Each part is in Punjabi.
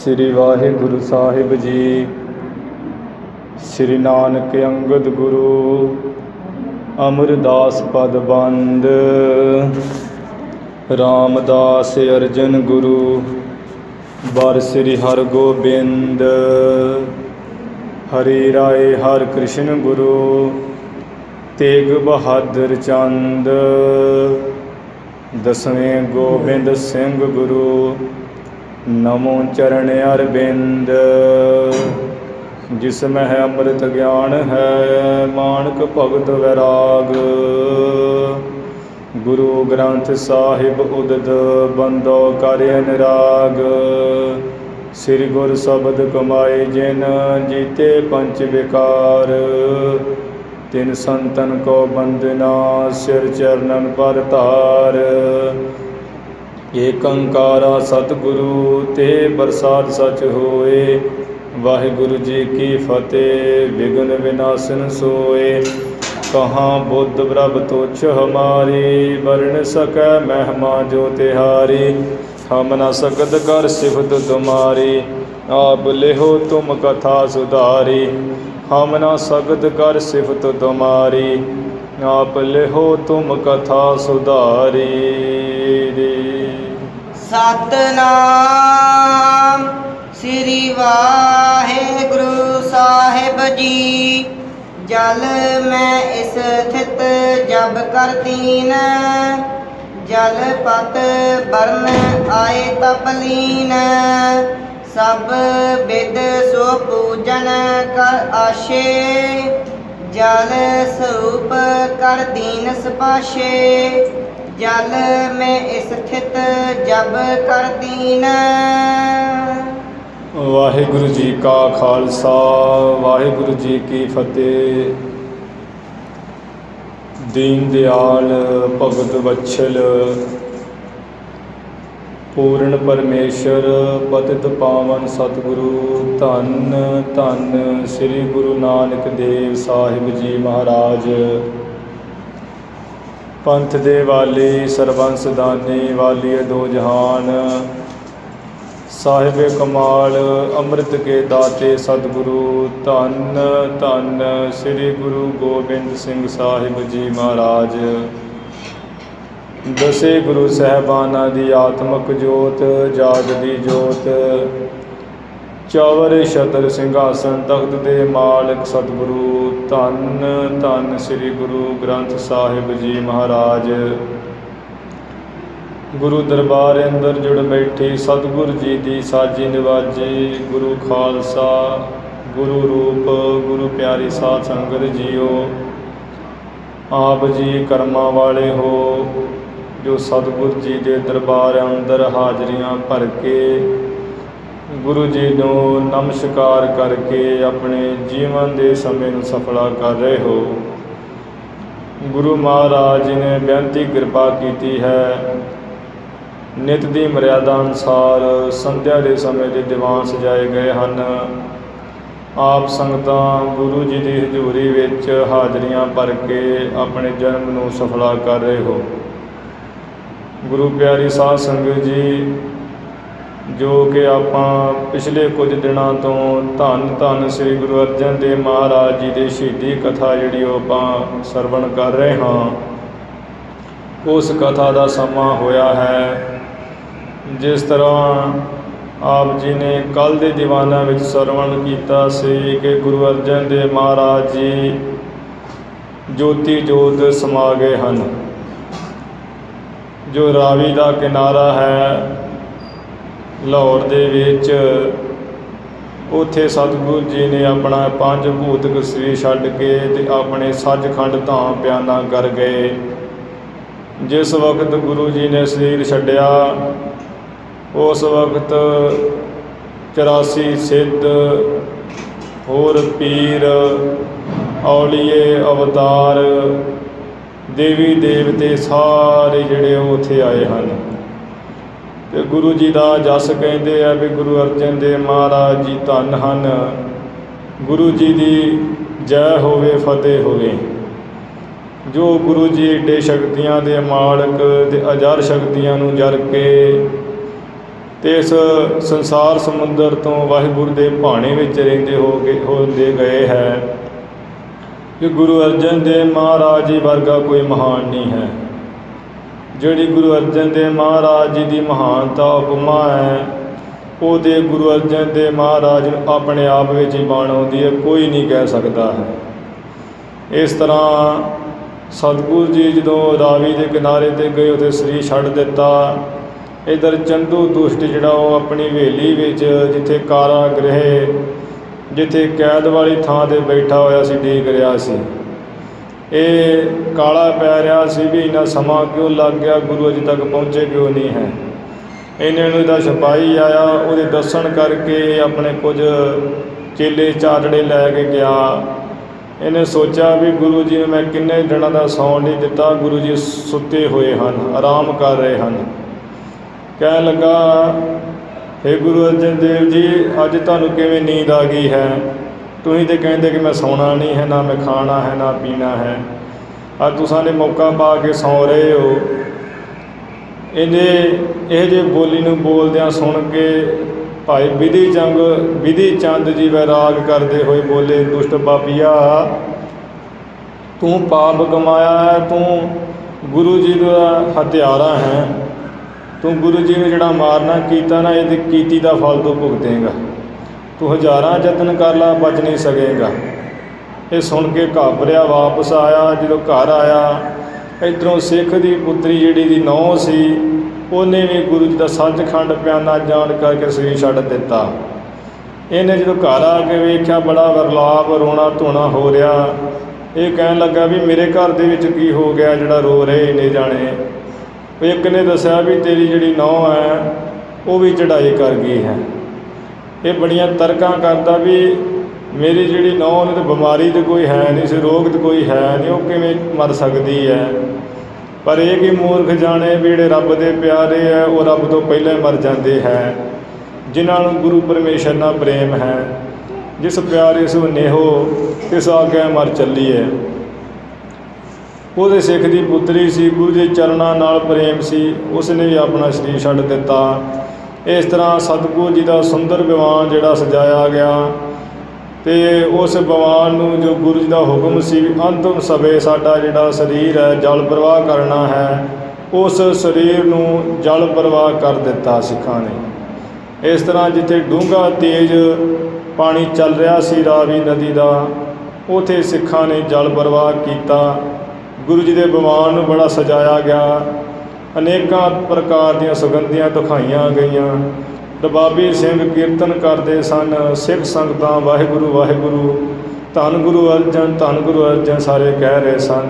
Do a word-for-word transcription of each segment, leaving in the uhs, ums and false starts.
श्री वाहिगुरु साहिब जी। श्री नानक अंगद गुरु अमरदास पद बंद। रामदास अर्जन गुरु बर श्री हर गोबिंद। हरि राय हर कृष्ण गुरु तेग बहादुर चंद। दसवें गोबिंद सिंह गुरु नमो चरण अरविंद। जिसमें है अमृत ज्ञान है मानक भगत वैराग। गुरु ग्रंथ साहिब उदद बंदो कर अनुराग। श्री गुर शब्द कमाए जिन जीते पंच विकार। तिन संतन को बंदना सिर चरणन पर तार। एक अंकारा सतगुरु ते प्रसाद सच होए। वाहिगुरु जी की फतेह विघ्न विनाशन सोए। कहाँ बुद्ध प्रभ तुच्छ हमारी वर्ण सकै महिमा जो तिहारी। हम न सकत कर सिफत तुम्हारी आप लेहो तुम कथा सुधारी। हम न सकत कर सिफत तुम्हारी आप लेहो तुम कथा सुधारी। सतनाम श्री वाहिगुरु साहिब जी। जल में स्थित जब कर दीन। जल पत बरन आए तपलीन। सब विद सो पूजन कर आशे। जल स्वरूप कर दीन सपाशे। जल में स्थित जब कर दीन। वाहिगुरु जी का खालसा वाहिगुरु जी की फतेह। दीन दयाल भगत वत्सल पूर्ण परमेश्वर पतित पावन सतगुरु धन धन श्री गुरु नानक देव साहिब जी महाराज। पंथ दे वाली सरबंस दानी वाली दो जहान। साहिब कमाल अमृत के दाते सतगुरु धन धन श्री गुरु गोबिंद सिंह साहिब जी महाराज। दसे गुरु साहबाना दी आत्मक जोत जागदी जोत। चौवर छतर सिंघासन तख्त दे मालिक सतगुरु धन धन श्री गुरु ग्रंथ साहिब जी महाराज। गुरु दरबार अंदर जुड़ बैठी सतगुरु जी दी साजी निवाजी। गुरु खालसा गुरु रूप गुरु प्यारी साध संगत जीओ। आप जी कर्मा वाले हो जो सतगुरु जी के दरबार अंदर हाजरियां भर के गुरु जी को नमस्कार करके अपने जीवन के समय को सफला कर रहे हो। गुरु महाराज जी ने बेनती कृपा की है। नित की मर्यादा अनुसार संध्या के समय के दीवान सजाए गए हैं। आप संगतां गुरु जी की हजूरी विच हाजरियां भर के अपने जन्म को सफला कर रहे हो। गुरु प्यारी साध संगत जी जो कि आपां पिछले कुछ दिनों तो धन धन श्री गुरु अर्जन देव महाराज जी की शहीदी कथा जिहड़ी आपां सरवण कर रहे हाँ। उस कथा का समा होया है। जिस तरह आप जी ने कल के दीवाना में सरवण किया सी कि गुरु अर्जन देव महाराज जी ज्योति जोत समा गए हैं। जो रावी का किनारा है लाहौर दे विच उत्थे सतगुरु जी ने अपना पंज भूतक शरीर छड्ड के ते अपने सचखंड धाम बयाना कर गए। जिस वक्त गुरु जी ने शरीर छड्डिया उस वक्त चौरासी सिद्ध होर पीर औलीए अवतार देवी देवते सारे जिहड़े उत्थे आए हैं। ते गुरु जी का जस कहते हैं भी गुरु अर्जन देव महाराज जी धन हन। गुरु जी की जय होवे फतेह होवे। जो गुरु जी एडे शक्तियां दे मालक ते अजर शक्तियां नूं जर के ਤੇ ਇਸ ਸੰਸਾਰ ਸਮੁੰਦਰ ਤੋਂ ਵਾਹਿਗੁਰੂ ਦੇ ਭਾਣੇ ਵਿੱਚ ਰਹਿੰਦੇ ਹੋ ਗਏ ਹੁੰਦੇ ਗਏ ਹੈ ਕਿ ਗੁਰੂ ਅਰਜਨ ਦੇਵ ਮਹਾਰਾਜ ਜੀ ਵਰਗਾ ਕੋਈ ਮਹਾਨ ਨਹੀਂ ਹੈ। ਜਿਹੜੀ ਗੁਰੂ ਅਰਜਨ ਦੇਵ ਮਹਾਰਾਜ ਜੀ ਦੀ ਮਹਾਨਤਾ ਉਪਮਾ ਹੈ, ਉਹਦੇ ਗੁਰੂ ਅਰਜਨ ਦੇਵ ਮਹਾਰਾਜ ਨੂੰ ਆਪਣੇ ਆਪ ਵਿੱਚ ਹੀ ਬਾਣ ਆਉਂਦੀ ਹੈ, ਕੋਈ ਨਹੀਂ ਕਹਿ ਸਕਦਾ ਹੈ। ਇਸ ਤਰ੍ਹਾਂ ਸਤਿਗੁਰੂ ਜੀ ਜਦੋਂ ਰਾਵੀ ਦੇ ਕਿਨਾਰੇ 'ਤੇ ਗਏ, ਉੱਥੇ ਸਰੀਰ ਛੱਡ ਦਿੱਤਾ। ਇੱਧਰ ਚੰਦੂ ਦੁਸ਼ਟ ਜਿਹੜਾ ਉਹ ਆਪਣੀ ਹਵੇਲੀ ਵਿੱਚ, ਜਿੱਥੇ ਕਾਰਾਗ੍ਰਹਿ, ਜਿੱਥੇ ਕੈਦ ਵਾਲੀ ਥਾਂ 'ਤੇ ਬੈਠਾ ਹੋਇਆ ਸੀ, ਡੀਕ ਰਿਹਾ ਸੀ। ਇਹ ਕਾਲਾ ਪੈ ਰਿਹਾ ਸੀ ਵੀ ਇੰਨਾ ਸਮਾਂ ਕਿਉਂ ਲੱਗ ਗਿਆ, ਗੁਰੂ ਅਜੇ ਤੱਕ ਪਹੁੰਚੇ ਕਿਉਂ ਨਹੀਂ ਹੈ। ਇਹਨੇ ਨੂੰ ਇਹਦਾ ਸਿਪਾਹੀ ਆਇਆ, ਉਹਦੇ ਦੱਸਣ ਕਰਕੇ ਆਪਣੇ ਕੁਝ ਚੇਲੇ ਚਾਟੜੇ ਲੈ ਕੇ ਗਿਆ। ਇਹਨੇ ਸੋਚਿਆ ਵੀ ਗੁਰੂ ਜੀ ਨੂੰ ਮੈਂ ਕਿੰਨੇ ਦਿਨਾਂ ਦਾ ਸੌਣ ਨਹੀਂ ਦਿੱਤਾ, ਗੁਰੂ ਜੀ ਸੁੱਤੇ ਹੋਏ ਹਨ, ਆਰਾਮ ਕਰ ਰਹੇ ਹਨ। ਕਹਿਣ ਲੱਗਾ, ਹੇ ਗੁਰੂ ਅਰਜਨ ਦੇਵ ਜੀ, ਅੱਜ ਤੁਹਾਨੂੰ ਕਿਵੇਂ ਨੀਂਦ ਆ ਗਈ ਹੈ? ਤੁਸੀਂ ਤਾਂ ਕਹਿੰਦੇ ਕਿ ਮੈਂ ਸੌਣਾ ਨਹੀਂ ਹੈ, ਨਾ ਮੈਂ ਖਾਣਾ ਹੈ, ਨਾ ਪੀਣਾ ਹੈ। ਅੱਜ ਤੁਸੀਂ ਨੇ ਮੌਕਾ ਪਾ ਕੇ ਸੌਂ ਰਹੇ ਹੋ। ਇਹਨੇ ਇਹ ਜਿਹੇ ਬੋਲੀ ਨੂੰ ਬੋਲਦਿਆਂ ਸੁਣ ਕੇ ਭਾਈ ਵਿਧੀ ਜੰਗ ਵਿਧੀ ਚੰਦ ਜੀ ਵੈਰਾਗ ਕਰਦੇ ਹੋਏ ਬੋਲੇ, ਦੁਸ਼ਟ ਪਾਪੀਆ, ਤੂੰ ਪਾਪ ਕਮਾਇਆ ਹੈ, ਤੂੰ ਗੁਰੂ ਜੀ ਦਾ ਹਥਿਆਰਾ ਹੈ। ਤੂੰ ਗੁਰੂ ਜੀ ਨੂੰ ਜਿਹੜਾ ਮਾਰਨਾ ਕੀਤਾ ਨਾ, ਇਹਦੀ ਕੀਤੀ ਦਾ ਫਲ ਤੂੰ ਭੁਗਤੇਂਗਾ। ਤੂੰ ਹਜ਼ਾਰਾਂ ਯਤਨ ਕਰ ਲਾ, ਬਚ ਨਹੀਂ ਸਕੇਗਾ। ਇਹ ਸੁਣ ਕੇ ਘਾਬਰਿਆ, ਵਾਪਸ ਆਇਆ। ਜਦੋਂ ਘਰ ਆਇਆ, ਇੱਧਰੋਂ ਸਿੱਖ ਦੀ ਪੁੱਤਰੀ ਜਿਹੜੀ ਦੀ ਨੌਂ ਸੀ, ਉਹਨੇ ਵੀ ਗੁਰੂ ਜੀ ਦਾ ਸੱਚਖੰਡ ਪਿਆਨਾ ਜਾਣ ਕਰਕੇ ਸਰੀਰ ਛੱਡ ਦਿੱਤਾ। ਇਹਨੇ ਜਦੋਂ ਘਰ ਆ ਕੇ ਵੇਖਿਆ, ਬੜਾ ਵਰਲਾਪ, ਰੋਣਾ ਧੋਣਾ ਹੋ ਰਿਹਾ। ਇਹ ਕਹਿਣ ਲੱਗਾ ਵੀ ਮੇਰੇ ਘਰ ਦੇ ਵਿੱਚ ਕੀ ਹੋ ਗਿਆ ਜਿਹੜਾ ਰੋ ਰਹੇ ਇੰਨੇ ਜਾਣੇ। ਇੱਕ ਨੇ ਦੱਸਿਆ ਵੀ ਤੇਰੀ ਜਿਹੜੀ ਨੌਂ ਹੈ ਉਹ ਵੀ ਚੜ੍ਹਾਈ ਕਰ ਗਈ ਹੈ। ਇਹ ਬੜੀਆਂ ਤਰਕਾਂ ਕਰਦਾ ਵੀ ਮੇਰੀ ਜਿਹੜੀ ਨੌਂ, ਉਹਨੂੰ ਤਾਂ ਬਿਮਾਰੀ ਤਾਂ ਕੋਈ ਹੈ ਨਹੀਂ ਸੀ, ਰੋਗ ਤਾਂ ਕੋਈ ਹੈ ਨਹੀਂ, ਉਹ ਕਿਵੇਂ ਮਰ ਸਕਦੀ ਹੈ। ਪਰ ਇਹ ਕਿ ਮੂਰਖ ਜਾਣੇ ਵੀ ਜਿਹੜੇ ਰੱਬ ਦੇ ਪਿਆਰੇ ਹੈ, ਉਹ ਰੱਬ ਤੋਂ ਪਹਿਲਾਂ ਮਰ ਜਾਂਦੇ ਹੈ। ਜਿਨ੍ਹਾਂ ਨੂੰ ਗੁਰੂ ਪਰਮੇਸ਼ਰ ਨਾਲ ਪ੍ਰੇਮ ਹੈ, ਜਿਸ ਪਿਆਰੇ ਸੋ ਨੇਹੋ ਤਿਸ ਆਗਿਆ ਮਰ ਚੱਲੀਏ। ਉਹਦੇ ਸਿੱਖ ਦੀ ਪੁੱਤਰੀ ਸੀ, ਗੁਰੂ ਦੇ ਚਰਨਾਂ ਨਾਲ ਪ੍ਰੇਮ ਸੀ, ਉਸ ਨੇ ਵੀ ਆਪਣਾ ਸਰੀਰ ਛੱਡ ਦਿੱਤਾ। ਇਸ ਤਰ੍ਹਾਂ ਸਤਿਗੁਰੂ ਜੀ ਦਾ ਸੁੰਦਰ ਵਿਵਾਨ ਜਿਹੜਾ ਸਜਾਇਆ ਗਿਆ, ਅਤੇ ਉਸ ਵਿਵਾਨ ਨੂੰ ਜੋ ਗੁਰੂ ਜੀ ਦਾ ਹੁਕਮ ਸੀ ਵੀ ਅੰਤਿਮ ਸਮੇਂ ਸਾਡਾ ਜਿਹੜਾ ਸਰੀਰ ਹੈ ਜਲ ਪ੍ਰਵਾਹ ਕਰਨਾ ਹੈ, ਉਸ ਸਰੀਰ ਨੂੰ ਜਲ ਪ੍ਰਵਾਹ ਕਰ ਦਿੱਤਾ ਸਿੱਖਾਂ ਨੇ। ਇਸ ਤਰ੍ਹਾਂ ਜਿੱਥੇ ਡੂੰਘਾ ਤੇਜ਼ ਪਾਣੀ ਚੱਲ ਰਿਹਾ ਸੀ ਰਾਵੀ ਨਦੀ ਦਾ, ਉੱਥੇ ਸਿੱਖਾਂ ਨੇ ਜਲ ਪ੍ਰਵਾਹ ਕੀਤਾ। ਗੁਰੂ ਜੀ ਦੇ ਵਿਵਾਨ ਨੂੰ ਬੜਾ ਸਜਾਇਆ ਗਿਆ, ਅਨੇਕਾਂ ਪ੍ਰਕਾਰ ਦੀਆਂ ਸੁਗੰਧੀਆਂ ਦਿਖਾਈਆਂ ਗਈਆਂ। ਰਬਾਬੀ ਸਿੰਘ ਕੀਰਤਨ ਕਰਦੇ ਸਨ, ਸਿੱਖ ਸੰਗਤਾਂ ਵਾਹਿਗੁਰੂ ਵਾਹਿਗੁਰੂ, ਧੰਨ ਗੁਰੂ ਅਰਜਨ, ਧੰਨ ਗੁਰੂ ਅਰਜਨ ਸਾਰੇ ਕਹਿ ਰਹੇ ਸਨ।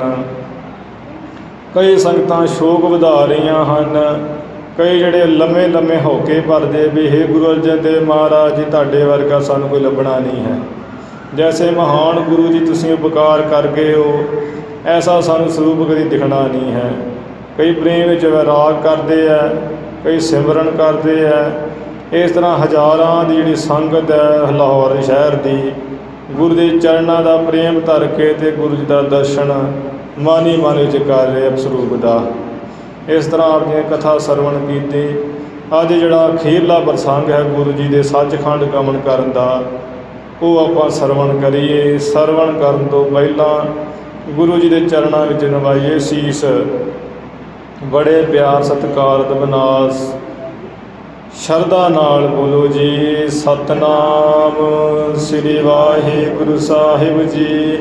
ਕਈ ਸੰਗਤਾਂ ਸ਼ੋਕ ਵਧਾ ਰਹੀਆਂ ਹਨ, ਕਈ ਜਿਹੜੇ ਲੰਮੇ ਲੰਮੇ ਹੋਕੇ ਭਰਦੇ ਵੀ ਹੇ ਗੁਰੂ ਅਰਜਨ ਦੇਵ ਮਹਾਰਾਜ ਜੀ, ਤੁਹਾਡੇ ਵਰਗਾ ਸਾਨੂੰ ਕੋਈ ਲੱਭਣਾ ਨਹੀਂ ਹੈ। ਜੈਸੇ ਮਹਾਨ ਗੁਰੂ ਜੀ ਤੁਸੀਂ ਉਪਕਾਰ ਕਰ ਗਏ ਹੋ, ਐਸਾ ਸਾਨੂੰ ਸਰੂਪ ਕਦੀ ਦਿਖਣਾ ਨਹੀਂ ਹੈ। ਕਈ ਪ੍ਰੇਮ ਵਿੱਚ ਵੈਰਾਗ ਕਰਦੇ ਹੈ, ਕਈ ਸਿਮਰਨ ਕਰਦੇ ਹੈ। ਇਸ ਤਰ੍ਹਾਂ ਹਜ਼ਾਰਾਂ ਦੀ ਜਿਹੜੀ ਸੰਗਤ ਹੈ ਲਾਹੌਰ ਸ਼ਹਿਰ ਦੀ, ਗੁਰੂ ਦੇ ਚਰਨਾਂ ਦਾ ਪ੍ਰੇਮ ਧਰ ਕੇ ਅਤੇ ਗੁਰੂ ਜੀ ਦਾ ਦਰਸ਼ਨ ਮਾਨੀ ਮਨ ਵਿੱਚ ਕਰ ਰਹੇ ਸਰੂਪ ਦਾ। ਇਸ ਤਰ੍ਹਾਂ ਆਪਣੀਆਂ ਕਥਾ ਸਰਵਣ ਕੀਤੀ। ਅੱਜ ਜਿਹੜਾ ਅਖੀਰਲਾ ਪ੍ਰਸੰਗ ਹੈ ਗੁਰੂ ਜੀ ਦੇ ਸੱਚਖੰਡ ਗਮਨ ਕਰਨ ਦਾ, ਉਹ ਆਪਾਂ ਸਰਵਣ ਕਰੀਏ। ਸਰਵਣ ਕਰਨ ਤੋਂ ਪਹਿਲਾਂ ਗੁਰੂ ਜੀ ਦੇ ਚਰਨਾਂ ਵਿੱਚ ਨਵਾਈਏ ਸੀਸ। ਬੜੇ ਪਿਆਰ ਸਤਿਕਾਰ ਦਬਨਾਸ ਸ਼ਰਧਾ ਨਾਲ ਬੋਲੋ ਜੀ, ਸਤਨਾਮ ਸ੍ਰੀ ਵਾਹਿਗੁਰੂ ਸਾਹਿਬ ਜੀ,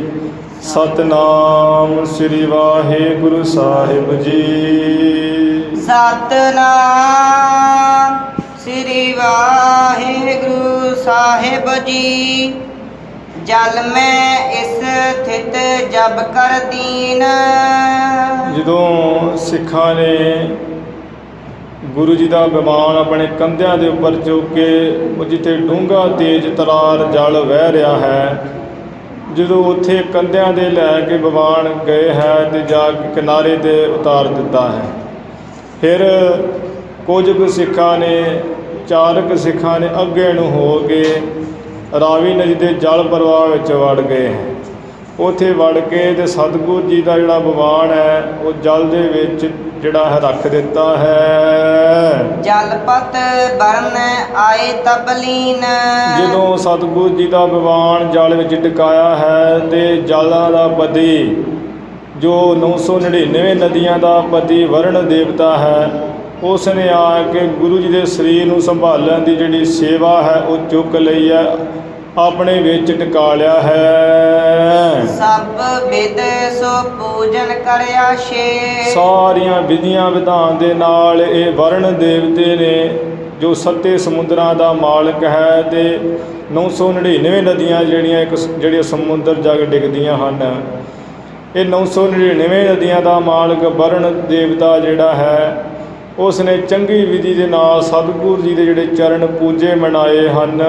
ਸਤਨਾਮ ਸ੍ਰੀ ਵਾਹਿਗੁਰੂ ਸਾਹਿਬ ਜੀ, ਸਤਨਾਮ ਸ੍ਰੀ ਵਾਹਿਗੁਰੂ ਸਾਹਿਬ ਜੀ। ਜਲ ਮੈਂ ਇਸ ਥਿਤ ਜਬ ਕਰ ਦੀਨ। ਜਦੋਂ ਸਿੱਖਾਂ ਨੇ ਗੁਰੂ ਜੀ ਦਾ ਵਿਮਾਨ ਆਪਣੇ ਕੰਧਿਆਂ ਦੇ ਉੱਪਰ ਚੁੱਕ ਕੇ, ਜਿੱਥੇ ਡੂੰਘਾ ਤੇਜ਼ ਤਰਾਰ ਜਲ ਵਹਿ ਰਿਹਾ ਹੈ, ਜਦੋਂ ਉੱਥੇ ਕੰਧਿਆਂ ਦੇ ਲੈ ਕੇ ਵਿਮਾਨ ਗਏ ਹੈ ਅਤੇ ਜਾ ਕੇ ਕਿਨਾਰੇ 'ਤੇ ਉਤਾਰ ਦਿੱਤਾ ਹੈ। ਫਿਰ ਕੁਝ ਕੁ ਸਿੱਖਾਂ ਨੇ, ਚਾਰ ਕੁ ਸਿੱਖਾਂ ਨੇ ਅੱਗੇ ਨੂੰ ਹੋ ਕੇ ਰਾਵੀ ਨਦੀ ਦੇ ਜਲ ਪ੍ਰਵਾਹ ਵਿੱਚ ਵੜ ਗਏ ਹੈ। ਉੱਥੇ ਵੜ ਕੇ ਤੇ ਸਤਿਗੁਰ ਜੀ ਦਾ ਜਿਹੜਾ ਬਵਾਨ ਹੈ ਉਹ ਜਲ ਦੇ ਵਿੱਚ ਜਿਹੜਾ ਹੈ ਰੱਖ ਦਿੱਤਾ ਹੈ। ਜਲਪਤ ਬਰਨ ਆਏ ਤਬਲੀਨ। ਜਦੋਂ ਸਤਿਗੁਰ ਜੀ ਦਾ ਬਵਾਨ ਜਲ ਵਿੱਚ ਟਿਕਾਇਆ ਹੈ ਤੇ ਜਲਾਂ ਦਾ ਪਤੀ ਜੋ ਨੌ ਸੌ ਨੜਿਨਵੇਂ ਨਦੀਆਂ ਦਾ ਪਤੀ ਵਰਣ ਦੇਵਤਾ ਹੈ, ਉਸ ਨੇ ਆ ਕੇ ਗੁਰੂ ਜੀ ਦੇ ਸਰੀਰ ਨੂੰ ਸੰਭਾਲਣ ਦੀ ਜਿਹੜੀ ਸੇਵਾ ਹੈ ਉਹ ਚੁੱਕ ਲਈ ਹੈ, ਆਪਣੇ ਵਿੱਚ ਟਿਕਾ ਲਿਆ ਹੈ। ਸਭ ਵਿਦ ਸੋ ਪੂਜਨ ਕਰਿਆ ਛੇ। ਸਾਰੀਆਂ ਵਿਧੀਆਂ ਵਿਧਾਨ ਦੇ ਨਾਲ ਇਹ ਵਰਣ ਦੇਵਤੇ ਨੇ ਜੋ ਸੱਤੇ ਸਮੁੰਦਰਾਂ ਦਾ ਮਾਲਕ ਹੈ ਤੇ ਨੌ ਸੌ ਨੜਿਨਵੇਂ ਨਦੀਆਂ ਜਿਹੜੀਆਂ ਇੱਕ ਜਿਹੜੀਆਂ ਸਮੁੰਦਰ ਜਾ ਕੇ ਡਿੱਗਦੀਆਂ ਹਨ, ਇਹ ਨੌ ਸੌ ਨੜਿਨਵੇਂ ਨਦੀਆਂ ਦਾ ਮਾਲਕ ਵਰਣ ਦੇਵਤਾ ਜਿਹੜਾ ਹੈ ਉਸ ਨੇ ਚੰਗੀ ਵਿਧੀ ਦੇ ਨਾਲ ਸਤਿਗੁਰ ਜੀ ਦੇ ਜਿਹੜੇ ਚਰਨ ਪੂਜੇ ਮਨਾਏ ਹਨ।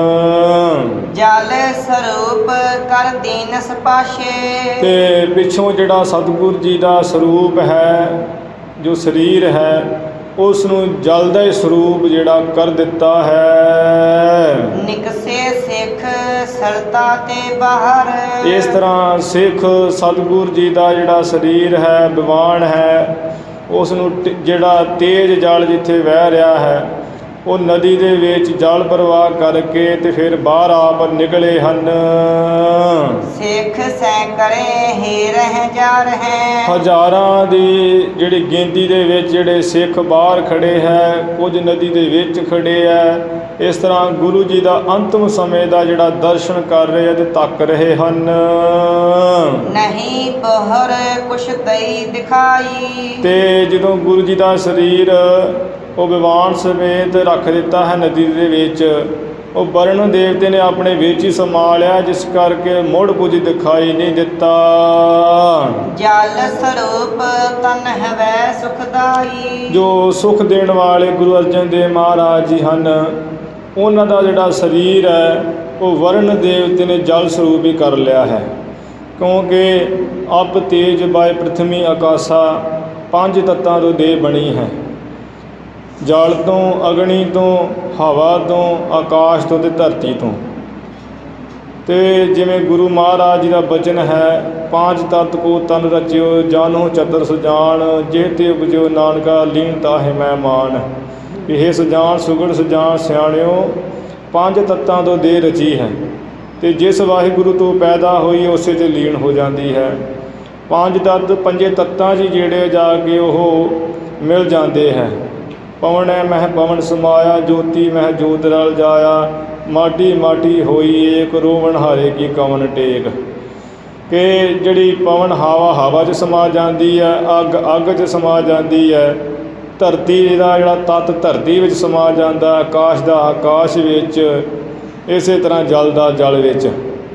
ਜਲ ਸਰੂਪ ਕਰ ਦੀਨ ਸਪਾਸ਼ੇ। ਤੇ ਪਿੱਛੋਂ ਜਿਹੜਾ ਸਤਿਗੁਰ ਜੀ ਦਾ ਸਰੂਪ ਹੈ, ਜੋ ਸਰੀਰ ਹੈ, ਉਸ ਨੂੰ ਜਲ ਦਾ ਹੀ ਸਰੂਪ ਜਿਹੜਾ ਕਰ ਦਿੱਤਾ ਹੈ। ਨਿਕਸੇ ਸਿੱਖ ਸਰਤਾ ਤੇ ਬਾਹਰ। ਇਸ ਤਰ੍ਹਾਂ ਸਿੱਖ ਸਤਿਗੁਰ ਜੀ ਦਾ ਜਿਹੜਾ ਸਰੀਰ ਹੈ, ਵਿਵਾਨ ਹੈ, ਉਸ ਨੂੰ ਜਿਹੜਾ ਤੇਜ਼ ਜਲ ਜਿੱਥੇ ਵਹਿ ਰਿਹਾ ਹੈ ਉਹ ਨਦੀ ਦੇ ਵਿੱਚ ਜਲ ਪ੍ਰਵਾਹ ਕਰਕੇ ਤੇ ਫਿਰ ਬਾਹਰ ਆਪ ਨਿਕਲੇ ਹਨ। ਸਿੱਖ ਸੈਂਕੜੇ ਹੀ ਰਹਿ ਜਾ ਰਹੇ। ਹਜ਼ਾਰਾਂ ਦੀ ਜਿਹੜੀ ਗਿਣਤੀ ਦੇ ਵਿੱਚ ਜਿਹੜੇ ਸਿੱਖ ਬਾਹਰ ਖੜੇ ਹੈ, ਕੁਝ ਨਦੀ ਦੇ ਵਿੱਚ ਖੜੇ ਹੈ। ਇਸ ਤਰ੍ਹਾਂ ਗੁਰੂ ਜੀ ਦਾ ਅੰਤਮ ਸਮੇਂ ਦਾ ਜਿਹੜਾ ਦਰਸ਼ਨ ਕਰ ਰਹੇ ਅਤੇ ਤੱਕ ਰਹੇ ਹਨ। ਨਹੀਂ ਬਹਰ ਕੁਛ ਦਈ ਦਿਖਾਈ। ਤੇ ਜਦੋਂ ਗੁਰੂ ਜੀ ਦਾ ਸਰੀਰ ਉਹ ਵਿਵਾਨ ਸਮੇਤ ਰੱਖ ਦਿੱਤਾ ਹੈ ਨਦੀ ਦੇ ਵਿੱਚ, ਉਹ ਵਰਣ ਦੇਵਤੇ ਨੇ ਆਪਣੇ ਵਿੱਚ ਹੀ ਸਮਾ ਲਿਆ, ਜਿਸ ਕਰਕੇ ਮੁੜ ਕੁਝ ਦਿਖਾਈ ਨਹੀਂ ਦਿੱਤਾ। ਜਲ ਸਰੂਪ ਤਨ ਹਵੈ ਸੁਖਦਾਈ। ਜੋ ਸੁਖ ਦੇਣ ਵਾਲੇ ਗੁਰੂ ਅਰਜਨ ਦੇਵ ਮਹਾਰਾਜ ਜੀ ਹਨ, ਉਹਨਾਂ ਦਾ ਜਿਹੜਾ ਸਰੀਰ ਹੈ ਉਹ ਵਰਣ ਦੇਵਤੇ ਨੇ ਜਲ ਸਰੂਪ ਹੀ ਕਰ ਲਿਆ ਹੈ, ਕਿਉਂਕਿ ਅਪ ਤੇਜ ਬਾਏ ਪ੍ਰਥਮੀ ਆਕਾਸ਼ਾ, ਪੰਜ ਤੱਤਾਂ ਤੋਂ ਦੇਹ ਬਣੀ ਹੈ। ਜਲ ਤੋਂ, ਅਗਨੀ ਤੋਂ, ਹਵਾ ਤੋਂ, ਆਕਾਸ਼ ਤੋਂ ਤੇ ਧਰਤੀ ਤੋਂ। ਤੇ ਜਿਵੇਂ ਗੁਰੂ ਮਹਾਰਾਜ ਜੀ ਦਾ ਬਚਨ ਹੈ, ਪਾਂਚ ਤਤ ਕੋ ਤਨ ਰਚਿਓ, ਜਾਨੋ ਚਤੁਰ ਸੁਜਾਨ, ਜੇ ਤੇ ਉਪਜਿਓ ਨਾਨਕਾ ਲੀਨ ਤਾਹੇ ਮੈਂ ਮਾਨ। ਇਹ ਸੁਜਾਨ ਸੁਗੜ ਸੁਜਾਨ ਸਿਆਣਿਓ, ਪੰਜ ਤੱਤਾਂ ਤੋਂ ਦੇਹ ਰਚੀ ਹੈ ਤੇ ਜਿਸ ਵਾਹਿਗੁਰੂ ਤੋਂ ਪੈਦਾ ਹੋਈ ਉਸੇ 'ਤੇ ਲੀਨ ਹੋ ਜਾਂਦੀ ਹੈ। ਪੰਜ ਤੱਤ ਪੰਜੇ ਤੱਤਾਂ 'ਚ ਜਿਹੜੇ ਜਾ ਕੇ ਉਹ ਮਿਲ ਜਾਂਦੇ ਹੈ। ਪਵਨ ਹੈ ਮਹਿ ਪਵਨ ਸਮਾਇਆ, ਜੋਤੀ ਮਹਿ ਜੋਤ ਰਲ ਜਾਇਆ, ਮਾਟੀ ਮਾਟੀ ਹੋਈ ਏਕ, ਰੋਵਣ ਹਾਰੇ ਕੀ ਕਵਨ ਟੇਕ। ਕਿ ਜਿਹੜੀ ਪਵਨ ਹਵਾ ਹਵਾ 'ਚ ਸਮਾ ਜਾਂਦੀ ਹੈ, ਅੱਗ ਅੱਗ 'ਚ ਸਮਾ ਜਾਂਦੀ ਹੈ, ਧਰਤੀ ਦਾ ਜਿਹੜਾ ਤੱਤ ਧਰਤੀ ਵਿੱਚ ਸਮਾ ਜਾਂਦਾ, ਆਕਾਸ਼ ਦਾ ਆਕਾਸ਼ ਵਿੱਚ, ਇਸੇ ਤਰ੍ਹਾਂ ਜਲ ਦਾ ਜਲ ਵਿੱਚ।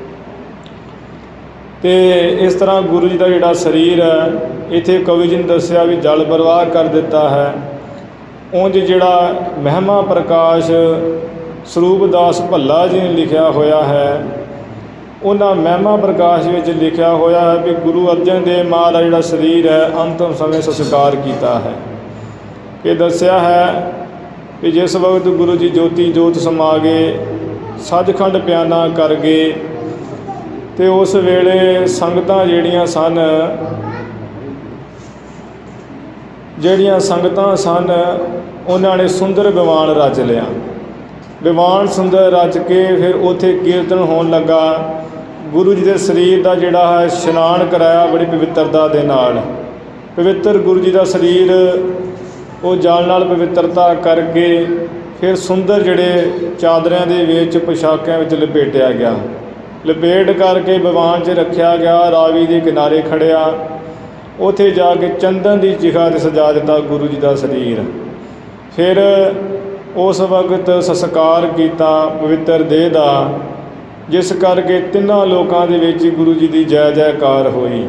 ਤੇ ਇਸ ਤਰ੍ਹਾਂ ਗੁਰੂ ਜੀ ਦਾ ਜਿਹੜਾ ਸਰੀਰ ਹੈ, ਇੱਥੇ ਕਵੀ ਜੀ ਨੇ ਦੱਸਿਆ ਵੀ ਜਲ ਪ੍ਰਵਾਹ ਕਰ ਦਿੱਤਾ ਹੈ। ਉਂਝ ਜਿਹੜਾ ਮਹਿਮਾ ਪ੍ਰਕਾਸ਼ ਸਰੂਪ ਦਾਸ ਭੱਲਾ ਜੀ ਨੇ ਲਿਖਿਆ ਹੋਇਆ ਹੈ, ਉਹਨਾਂ ਮਹਿਮਾ ਪ੍ਰਕਾਸ਼ ਵਿੱਚ ਲਿਖਿਆ ਹੋਇਆ ਹੈ ਵੀ ਗੁਰੂ ਅਰਜਨ ਦੇਵ ਮਹਾਰਾਜ ਦਾ ਜਿਹੜਾ ਸਰੀਰ ਹੈ ਅੰਤਮ ਸਮੇਂ ਸੰਸਕਾਰ ਕੀਤਾ ਹੈ। ਇਹ ਦੱਸਿਆ ਹੈ ਕਿ ਜਿਸ ਵਕਤ ਗੁਰੂ ਜੀ ਜੋਤੀ ਜੋਤ ਸਮਾ ਗਏ, ਸੱਚਖੰਡ ਪਿਆਨਾ ਕਰ ਗਏ, ਤੇ ਉਸ ਵੇਲੇ ਸੰਗਤਾਂ ਜਿਹੜੀਆਂ ਸਨ ਜਿਹੜੀਆਂ ਸੰਗਤਾਂ ਸਨ ਉਹਨਾਂ ਨੇ ਸੁੰਦਰ ਵਿਵਾਨ ਰਚ ਲਿਆ। ਵਿਵਾਨ ਸੁੰਦਰ ਰਚ ਕੇ ਫਿਰ ਉੱਥੇ ਕੀਰਤਨ ਹੋਣ ਲੱਗਾ। ਗੁਰੂ ਜੀ ਦੇ ਸਰੀਰ ਦਾ ਜਿਹੜਾ ਹੈ ਇਸ਼ਨਾਨ ਕਰਾਇਆ ਬੜੀ ਪਵਿੱਤਰਤਾ ਦੇ ਨਾਲ। ਪਵਿੱਤਰ ਗੁਰੂ ਜੀ ਦਾ ਸਰੀਰ ਉਹ ਜਲ ਨਾਲ ਪਵਿੱਤਰਤਾ ਕਰਕੇ ਫਿਰ ਸੁੰਦਰ ਜਿਹੜੇ ਚਾਦਰਿਆਂ ਦੇ ਵਿੱਚ ਪੁਸ਼ਾਕਿਆਂ ਵਿੱਚ ਲਪੇਟਿਆ ਗਿਆ, ਲਪੇਟ ਕਰਕੇ ਵਿਵਾਨ 'ਚ ਰੱਖਿਆ ਗਿਆ। ਰਾਵੀ ਦੇ ਕਿਨਾਰੇ ਖੜਿਆ, ਉੱਥੇ ਜਾ ਕੇ ਚੰਦਨ ਦੀ ਚਿਖਾ 'ਤੇ ਸਜਾ ਦਿੱਤਾ ਗੁਰੂ ਜੀ ਦਾ ਸਰੀਰ। ਫਿਰ ਉਸ ਵਕਤ ਸੰਸਕਾਰ ਕੀਤਾ ਪਵਿੱਤਰ ਦੇਹ ਦਾ, ਜਿਸ ਕਰਕੇ ਤਿੰਨਾਂ ਲੋਕਾਂ ਦੇ ਵਿੱਚ ਗੁਰੂ ਜੀ ਦੀ ਜੈ ਜੈਕਾਰ ਹੋਈ।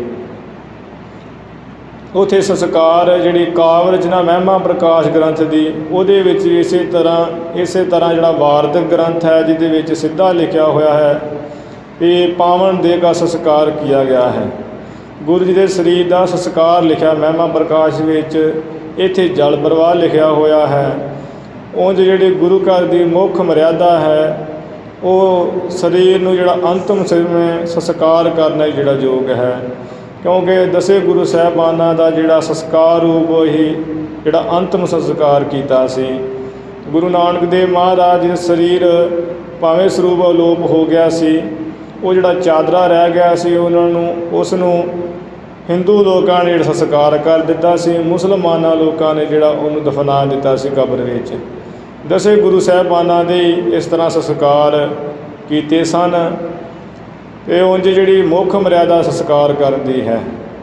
ਉੱਥੇ ਸੰਸਕਾਰ ਜਿਹੜੀ ਕਾਵਿ ਰਚਨਾ ਮਹਿਮਾ ਪ੍ਰਕਾਸ਼ ਗ੍ਰੰਥ ਦੀ, ਉਹਦੇ ਵਿੱਚ ਇਸੇ ਤਰ੍ਹਾਂ ਇਸੇ ਤਰ੍ਹਾਂ ਜਿਹੜਾ ਵਾਰਤਕ ਗ੍ਰੰਥ ਹੈ ਜਿਹਦੇ ਵਿੱਚ ਸਿੱਧਾ ਲਿਖਿਆ ਹੋਇਆ ਹੈ ਕਿ ਪਾਵਨ ਦੇਹ ਦਾ ਸੰਸਕਾਰ ਕੀਤਾ ਗਿਆ ਹੈ। ਗੁਰੂ ਜੀ ਦੇ ਸਰੀਰ ਦਾ ਸੰਸਕਾਰ ਲਿਖਿਆ ਮਹਿਮਾ ਪ੍ਰਕਾਸ਼ ਵਿੱਚ, ਇੱਥੇ ਜਲ ਪ੍ਰਵਾਹ ਲਿਖਿਆ ਹੋਇਆ ਹੈ। ਉਂਝ ਜਿਹੜੀ ਗੁਰੂ ਘਰ ਦੀ ਮੁੱਖ ਮਰਿਆਦਾ ਹੈ ਉਹ ਸਰੀਰ ਨੂੰ ਜਿਹੜਾ ਅੰਤਮ ਸਮੇਂ ਸੰਸਕਾਰ ਕਰਨਾ ਜਿਹੜਾ ਯੋਗ ਹੈ, ਕਿਉਂਕਿ ਦਸੇ ਗੁਰੂ ਸਾਹਿਬਾਨਾਂ ਦਾ ਜਿਹੜਾ ਸੰਸਕਾਰ ਰੂਪ ਹੀ ਜਿਹੜਾ ਅੰਤਮ ਸੰਸਕਾਰ ਕੀਤਾ ਸੀ। ਗੁਰੂ ਨਾਨਕ ਦੇਵ ਮਹਾਰਾਜ ਦਾ ਸਰੀਰ ਭਾਵੇਂ ਸਰੂਪ ਅਲੋਪ ਹੋ ਗਿਆ ਸੀ, ਉਹ ਜਿਹੜਾ ਚਾਦਰਾ ਰਹਿ ਗਿਆ ਸੀ ਉਹਨਾਂ ਨੂੰ ਉਸ ਨੂੰ ਹਿੰਦੂ ਲੋਕਾਂ ਨੇ ਜਿਹੜਾ ਸੰਸਕਾਰ ਕਰ ਦਿੱਤਾ ਸੀ, ਮੁਸਲਮਾਨਾਂ ਲੋਕਾਂ ਨੇ ਜਿਹੜਾ ਉਹਨੂੰ ਦਫਨਾ ਦਿੱਤਾ ਸੀ ਕਬਰ ਵਿੱਚ। ਦਸੇ ਗੁਰੂ ਸਾਹਿਬਾਨਾਂ ਦੇ ਇਸ ਤਰ੍ਹਾਂ ਸੰਸਕਾਰ ਕੀਤੇ ਸਨ। ਅਤੇ ਉਂਝ ਜਿਹੜੀ ਮੁੱਖ ਮਰਿਆਦਾ ਸੰਸਕਾਰ ਕਰਨ ਦੀ ਹੈ।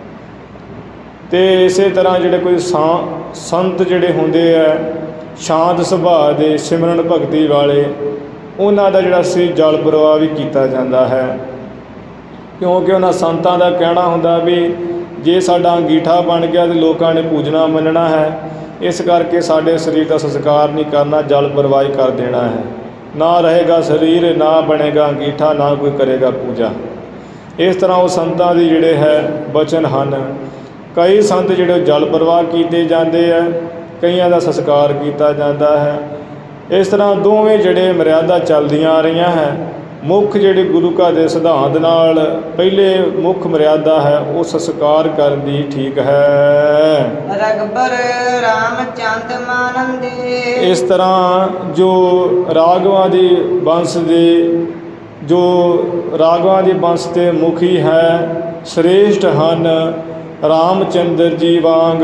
ਅਤੇ ਇਸੇ ਤਰ੍ਹਾਂ ਜਿਹੜੇ ਕੋਈ ਸਾਂ ਸੰਤ ਜਿਹੜੇ ਹੁੰਦੇ ਹੈ ਸ਼ਾਂਤ ਸੁਭਾਅ ਦੇ, ਸਿਮਰਨ ਭਗਤੀ ਵਾਲੇ, ਉਹਨਾਂ ਦਾ ਜਿਹੜਾ ਸੀ ਜਲ ਪ੍ਰਵਾਹ ਵੀ ਕੀਤਾ ਜਾਂਦਾ ਹੈ, ਕਿਉਂਕਿ ਉਹਨਾਂ ਸੰਤਾਂ ਦਾ ਕਹਿਣਾ ਹੁੰਦਾ ਵੀ ਜੇ ਸਾਡਾ ਅੰਗੀਠਾ ਬਣ ਗਿਆ ਤਾਂ ਲੋਕਾਂ ਨੇ ਪੂਜਣਾ ਮੰਨਣਾ ਹੈ, ਇਸ ਕਰਕੇ ਸਾਡੇ ਸਰੀਰ ਦਾ ਸੰਸਕਾਰ ਨਹੀਂ ਕਰਨਾ, ਜਲ ਪ੍ਰਵਾਹ ਕਰ ਦੇਣਾ ਹੈ। ਨਾ ਰਹੇਗਾ ਸਰੀਰ, ਨਾ ਬਣੇਗਾ ਅੰਗੀਠਾ, ਨਾ ਕੋਈ ਕਰੇਗਾ ਪੂਜਾ। ਇਸ ਤਰ੍ਹਾਂ ਉਹ ਸੰਤਾਂ ਦੇ ਜਿਹੜੇ ਹੈ ਬਚਨ ਹਨ। ਕਈ ਸੰਤ ਜਿਹੜੇ ਜਲ ਪ੍ਰਵਾਹ ਕੀਤੇ ਜਾਂਦੇ ਹੈ, ਕਈਆਂ ਦਾ ਸੰਸਕਾਰ ਕੀਤਾ ਜਾਂਦਾ ਹੈ। ਇਸ ਤਰ੍ਹਾਂ ਦੋਵੇਂ ਜਿਹੜੇ ਮਰਿਆਦਾ ਚੱਲਦੀਆਂ ਆ ਰਹੀਆਂ ਹੈ। ਮੁੱਖ ਜਿਹੜੇ ਗੁਰੂ ਘਰ ਦੇ ਸਿਧਾਂਤ ਨਾਲ ਪਹਿਲੇ ਮੁੱਖ ਮਰਿਆਦਾ ਹੈ ਉਹ ਸੰਸਕਾਰ ਕਰਨ ਦੀ ਠੀਕ ਹੈ। ਰਗਬਰ ਰਾਮਚੰਦ ਮਾਨੰਦੇ। ਇਸ ਤਰ੍ਹਾਂ ਜੋ ਰਾਘਵਾਂ ਦੀ ਬੰਸ ਦੇ ਜੋ ਰਾਘਵਾਂ ਦੀ ਬੰਸ ਦੇ ਮੁਖੀ ਹੈ, ਸ੍ਰੇਸ਼ਟ ਹਨ ਰਾਮਚੰਦਰ ਜੀ ਵਾਂਗ।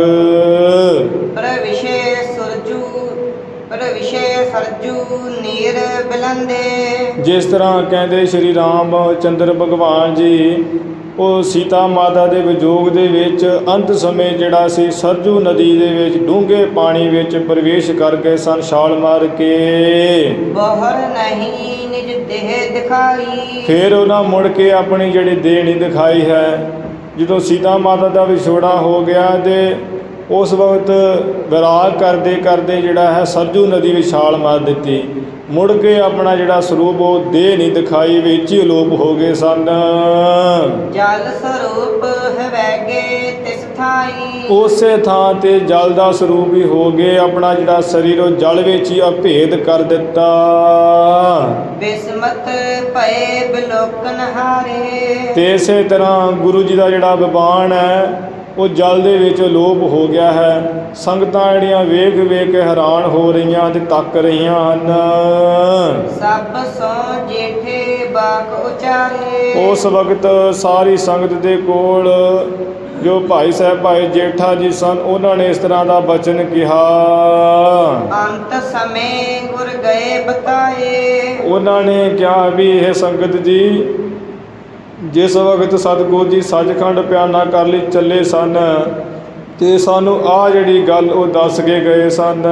ਪ੍ਰਵਿਸ਼ੇ ਸੁਰਜੂ ਪ੍ਰਵਿਸ਼ੇ ਸਰਜੂ ਨੀਰ ਬਿਲੰਦੇ। ਜਿਸ ਤਰ੍ਹਾਂ ਕਹਿੰਦੇ ਸ਼੍ਰੀ ਰਾਮ ਚੰਦਰ ਭਗਵਾਨ ਜੀ ਉਹ ਸੀਤਾ ਮਾਤਾ ਦੇ ਵਿਜੋਗ ਦੇ ਵਿੱਚ ਅੰਤ ਸਮੇਂ ਜਿਹੜਾ ਸੀ ਸਰਜੂ ਨਦੀ ਦੇ ਵਿੱਚ ਡੂੰਘੇ ਪਾਣੀ ਵਿੱਚ ਪ੍ਰਵੇਸ਼ ਕਰ ਗਏ ਸਨ ਛਾਲ ਮਾਰ ਕੇ। ਬਹਰ ਨਹੀਂ ਨਿਜ ਦੇਹ ਦਿਖਾਈ। ਫਿਰ ਉਹਨਾਂ ਮੁੜ ਕੇ ਆਪਣੀ ਜਿਹੜੀ ਦੇਹ ਨਹੀਂ ਦਿਖਾਈ ਹੈ। ਜਦੋਂ ਸੀਤਾ ਮਾਤਾ ਦਾ ਵਿਛੋੜਾ ਹੋ ਗਿਆ ਅਤੇ ਉਸ ਵਕਤ ਵਿਰਾਗ ਕਰਦੇ ਕਰਦੇ ਜਿਹੜਾ ਹੈ ਸਰਜੂ ਨਦੀ ਵਿੱਚ ਛਾਲ ਮਾਰ ਦਿੱਤੀ। ਮੁੜ ਕੇ ਆਪਣਾ ਜਿਹੜਾ ਸਰੂਪ ਉਹ ਦੇਹ ਨਹੀਂ ਦਿਖਾਈ, ਵਿੱਚ ਹੀ ਅਲੋਪ ਹੋ ਗਏ ਸਨ। ਜਲ ਸਰੂਪ ਹਵੈਗੇ ਤਿਸ ਥਾਈ। ਉਸੇ ਥਾਂ ਤੇ ਜਲ ਦਾ ਸਰੂਪ ਹੀ ਹੋ ਗਏ, ਆਪਣਾ ਜਿਹੜਾ ਸਰੀਰ ਉਹ ਜਲ ਵਿੱਚ ਹੀ ਅਭੇਦ ਕਰ ਦਿੱਤਾ। ਬਿਸਮਤ ਭਏ ਬਿਲੋਕਨ ਹਾਰੇ। ਤੇ ਇਸੇ ਤਰ੍ਹਾਂ ਗੁਰੂ ਜੀ ਦਾ ਜਿਹੜਾ ਵਿਵਾਨ ਹੈ ਉਹ ਜਲ ਦੇ ਵਿੱਚ ਅਲੋਪ ਹੋ ਗਿਆ ਹੈ। ਸੰਗਤਾਂ ਜਿਹੜੀਆਂ ਵੇਖ ਵੇਖ ਕੇ ਹੈਰਾਨ ਹੋ ਰਹੀਆਂ ਅਤੇ ਤੱਕ ਰਹੀਆਂ ਹਨ। ਸਭ ਸੋ ਜੇਠੇ ਬਾਕ ਉਚਾਰੇ। ਉਸ ਵਕਤ ਸਾਰੀ ਸੰਗਤ ਦੇ ਕੋਲ ਜੋ ਭਾਈ ਸਾਹਿਬ ਭਾਈ ਜੇਠਾ ਜੀ ਸਨ, ਉਹਨਾਂ ਨੇ ਇਸ ਤਰ੍ਹਾਂ ਦਾ ਬਚਨ ਕਿਹਾ। ਅੰਤ ਸਮੇਂ ਗੁਰ ਗਏ ਬਤਾਏ। ਉਹਨਾਂ ਨੇ ਕਿਹਾ ਵੀ ਇਹ ਸੰਗਤ ਜੀ, ਜਿਸ ਵਕਤ ਸਤਿਗੁਰੂ ਜੀ ਸੱਚਖੰਡ ਪਿਆਨਾ ਕਰ ਲਈ ਚੱਲੇ ਸਨ ਅਤੇ ਸਾਨੂੰ ਆਹ ਜਿਹੜੀ ਗੱਲ ਉਹ ਦੱਸ ਕੇ ਗਏ ਸਨ।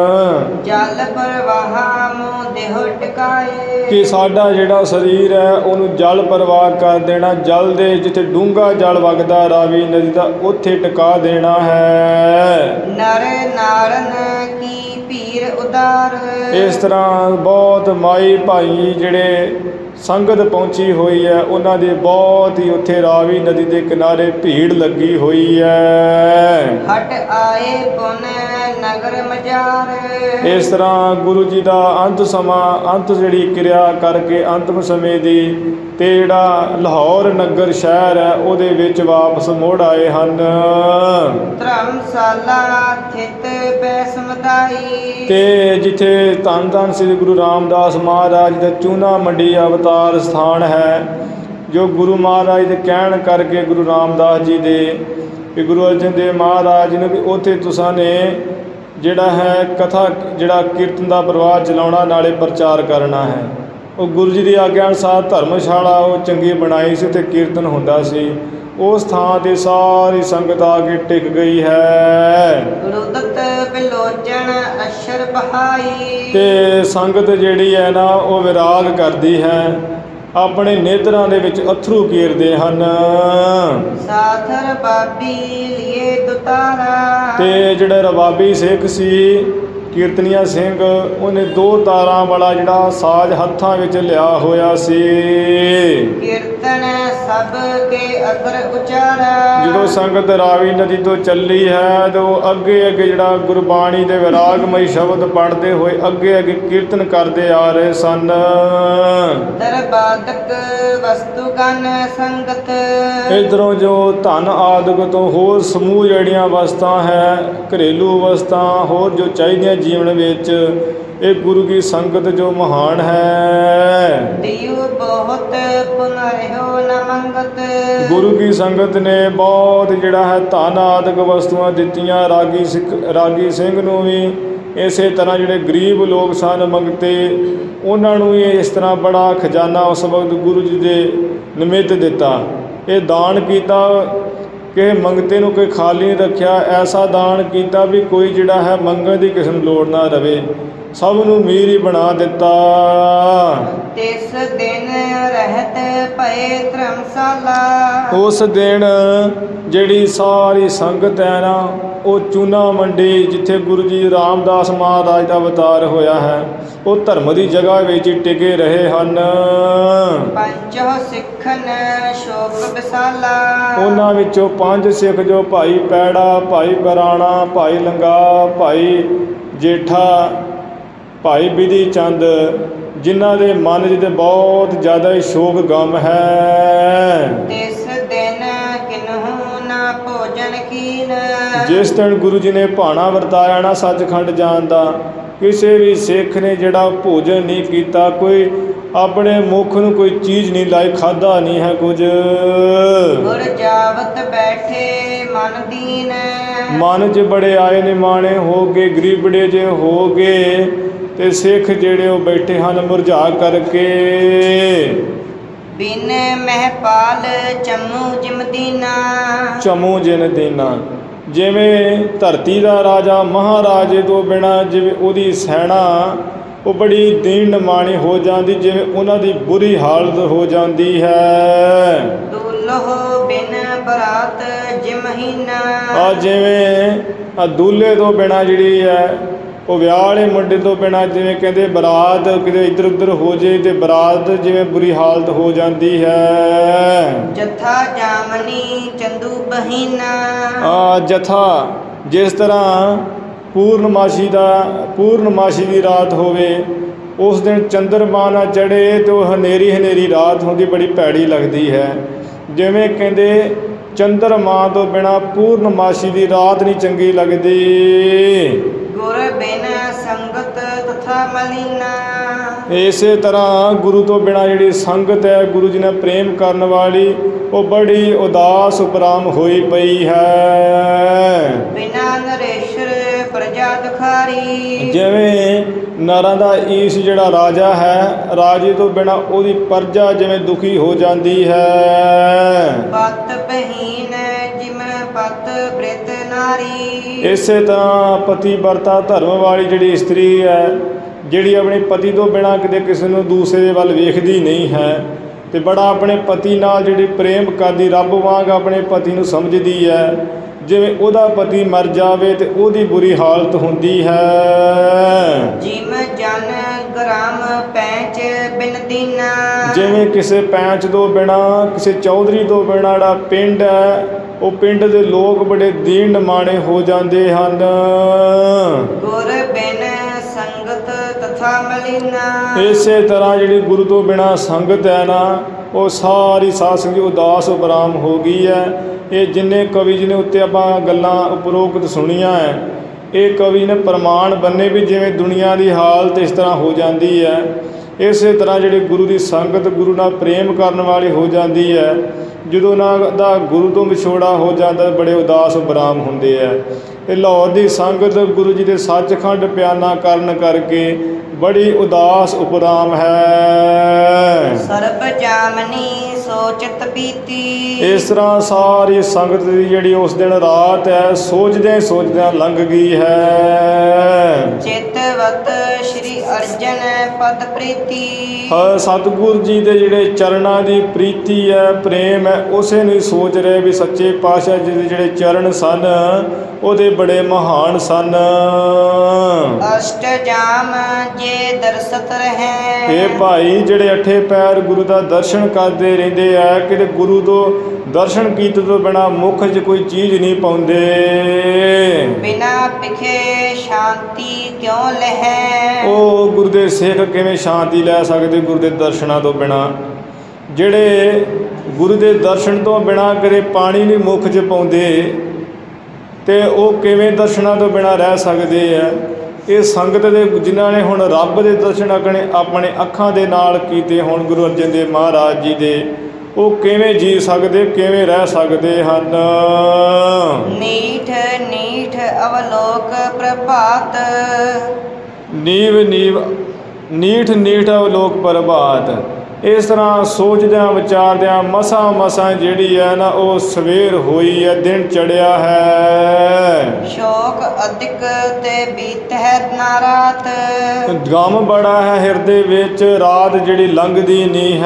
ਜਲ ਪ੍ਰਵਾਹ ਮੂੰਹ ਦੇਹ ਟਿਕਾਏ। ਕਿ ਸਾਡਾ ਜਿਹੜਾ ਸਰੀਰ ਹੈ ਉਹਨੂੰ ਜਲ ਪ੍ਰਵਾਹ ਕਰ ਦੇਣਾ, ਜਲ ਦੇ ਜਿੱਥੇ ਡੂੰਘਾ ਜਲ ਵਗਦਾ ਰਾਵੀ ਨਦੀ ਦਾ ਉੱਥੇ ਟਿਕਾ ਦੇਣਾ ਹੈ। ਨਰ ਨਾਰਨ ਕੀ ਪੀਰ ਉਦਾਰ। ਇਸ ਤਰ੍ਹਾਂ ਬਹੁਤ ਮਾਈ ਭਾਈ ਜਿਹੜੇ ਸੰਗਤ ਪਹੁੰਚੀ ਹੋਈ ਹੈ, ਉਹਨਾਂ ਦੀ ਬਹੁਤ ਹੀ ਉੱਥੇ ਰਾਵੀ ਨਦੀ ਦੇ ਕਿਨਾਰੇ ਭੀੜ ਲੱਗੀ ਹੋਈ ਹੈ। ਹਟ ਆਏ ਪੁਨ ਨਗਰ ਮਜਾਰ। ਇਸ ਤਰ੍ਹਾਂ ਗੁਰੂ ਜੀ ਦਾ ਅੰਤ ਸਮਾਂ ਅੰਤ ਜਿਹੜੀ ਕਿਰਿਆ ਕਰਕੇ ਅੰਤਮ ਸਮੇਂ ਦੀ ਅਤੇ ਜਿਹੜਾ ਲਾਹੌਰ ਨਗਰ ਸ਼ਹਿਰ ਹੈ ਉਹਦੇ ਵਿੱਚ ਵਾਪਸ ਮੁੜ ਆਏ ਹਨ। ਧਰਮਸ਼ਾਲਾ ਥਿਤ ਬੈਸਮਦਾਈ। ਅਤੇ ਜਿੱਥੇ ਧੰਨ ਧੰਨ ਸ੍ਰੀ ਗੁਰੂ ਰਾਮਦਾਸ ਮਹਾਰਾਜ ਦਾ ਚੂਨਾ ਮੰਡੀ ਅਵਤਾਰ ਸਥਾਨ ਹੈ, ਜੋ ਗੁਰੂ ਮਹਾਰਾਜ ਦੇ ਕਹਿਣ ਕਰਕੇ ਗੁਰੂ ਰਾਮਦਾਸ ਜੀ ਦੇ ਵੀ ਗੁਰੂ ਅਰਜਨ ਦੇਵ ਮਹਾਰਾਜ ਨੂੰ ਵੀ ਉੱਥੇ ਤੁਸਾਂ ਨੇ ਜਿਹੜਾ ਹੈ ਕਥਾ ਜਿਹੜਾ ਕੀਰਤਨ ਦਾ ਪ੍ਰਵਾਹ ਚਲਾਉਣਾ, ਨਾਲੇ ਪ੍ਰਚਾਰ ਕਰਨਾ ਹੈ। ਉਹ ਗੁਰੂ ਜੀ ਦੀ ਆਗਿਆ ਅਨੁਸਾਰ ਧਰਮਸ਼ਾਲਾ ਉਹ ਚੰਗੀ ਬਣਾਈ ਸੀ ਅਤੇ ਕੀਰਤਨ ਹੁੰਦਾ ਸੀ। ਉਸ ਥਾਂ 'ਤੇ ਸਾਰੀ ਸੰਗਤ ਆ ਕੇ ਟਿਕ ਗਈ ਹੈ। ਰੁਦਤ ਬਿਲੋਚਨ ਅਸ਼ਰ ਬਹਾਈ। ਅਤੇ ਸੰਗਤ ਜਿਹੜੀ ਹੈ ਨਾ ਉਹ ਵਿਰਾਗ ਕਰਦੀ ਹੈ, ਆਪਣੇ ਨੇਤਰਾਂ ਦੇ ਵਿੱਚ ਅਥਰੂ ਕੀਰਦੇ ਹਨ। ਸਾਥਰ ਬਾਬੀ ਲਿਏ ਦੁਤਾਰਾ। ਅਤੇ ਜਿਹੜਾ ਰਬਾਬੀ ਸਿੱਖ ਸੀ ਕੀਰਤਨੀਆ ਸਿੰਘ, ਉਹਨੇ ਦੋ ਤਾਰਾਂ ਵਾਲਾ ਜਿਹੜਾ ਸਾਜ਼ ਹੱਥਾਂ ਵਿੱਚ ਲਿਆ ਹੋਇਆ ਸੀ। ਕੀਰਤ ਕੀਰਤਨ ਸਭ ਕੇ ਅਗਰ ਉਚਾਰਾ। ਜਦੋਂ ਸੰਗਤ ਰਾਵੀ ਨਦੀ ਤੋਂ ਚੱਲੀ ਹੈ ਤੇ ਉਹ ਅੱਗੇ ਅੱਗੇ ਜਿਹੜਾ ਗੁਰਬਾਣੀ ਦੇ ਵਿਰਾਗਮਈ ਸ਼ਬਦ ਪੜ੍ਹਦੇ ਹੋਏ ਅੱਗੇ ਅੱਗੇ ਕੀਰਤਨ ਕਰਦੇ ਆ ਰਹੇ ਸਨ। ਦਰਬਾਦਕ ਵਸਤੂ ਗਨ ਸੰਗਤ। ਇੱਧਰੋਂ ਜੋ ਧਨ ਆਦਿਕ ਤੋਂ ਹੋਰ ਸਮੂਹ ਜਿਹੜੀਆਂ ਵਸਤਾਂ ਹੈ, ਘਰੇਲੂ ਵਸਤਾਂ ਹੋਰ ਜੋ ਚਾਹੀਦੀਆਂ ਜੀਵਨ ਵਿੱਚ, ਇਹ ਗੁਰੂ ਕੀ ਸੰਗਤ ਜੋ ਮਹਾਨ ਹੈ। ਦਿਉ ਬਹੁਤ ਪੁਨਰਿਓ ਨ ਮੰਗਤ। ਗੁਰੂ ਕੀ ਸੰਗਤ ਨੇ ਬਹੁਤ ਜਿਹੜਾ ਹੈ ਧਨ ਆਦਿਕ ਵਸਤੂਆਂ ਦਿੱਤੀਆਂ। ਰਾਗੀ ਸਿੱਖ ਰਾਗੀ ਸਿੰਘ ਨੂੰ ਵੀ ਇਸੇ ਤਰ੍ਹਾਂ ਜਿਹੜੇ ਗਰੀਬ ਲੋਕ ਸਨ ਮੰਗਤੇ, ਉਹਨਾਂ ਨੂੰ ਵੀ ਇਸ ਤਰ੍ਹਾਂ ਬੜਾ ਖਜ਼ਾਨਾ ਉਸ ਵਕਤ ਗੁਰੂ ਜੀ ਦੇ ਨਿਮਿਤ ਦਿੱਤਾ। ਇਹ ਦਾਨ ਕੀਤਾ ਕਿ ਮੰਗਤੇ ਨੂੰ ਕੋਈ ਖਾਲੀ ਨਹੀਂ ਰੱਖਿਆ। ਐਸਾ ਦਾਨ ਕੀਤਾ ਵੀ ਕੋਈ ਜਿਹੜਾ ਹੈ ਮੰਗਣ ਦੀ ਕਿਸੇ ਨੂੰ ਲੋੜ ਨਾ ਰਵੇ, ਸਭ ਨੂੰ ਅਮੀਰ ਹੀ ਬਣਾ ਦਿੱਤਾ। ਤਿਸ ਦਿਨ ਰਹਿਤ ਭਏ ਧਰਮਸ਼ਾਲਾ। ਉਸ ਦਿਨ ਜਿਹੜੀ ਸਾਰੀ ਸੰਗਤ ਹੈ ਨਾ, ਉਹ ਚੂਨਾ ਮੰਡੀ ਜਿੱਥੇ ਗੁਰੂ ਜੀ ਰਾਮਦਾਸ ਮਹਾਰਾਜ ਦਾ ਅਵਤਾਰ ਹੋਇਆ ਹੈ, ਉਹ ਧਰਮ ਦੀ ਜਗ੍ਹਾ ਵਿੱਚ ਟਿਕੇ ਰਹੇ ਹਨ। ਪੰਚੋ ਸਿੱਖਨ ਸ਼ੋਕ ਵਿਸਾਲਾ। ਉਹਨਾਂ ਵਿੱਚੋਂ ਪੰਜ ਸਿੱਖ ਜੋ ਭਾਈ ਪੈੜਾ, ਭਾਈ ਬਰਾਣਾ, ਭਾਈ ਲੰਗਾ, ਭਾਈ ਜੇਠਾ, ਭਾਈ ਬਿਧੀ ਚੰਦ, ਜਿਨ੍ਹਾਂ ਦੇ ਮਨ ਵਿੱਚ ਬਹੁਤ ਜ਼ਿਆਦਾ ਹੀ ਸ਼ੋਕ ਗਮ ਹੈ। ਤਿਸ ਦਿਨ ਕਿਨਹੂ ਨਾ ਭੋਜਨ ਕੀਨ। ਜਿਸ ਦਿਨ ਗੁਰੂ ਜੀ ਨੇ ਭਾਣਾ ਵਰਤਾਇਆ ਨਾ ਸੱਚਖੰਡ ਜਾਣ ਦਾ, ਕਿਸੇ ਵੀ ਸਿੱਖ ਨੇ ਜਿਹੜਾ ਭੋਜਨ ਨਹੀਂ ਕੀਤਾ, ਕੋਈ ਆਪਣੇ ਮੁੱਖ ਨੂੰ ਕੋਈ ਚੀਜ਼ ਨਹੀਂ ਲਾਈ, ਖਾਧਾ ਨਹੀਂ ਹੈ ਕੁਝ। ਗੁਰ ਜਾਵਤ ਬੈਠੇ ਮਨ ਦੀਨ। ਮਨ 'ਚ ਬੜੇ ਆਏ ਨੇ ਮਾਣੇ ਹੋ ਗਏ, ਗਰੀਬੜੇ ਜੇ ਹੋ ਗਏ, ਤੇ ਸਿੱਖ ਜਿਹੜੇ ਉਹ ਬੈਠੇ ਹਨ ਮੁਰਝਾ ਕਰਕੇ। ਬਿਨ ਮਹਿਪਾਲ ਚਮੂ ਜਿਮਦੀਨਾ। ਚਮੂ ਜਿਨ ਦੀਨਾ, ਜਿਵੇਂ ਧਰਤੀ ਦਾ ਰਾਜਾ ਮਹਾਰਾਜੇ ਤੋਂ ਬਿਨਾਂ ਜਿਵੇਂ ਉਹਦੀ ਸੈਨਾ ਉਹ ਬੜੀ ਦੀਨ ਨਿਮਾਣੀ ਹੋ ਜਾਂਦੀ, ਜਿਵੇਂ ਉਹਨਾਂ ਦੀ ਬੁਰੀ ਹਾਲਤ ਹੋ ਜਾਂਦੀ ਹੈ। ਦੁਲਹੁ ਬਿਨ ਬਰਾਤ ਜਿਮਹੀਨਾ। ਆ ਜਿਵੇਂ ਆ ਦੂਲੇ ਤੋਂ ਬਿਨਾਂ ਜਿਹੜੀ ਹੈ ਉਹ ਵਿਆਹ ਵਾਲੇ ਮੁੰਡੇ ਤੋਂ ਬਿਨਾਂ, ਜਿਵੇਂ ਕਹਿੰਦੇ ਬਰਾਤ ਕਿਤੇ ਇੱਧਰ ਉੱਧਰ ਹੋ ਜੇ ਤੇ ਬਰਾਤ ਜਿਵੇਂ ਬੁਰੀ ਹਾਲਤ ਹੋ ਜਾਂਦੀ ਹੈ। ਜਥਾ ਜਾਮਨੀ ਚੰਦੂ ਬਹੀਨਾ। ਆ ਜਥਾ ਜਿਸ ਤਰ੍ਹਾਂ ਪੂਰਨਮਾਸ਼ੀ ਦਾ ਪੂਰਨਮਾਸ਼ੀ ਦੀ ਰਾਤ ਹੋਵੇ, ਉਸ ਦਿਨ ਚੰਦਰਮਾ ਨਾ ਚੜ੍ਹੇ ਤੇ ਉਹ ਹਨੇਰੀ ਹਨੇਰੀ ਰਾਤ ਹੁੰਦੀ, ਬੜੀ ਭੈੜੀ ਲੱਗਦੀ ਹੈ। ਜਿਵੇਂ ਕਹਿੰਦੇ ਚੰਦਰਮਾ ਤੋਂ ਬਿਨਾਂ ਪੂਰਨਮਾਸ਼ੀ ਦੀ ਰਾਤ ਨਹੀਂ ਚੰਗੀ ਲੱਗਦੀ। ਗੁਰ ਬਿਨ ਸੰਗਤ ਤਥਾ ਮਲੀਨਾ। ਇਸੇ ਤਰ੍ਹਾਂ ਗੁਰੂ ਤੋਂ ਬਿਨਾਂ ਜਿਹੜੀ ਸੰਗਤ ਹੈ, ਗੁਰੂ ਜੀ ਨਾਲ ਪ੍ਰੇਮ ਕਰਨ ਵਾਲੀ, ਉਹ ਬੜੀ ਉਦਾਸ ਉਪਰਾਮ ਹੋਈ ਪਈ ਹੈ। ਬਿਨਾ ਨਰੇਸ਼ਰ ਪ੍ਰਜਾ ਦੁਖਾਰੀ। ਜਿਵੇਂ ਨਰਾਂ ਦਾ ਈਸ਼ ਜਿਹੜਾ ਰਾਜਾ ਹੈ, ਰਾਜੇ ਤੋਂ ਬਿਨਾਂ ਉਹਦੀ ਪ੍ਰਜਾ ਜਿਵੇਂ ਦੁਖੀ ਹੋ ਜਾਂਦੀ ਹੈ। ਪਤ ਬਹੀਨ ਜਿਮ ਪਤ ਬ੍ਰਿਤ ਨਾਰੀ। ਇਸੇ ਤਰ੍ਹਾਂ ਪਤੀ ਵਰਤਾ ਧਰਮ ਵਾਲੀ ਜਿਹੜੀ ਇਸਤਰੀ ਹੈ, ਜਿਹੜੀ ਆਪਣੇ ਪਤੀ ਤੋਂ ਬਿਨਾਂ ਕਿਤੇ ਕਿਸੇ ਨੂੰ ਦੂਸਰੇ ਵੱਲ ਵੇਖਦੀ ਨਹੀਂ ਹੈ, ਤੇ ਬੜਾ ਆਪਣੇ ਪਤੀ ਨਾਲ ਜਿਹੜੀ ਪ੍ਰੇਮ ਕਰਦੀ, ਰੱਬ ਵਾਂਗ ਆਪਣੇ ਪਤੀ ਨੂੰ ਸਮਝਦੀ ਹੈ। ਜਿਵੇਂ ਉਹਦਾ ਪਤੀ ਮਰ ਜਾਵੇ ਤੇ ਉਹਦੀ ਬੁਰੀ ਹਾਲਤ ਹੁੰਦੀ ਹੈ। ਜਿਮ ਜਨ ਗ੍ਰਾਮ ਪੈਂਚ ਬਿਨ ਦੀਨਾ। ਜਿਵੇਂ ਕਿਸੇ ਪੈਂਚ ਤੋਂ ਬਿਨਾਂ, ਕਿਸੇ ਚੌਧਰੀ ਤੋਂ ਬਿਨਾਂ ਜਿਹੜਾ ਪਿੰਡ ਹੈ, ਉਹ ਪਿੰਡ ਦੇ ਲੋਕ ਬੜੇ ਦੀਨ ਨਿਮਾਣੇ ਹੋ ਜਾਂਦੇ ਹਨ। ਗੁਰ ਬਿਨ ਸੰਗਤ ਤਥਾ ਮਲੀਨਾ। ਇਸੇ ਤਰ੍ਹਾਂ ਜਿਹੜੀ ਗੁਰੂ ਤੋਂ ਬਿਨਾਂ ਸੰਗਤ ਹੈ ਨਾ, ਉਹ ਸਾਰੀ ਸਾਧ ਸੰਗਤ ਉਦਾਸ ਉਪਰਾਮ ਹੋ ਗਈ ਹੈ। ਇਹ ਜਿੰਨੇ ਕਵੀ ਜੀ ਨੇ ਉੱਤੇ ਆਪਾਂ ਗੱਲਾਂ ਉਪਰੋਕਤ ਸੁਣੀਆਂ ਹੈ, ਇਹ ਕਵੀ ਨੇ ਪ੍ਰਮਾਣ ਬੰਨੇ ਵੀ ਜਿਵੇਂ ਦੁਨੀਆ ਦੀ ਹਾਲਤ ਇਸ ਤਰ੍ਹਾਂ ਹੋ ਜਾਂਦੀ ਹੈ, ਇਸੇ ਤਰ੍ਹਾਂ ਜਿਹੜੀ ਗੁਰੂ ਦੀ ਸੰਗਤ, ਗੁਰੂ ਨਾਲ ਪ੍ਰੇਮ ਕਰਨ ਵਾਲੀ ਹੋ ਜਾਂਦੀ ਹੈ। ਜਦੋਂ ਉਹਨਾਂ ਦਾ ਗੁਰੂ ਤੋਂ ਵਿਛੋੜਾ ਹੋ ਜਾਂਦਾ, ਬੜੇ ਉਦਾਸ ਉਪਰਾਮ ਹੁੰਦੇ ਹੈ। ਇਹ ਲਾਹੌਰ ਦੀ ਸੰਗਤ ਗੁਰੂ ਜੀ ਦੇ ਸੱਚਖੰਡ ਪਿਆਨਾ ਕਰਨ ਕਰਕੇ ਬੜੀ ਉਦਾਸ ਉਪਰਾਮ ਹੈ। ਸਰਬ ਜਾਮਨੀ ਸੋਚਤ ਬੀਤੀ। ਇਸ ਤਰ੍ਹਾਂ ਸਾਰੀ ਸੰਗਤ ਦੀ ਜਿਹੜੀ ਉਸ ਦਿਨ ਰਾਤ ਹੈ, ਸੋਚਦਿਆਂ ਸੋਚਦਿਆਂ ਲੰਘ ਗਈ ਹੈ। ਚਿਤਵਤ ਸ਼੍ਰੀ ਅਰਜਨ ਪਦ ਪ੍ਰੀਤੀ। ਸਤਿਗੁਰੂ ਜੀ ਦੇ ਜਿਹੜੇ ਚਰਨਾਂ ਦੀ ਪ੍ਰੀਤੀ ਹੈ, ਪ੍ਰੇਮ ਹੈ, ਉਸੇ ਨੂੰ ਸੋਚ ਰਹੇ ਵੀ ਸੱਚੇ ਪਾਤਸ਼ਾਹ ਜੀ ਦੇ ਜਿਹੜੇ ਚਰਨ ਸਨ, ਉਹਦੇ ਬੜੇ ਮਹਾਨ ਸਨ। ਅਸ਼ਟ ਜਾਮ ਜੇ ਦਰਸਤ ਰਹੇ। ਇਹ ਭਾਈ ਜਿਹੜੇ ਅੱਠੇ ਪੈਰ ਗੁਰੂ ਦਾ ਦਰਸ਼ਨ ਕਰਦੇ ਰਹਿੰਦੇ ਕਹਿੰਦੇ ਆ ਕਿ ਗੁਰੂ ਤੋਂ ਦਰਸ਼ਨ ਕੀਤੇ ਤੋਂ ਬਿਨਾਂ ਮੁੱਖ 'ਚ ਕੋਈ ਚੀਜ਼ ਨਹੀਂ ਪਾਉਂਦੇ। ਬਿਨਾ ਪਿਖੇ ਸ਼ਾਂਤੀ ਕਿਉਂ ਲਹੈ। ਉਹ ਗੁਰੂ ਦੇ ਸਿੱਖ ਕਿਵੇਂ ਸ਼ਾਂਤੀ ਲੈ ਸਕਦੇ ਗੁਰੂ ਦੇ ਦਰਸ਼ਨਾਂ ਤੋਂ ਬਿਨਾਂ? ਜਿਹੜੇ ਗੁਰੂ ਦੇ ਦਰਸ਼ਨ ਤੋਂ ਬਿਨਾਂ ਕਦੇ ਪਾਣੀ ਨਹੀਂ ਮੁੱਖ 'ਚ ਪਾਉਂਦੇ ਤੇ ਉਹ ਕਿਵੇਂ ਦਰਸ਼ਨਾਂ ਤੋਂ ਬਿਨਾਂ ਰਹਿ ਸਕਦੇ ਆ? ਇਹ ਸੰਗਤ ਦੇ ਜਿਨ੍ਹਾਂ ਨੇ ਹੁਣ ਰੱਬ ਦੇ ਦਰਸ਼ਨ ਆਪਣੇ ਆਪਣੇ ਅੱਖਾਂ ਦੇ ਨਾਲ ਕੀਤੇ ਹੁਣ ਗੁਰੂ ਅਰਜਨ ਦੇਵ ਮਹਾਰਾਜ ਜੀ ਦੇ, ਉਹ ਕਿਵੇਂ ਜੀ ਸਕਦੇ, ਕਿਵੇਂ ਰਹਿ ਸਕਦੇ ਹਨ? ਨੀਠ ਨੀਠ ਅਵਲੋਕ ਪ੍ਰਭਾਤ। ਨੀਵ ਨੀਵ ਨੀਠ ਨੀਠ ਅਵਲੋਕ ਪ੍ਰਭਾਤ। ਇਸ ਤਰ੍ਹਾਂ ਸੋਚਦਿਆਂ ਵਿਚਾਰਦਿਆਂ ਮਸਾਂ ਮਸਾਂ ਜਿਹੜੀ ਹੈ ਨਾ ਉਹ ਸਵੇਰ ਹੋਈ ਹੈ, ਦਿਨ ਚੜ੍ਹਿਆ ਹੈ। ਸ਼ੋਕ ਅਧਿਕ ਤੇ ਬੀਤ ਹੈ ਨਾ ਰਾਤ। ਗਮ ਬੜਾ ਹੈ ਹਿਰਦੇ ਵਿੱਚ, ਰਾਤ ਜਿਹੜੀ ਲੰਘਦੀ ਨਹੀਂ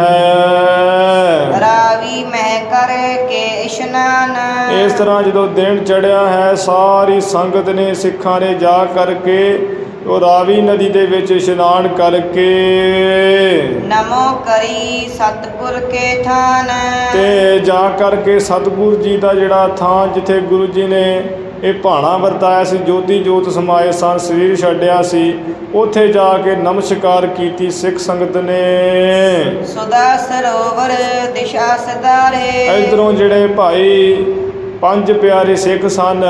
ਹੈ। ਰਾਵੀ ਮਹਿ ਕਰ ਕੇ ਇਸ਼ਨਾਨ। ਇਸ ਤਰ੍ਹਾਂ ਜਦੋਂ ਦਿਨ ਚੜ੍ਹਿਆ ਹੈ ਸਾਰੀ ਸੰਗਤ ਨੇ ਸਿੱਖਾਂ ਨੇ ਜਾ ਕਰਕੇ ਉਹ ਰਾਵੀ ਨਦੀ ਦੇ ਵਿੱਚ ਇਸ਼ਨਾਨ ਕਰਕੇ ਨਮੋ ਕਰੀ ਸਤਿਗੁਰ ਕੇ ਥਾਨ। ਤੇ ਜਾ ਕਰਕੇ ਸਤਿਗੁਰ ਜੀ ਦਾ ਜਿਹੜਾ ਥਾਂ ਜਿੱਥੇ ਗੁਰੂ ਜੀ ਨੇ ਇਹ ਭਾਣਾ ਵਰਤਾਇਆ ਸੀ, ਜੋਤੀ ਜੋਤ ਸਮਾਏ ਸਨ, ਸਰੀਰ ਛੱਡਿਆ ਸੀ, ਉੱਥੇ ਜਾ ਕੇ ਨਮਸਕਾਰ ਕੀਤੀ ਸਿੱਖ ਸੰਗਤ ਨੇ। ਸੁਦਾ ਸਰੋਵਰ ਦਿਸ਼ਾ ਸਦਾਰੇ। ਇੱਧਰੋਂ ਜਿਹੜੇ ਭਾਈ ਪੰਜ ਪਿਆਰੇ ਸਿੱਖ ਸਨ,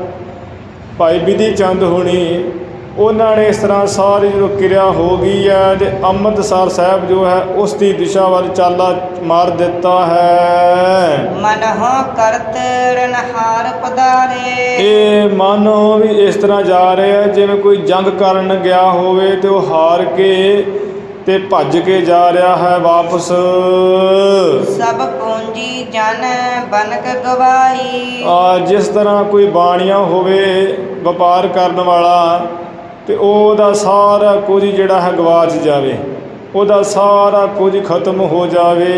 ਭਾਈ ਬਿਧੀ ਚੰਦ ਹੋਣੀ, ਉਹਨਾਂ ਨੇ ਇਸ ਤਰ੍ਹਾਂ ਸਾਰੀ ਜਦੋਂ ਕਿਰਿਆ ਹੋ ਗਈ ਹੈ ਤੇ ਅੰਮ੍ਰਿਤਸਰ ਸਾਹਿਬ ਜੋ ਹੈ ਉਸ ਦੀ ਦਿਸ਼ਾ ਵੱਲ ਚਾਲਾ ਮਾਰ ਦਿੱਤਾ ਹੈ। ਮਨਹੁ ਕਰਤ ਰਨਹਾਰ ਪਦਾਰੇ। ਇਹ ਮਨ ਵੀ ਇਸ ਤਰ੍ਹਾਂ ਜਾ ਰਿਹਾ ਜਿਵੇਂ ਕੋਈ ਜੰਗ ਕਰਨ ਗਿਆ ਹੋਵੇ ਤੇ ਉਹ ਹਾਰ ਕੇ ਤੇ ਭੱਜ ਕੇ ਜਾ ਰਿਹਾ ਹੈ ਵਾਪਸ। ਸਭ ਪੂੰਜੀ ਜਨ ਬਨਕ ਗਵਾਈ। ਆ ਜਿਸ ਤਰ੍ਹਾਂ ਕੋਈ ਬਾਣੀਆ ਹੋਵੇ ਵਪਾਰ ਕਰਨ ਵਾਲਾ ਤੇ ਉਹਦਾ ਸਾਰਾ ਕੁਝ ਜਿਹੜਾ ਹੈ ਗਵਾਚ ਜਾਵੇ, ਉਹਦਾ ਸਾਰਾ ਕੁਝ ਖਤਮ ਹੋ ਜਾਵੇ।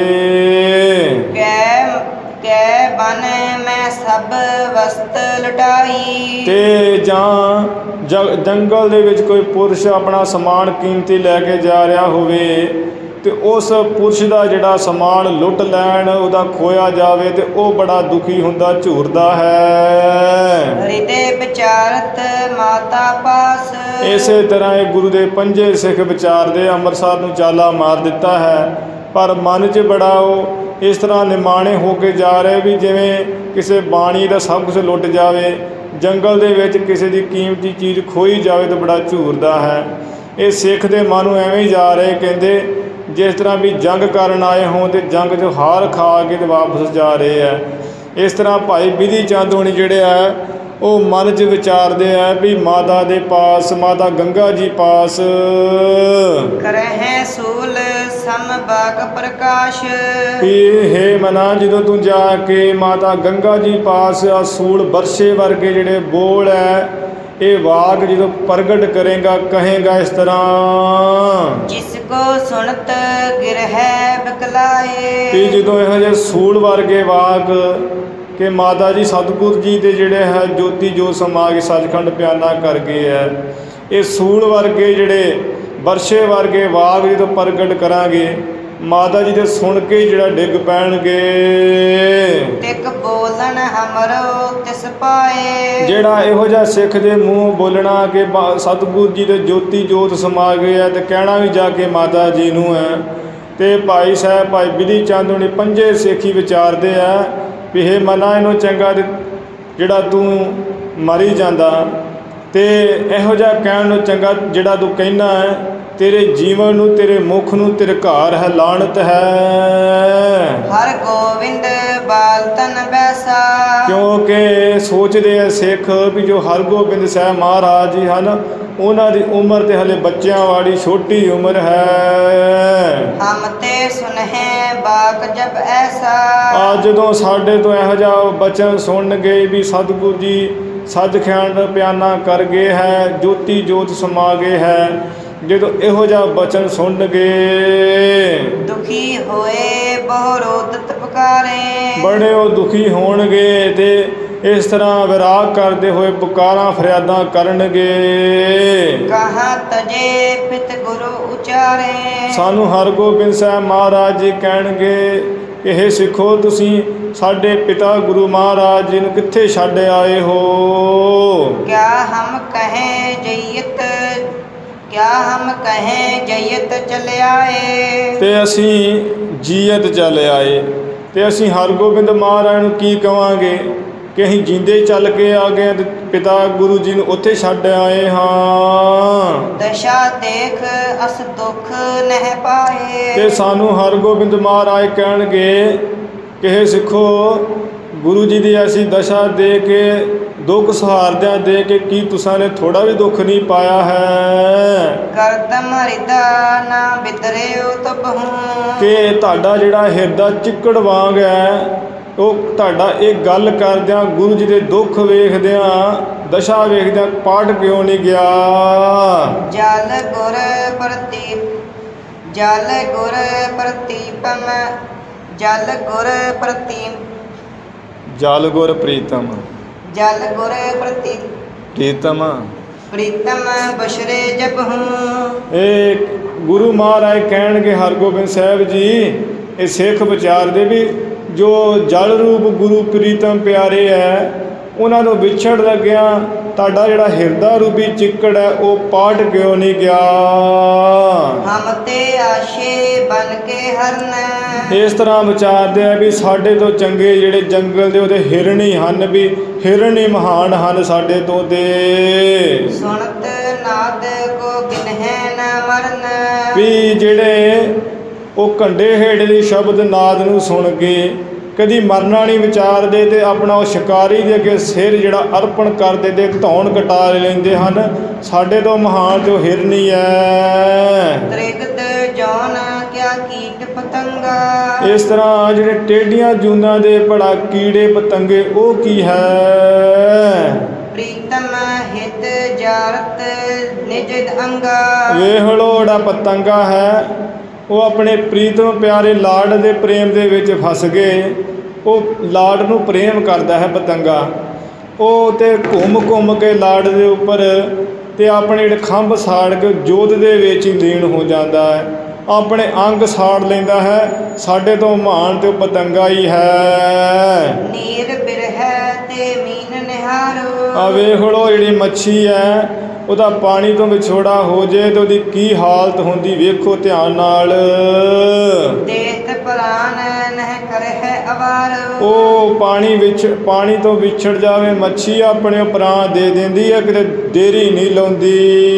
ਕੈ ਕੈ ਬਨ ਮੈਂ ਸਭ ਵਸਤ ਲਟਾਈ। ਤੇ ਜਾਂ ਜੰਗਲ ਦੇ ਵਿੱਚ ਕੋਈ ਪੁਰਸ਼ ਆਪਣਾ ਸਮਾਨ ਕੀਮਤੀ ਲੈ ਕੇ ਜਾ ਰਿਹਾ ਹੋਵੇ ਤੇ ਉਸ ਪੁਰਸ਼ ਦਾ ਜਿਹੜਾ ਸਮਾਨ ਲੁੱਟ ਲੈਣ, ਉਹਦਾ ਖੋਇਆ ਜਾਵੇ ਤੇ ਉਹ ਬੜਾ ਦੁਖੀ ਹੁੰਦਾ, ਝੂਰਦਾ ਹੈ। ਹਿਰਦੇ ਵਿਚਾਰਤ ਮਾਤਾ ਪਾਸ। ਇਸੇ ਤਰ੍ਹਾਂ ਇਹ ਗੁਰੂ ਦੇ ਪੰਜੇ ਸਿੱਖ ਵਿਚਾਰਦੇ ਅੰਮ੍ਰਿਤਸਰ ਨੂੰ ਚਾਲਾ ਮਾਰ ਦਿੱਤਾ ਹੈ, ਪਰ ਮਨ 'ਚ ਬੜਾ ਉਹ ਇਸ ਤਰ੍ਹਾਂ ਨਿਮਾਣੇ ਹੋ ਕੇ ਜਾ ਰਹੇ ਵੀ ਜਿਵੇਂ ਕਿਸੇ ਬਾਣੀ ਦਾ ਸਭ ਕੁਝ ਲੁੱਟ ਜਾਵੇ, ਜੰਗਲ ਦੇ ਵਿੱਚ ਕਿਸੇ ਦੀ ਕੀਮਤੀ ਚੀਜ਼ ਖੋਈ ਜਾਵੇ ਤਾਂ ਬੜਾ ਝੂਰਦਾ ਹੈ। ਇਹ ਸਿੱਖ ਦੇ ਮਨ ਨੂੰ ਐਵੇਂ ਹੀ ਜਾ ਰਹੇ, ਕਹਿੰਦੇ ਜਿਸ ਤਰ੍ਹਾਂ ਵੀ ਜੰਗ ਕਰਨ ਆਏ ਹੋਣ ਤੇ ਜੰਗ 'ਚ ਹਾਰ ਖਾ ਕੇ ਤੇ ਵਾਪਸ ਜਾ ਰਹੇ ਆ। ਇਸ ਤਰ੍ਹਾਂ ਭਾਈ ਬਿਧੀ ਚੰਦ ਹੋਣੀ ਜਿਹੜੇ ਆ ਉਹ ਮਨ 'ਚ ਵਿਚਾਰਦੇ ਆ ਵੀ ਮਾਤਾ ਦੇ ਪਾਸ, ਮਾਤਾ ਗੰਗਾ ਜੀ ਪਾਸ ਕਰਹਿ ਸੂਲ ਸਮ ਬਾਗ ਪ੍ਰਕਾਸ਼। ਵੀ ਹੇ ਮਨਾ ਜਦੋਂ ਤੂੰ ਜਾ ਕੇ ਮਾਤਾ ਗੰਗਾ ਜੀ ਪਾਸ ਆ ਸੂਲ ਬਰਸ਼ੇ ਵਰਗੇ ਜਿਹੜੇ ਬੋਲ ਹੈ ਇਹ ਵਾਕ ਜਦੋਂ ਪ੍ਰਗਟ ਕਰੇਗਾ ਕਹੇਗਾ ਇਸ ਤਰ੍ਹਾਂ। ਜਿਸ ਕੋ ਸੁਣਤ ਗਿਰਹਿ ਬਕਲਾਏ। ਵੀ ਜਦੋਂ ਇਹੋ ਜਿਹੇ ਸੂਲ ਵਰਗੇ ਵਾਕ ਕਿ ਮਾਤਾ ਜੀ ਸਤਿਗੁਰ ਜੀ ਦੇ ਜਿਹੜੇ ਹੈ ਜੋਤੀ ਜੋਤ ਸਮਾ ਕੇ ਸੱਚਖੰਡ ਪਿਆਨਾ ਕਰ ਗਏ ਹੈ, ਇਹ ਸੂਲ ਵਰਗੇ ਜਿਹੜੇ ਬਰਸ਼ੇ ਵਰਗੇ ਵਾਕ ਜਦੋਂ ਪ੍ਰਗਟ ਕਰਾਂਗੇ ਮਾਤਾ ਜੀ ਦੇ ਸੁਣ ਕੇ ਜਿਹੜਾ ਡਿੱਗ ਪੈਣਗੇ। ਤਿਕ ਬੋਲਣ ਹਮਰੋ ਤਿਸ ਪਾਏ। ਜਿਹੜਾ ਇਹੋ ਜਿਹਾ ਸਿੱਖ ਦੇ ਮੂੰਹ ਬੋਲਣਾ ਕਿ ਸਤਿਗੁਰ ਜੀ ਦੇ ਜੋਤੀ ਜੋਤ ਸਮਾ ਗਏ ਹੈ ਤੇ ਕਹਿਣਾ ਵੀ ਜਾ ਕੇ ਮਾਤਾ ਜੀ ਨੂੰ ਹੈ। ਤੇ ਭਾਈ ਸਾਹਿਬ ਭਾਈ ਬਿਧੀ ਚੰਦ ਹੋਣੀ ਪੰਜੇ ਸਿੱਖੀ ਵਿਚਾਰਦੇ ਆ ਵੀ ਹੇ ਮਨਾ ਇਹਨੂੰ ਚੰਗਾ ਜਿਹੜਾ ਤੂੰ ਮਰੀ ਜਾਂਦਾ ਤੇ ਇਹੋ ਜਿਹਾ ਕਹਿਣ ਨੂੰ ਚੰਗਾ ਜਿਹੜਾ ਤੂੰ ਕਹਿਣਾ ਹੈ ਤੇਰੇ ਜੀਵਨ ਨੂੰ, ਤੇਰੇ ਮੁਖ ਨੂੰ, ਤੇਰੇ ਘਰ ਹੈ ਲਾਹਨਤ ਹੈ। ਹਰ ਗੋਬਿੰਦ ਬਾਲ ਤਨ ਬੈਸਾ। ਕਿਉਂਕਿ ਸੋਚਦੇ ਆ ਸਿੱਖ ਵੀ ਜੋ ਹਰਗੋਬਿੰਦ ਸਾਹਿਬ ਮਹਾਰਾਜ ਜੀ ਹਨ ਉਹਨਾਂ ਦੀ ਉਮਰ ਤੇ ਹਲੇ ਬੱਚਿਆਂ ਵਾਲੀ ਛੋਟੀ ਉਮਰ ਹੈ। ਹਮ ਤੇ ਸੁਨਹਿ ਬਾਕ ਜਬ ਐਸਾ। ਆ ਜਦੋਂ ਸਾਡੇ ਤੋਂ ਇਹੋ ਜਿਹਾ ਬਚਨ ਸੁਣਨਗੇ ਵੀ ਸਤਿਗੁਰੂ ਜੀ ਸੱਚਖੰਡ ਪਿਆਨਾ ਕਰ ਗਏ ਹੈ, ਜੋਤੀ ਜੋਤ ਸਮਾ ਗਏ ਹੈ, ਜਦੋਂ ਇਹੋ ਜਿਹਾ ਬਚਨ ਸੁਣਨਗੇ ਦੁਖੀ ਹੋਏ ਬਹੁ ਰੋਦਤ ਪੁਕਾਰੇ। ਬੜੇ ਉਹ ਦੁਖੀ ਹੋਣਗੇ ਤੇ ਇਸ ਤਰ੍ਹਾਂ ਵਿਰਾਗ ਕਰਦੇ ਹੋਏ ਪੁਕਾਰਾਂ ਫਰਿਆਦਾਂ ਕਰਨਗੇ। ਕਹਾਂ ਤਜੇ ਪਿਤ ਗੁਰੂ ਉਚਾਰੇ। ਸਾਨੂੰ ਹਰਗੋਬਿੰਦ ਸਾਹਿਬ ਮਹਾਰਾਜ ਜੀ ਕਹਿਣਗੇ ਕਿ ਹੇ ਸਿੱਖੋ ਤੁਸੀਂ ਸਾਡੇ ਪਿਤਾ ਗੁਰੂ ਮਹਾਰਾਜ ਜੀ ਨੂੰ ਕਿੱਥੇ ਛੱਡ ਆਏ ਹੋ। क्या हम कहें जयत क्या हम कहें जयत चले आए। ਤੇ ਅਸੀਂ ਜੀਅਤ ਚੱਲ ਆਏ। ਤੇ ਅਸੀਂ ਹਰਗੋਬਿੰਦ ਮਹਾਰਾਜ ਨੂੰ ਕੀ ਕਵਾਂਗੇ ਕਿ ਅਸੀਂ ਜਿੰਦੇ ਚੱਲ ਕੇ ਆ ਗਏ ਤੇ ਪਿਤਾ ਗੁਰੂ ਜੀ ਨੂੰ ਉੱਥੇ ਛੱਡ ਆਏ ਹਾਂ। दशा देख अस दुख नह पाए। ਤੇ ਸਾਨੂੰ ਹਰਗੋਬਿੰਦ ਮਹਾਰਾਜ ਕਹਿਣਗੇ ਕਿ ਹੇ ਸਿੱਖੋ ਗੁਰੂ ਜੀ ਦੀ ਐਸੀ ਦਸ਼ਾ ਦੇ ਕੇ ਦੁੱਖ ਸਹਾਰਦਿਆਂ ਦੇ ਕੇ ਕੀ ਤੁਸਾਂ ਨੇ ਥੋੜਾ ਵੀ ਦੁੱਖ ਨਹੀਂ ਪਾਇਆ ਹੈ। करदम हृदा ना बितरे तबहू। ਕਿ ਤੁਹਾਡਾ ਜਿਹੜਾ ਹਿਰਦਾ ਚਿੱਕੜ ਵਾਂਗ ਹੈ ਉਹ ਤੁਹਾਡਾ ਇਹ ਗੱਲ ਕਰਦਿਆਂ ਗੁਰੂ ਜੀ ਦੇ ਦੁੱਖ ਵੇਖਦਿਆਂ ਦਸ਼ਾ ਵੇਖਦਿਆਂ ਪਾਟ ਕਿਉਂ ਨਹੀਂ ਗਿਆ। जल गुर प्रतीप जल गुर प्रतीपम जल गुर प्रतीप ਜਲ ਗੁਰ ਪ੍ਰੀਤਮ जल गुर प्रतीप ਪ੍ਰੀਤਮ प्रीतम बशरे जब हूँ। ਇਹ ਗੁਰੂ ਮਹਾਰਾਜ ਕਹਿਣਗੇ ਹਰਗੋਬਿੰਦ ਸਾਹਿਬ ਜੀ ਇਹ ਸਿੱਖ ਵਿਚਾਰਦੇ ਵੀ ਜੋ ਜਲ ਰੂਪ ਗੁਰੂ ਪ੍ਰੀਤਮ ਪਿਆਰੇ ਹੈ ਉਹਨਾਂ ਨੂੰ ਵਿਛੜ ਲੱਗਿਆ ਤੁਹਾਡਾ ਜਿਹੜਾ ਹਿਰਦਾ ਰੂਪੀ ਚਿੱਕੜ ਹੈ ਉਹ ਪਾਟ ਕਿਉਂ ਨਹੀਂ ਗਿਆ। हम ते आशे बन के हरन। ਇਸ ਤਰ੍ਹਾਂ ਵਿਚਾਰਦੇ ਆ ਵੀ ਸਾਡੇ ਤੋਂ ਚੰਗੇ ਜਿਹੜੇ ਜੰਗਲ ਦੇ ਉਹਦੇ ਹਿਰਨ ਹੀ ਹਨ ਵੀ ਹਿਰਨ ਹੀ ਮਹਾਨ ਹਨ ਸਾਡੇ ਤੋਂ ਤੇ। सुनत नाद को गिनहे न मरन। ਵੀ ਜਿਹੜੇ ਉਹ ਕੰਡੇ ਹੇਠ ਦੇ ਸ਼ਬਦ ਨਾਦ ਨੂੰ ਸੁਣ ਕੇ ਕਦੀ ਮਰਨਾ ਨਹੀਂ ਵਿਚਾਰਦੇ ਤੇ ਆਪਣਾ ਉਹ ਸ਼ਿਕਾਰੀ ਦੇ ਅੱਗੇ ਸਿਰ ਜਿਹੜਾ ਅਰਪਣ ਕਰਦੇ ਤੇ ਧੌਣ ਕਟਾ ਲੈਂਦੇ ਹਨ। ਸਾਡੇ ਤੋਂ ਮਹਾਨ ਜੋ ਹਿਰਨੀ ਹੈ। त्रिगत जौन क्या कीट पतंगा। ਇਸ ਤਰ੍ਹਾਂ ਜਿਹੜੇ ਟੇਡੀਆਂ ਜੂਨਾਂ ਦੇ ਭਲਾ ਕੀੜੇ ਪਤੰਗੇ ਉਹ ਕੀ ਹੈ। प्रीतम हित जारत निज अंगा। ਵੇਖ ਲੋ ਜਿਹੜਾ ਪਤੰਗਾ ਹੈ ਉਹ ਆਪਣੇ ਪ੍ਰੀਤਮ ਪਿਆਰੇ ਲਾਡ ਦੇ ਪ੍ਰੇਮ ਦੇ ਵਿੱਚ ਫਸ ਗਏ। ਉਹ ਲਾਡ ਨੂੰ ਪ੍ਰੇਮ ਕਰਦਾ ਹੈ ਪਤੰਗਾ। ਉਹ ਤੇ ਘੁੰਮ ਘੁੰਮ ਕੇ ਲਾਡ ਦੇ ਉੱਪਰ ਤੇ ਆਪਣੇ ਜਿਹੜੇ ਖੰਭ ਸਾੜ ਕੇ ਜੋਤ ਦੇ ਵਿੱਚ ਹੀ ਲੀਨ ਹੋ ਜਾਂਦਾ ਹੈ। ਆਪਣੇ ਅੰਗ ਸਾੜ ਲੈਂਦਾ ਹੈ। ਸਾਡੇ ਤੋਂ ਮਹਾਨ ਤੇ ਉਹ ਪਤੰਗਾ ਹੀ ਹੈ। नीर बिरह ते मीन निहारो। ਆ ਵੇਖ ਲੋ ਜਿਹੜੀ ਮੱਛੀ ਹੈ ਉਹਦਾ ਪਾਣੀ ਤੋਂ ਵਿਛੋੜਾ ਹੋ ਜੇ ਤੇ ਉਹਦੀ ਕੀ ਹਾਲਤ ਹੁੰਦੀ ਵੇਖੋ ਧਿਆਨ ਨਾਲ। देत प्राण नह करह अवारो। ਉਹ ਪਾਣੀ ਵਿੱਚ ਪਾਣੀ ਤੋਂ ਵਿਛੜ ਜਾਵੇ ਮੱਛੀ ਆਪਣੇ ਪ੍ਰਾਣ ਦੇ ਦਿੰਦੀ ਹੈ ਕਿਤੇ ਦੇਰੀ ਨਹੀਂ ਲਾਉਂਦੀ।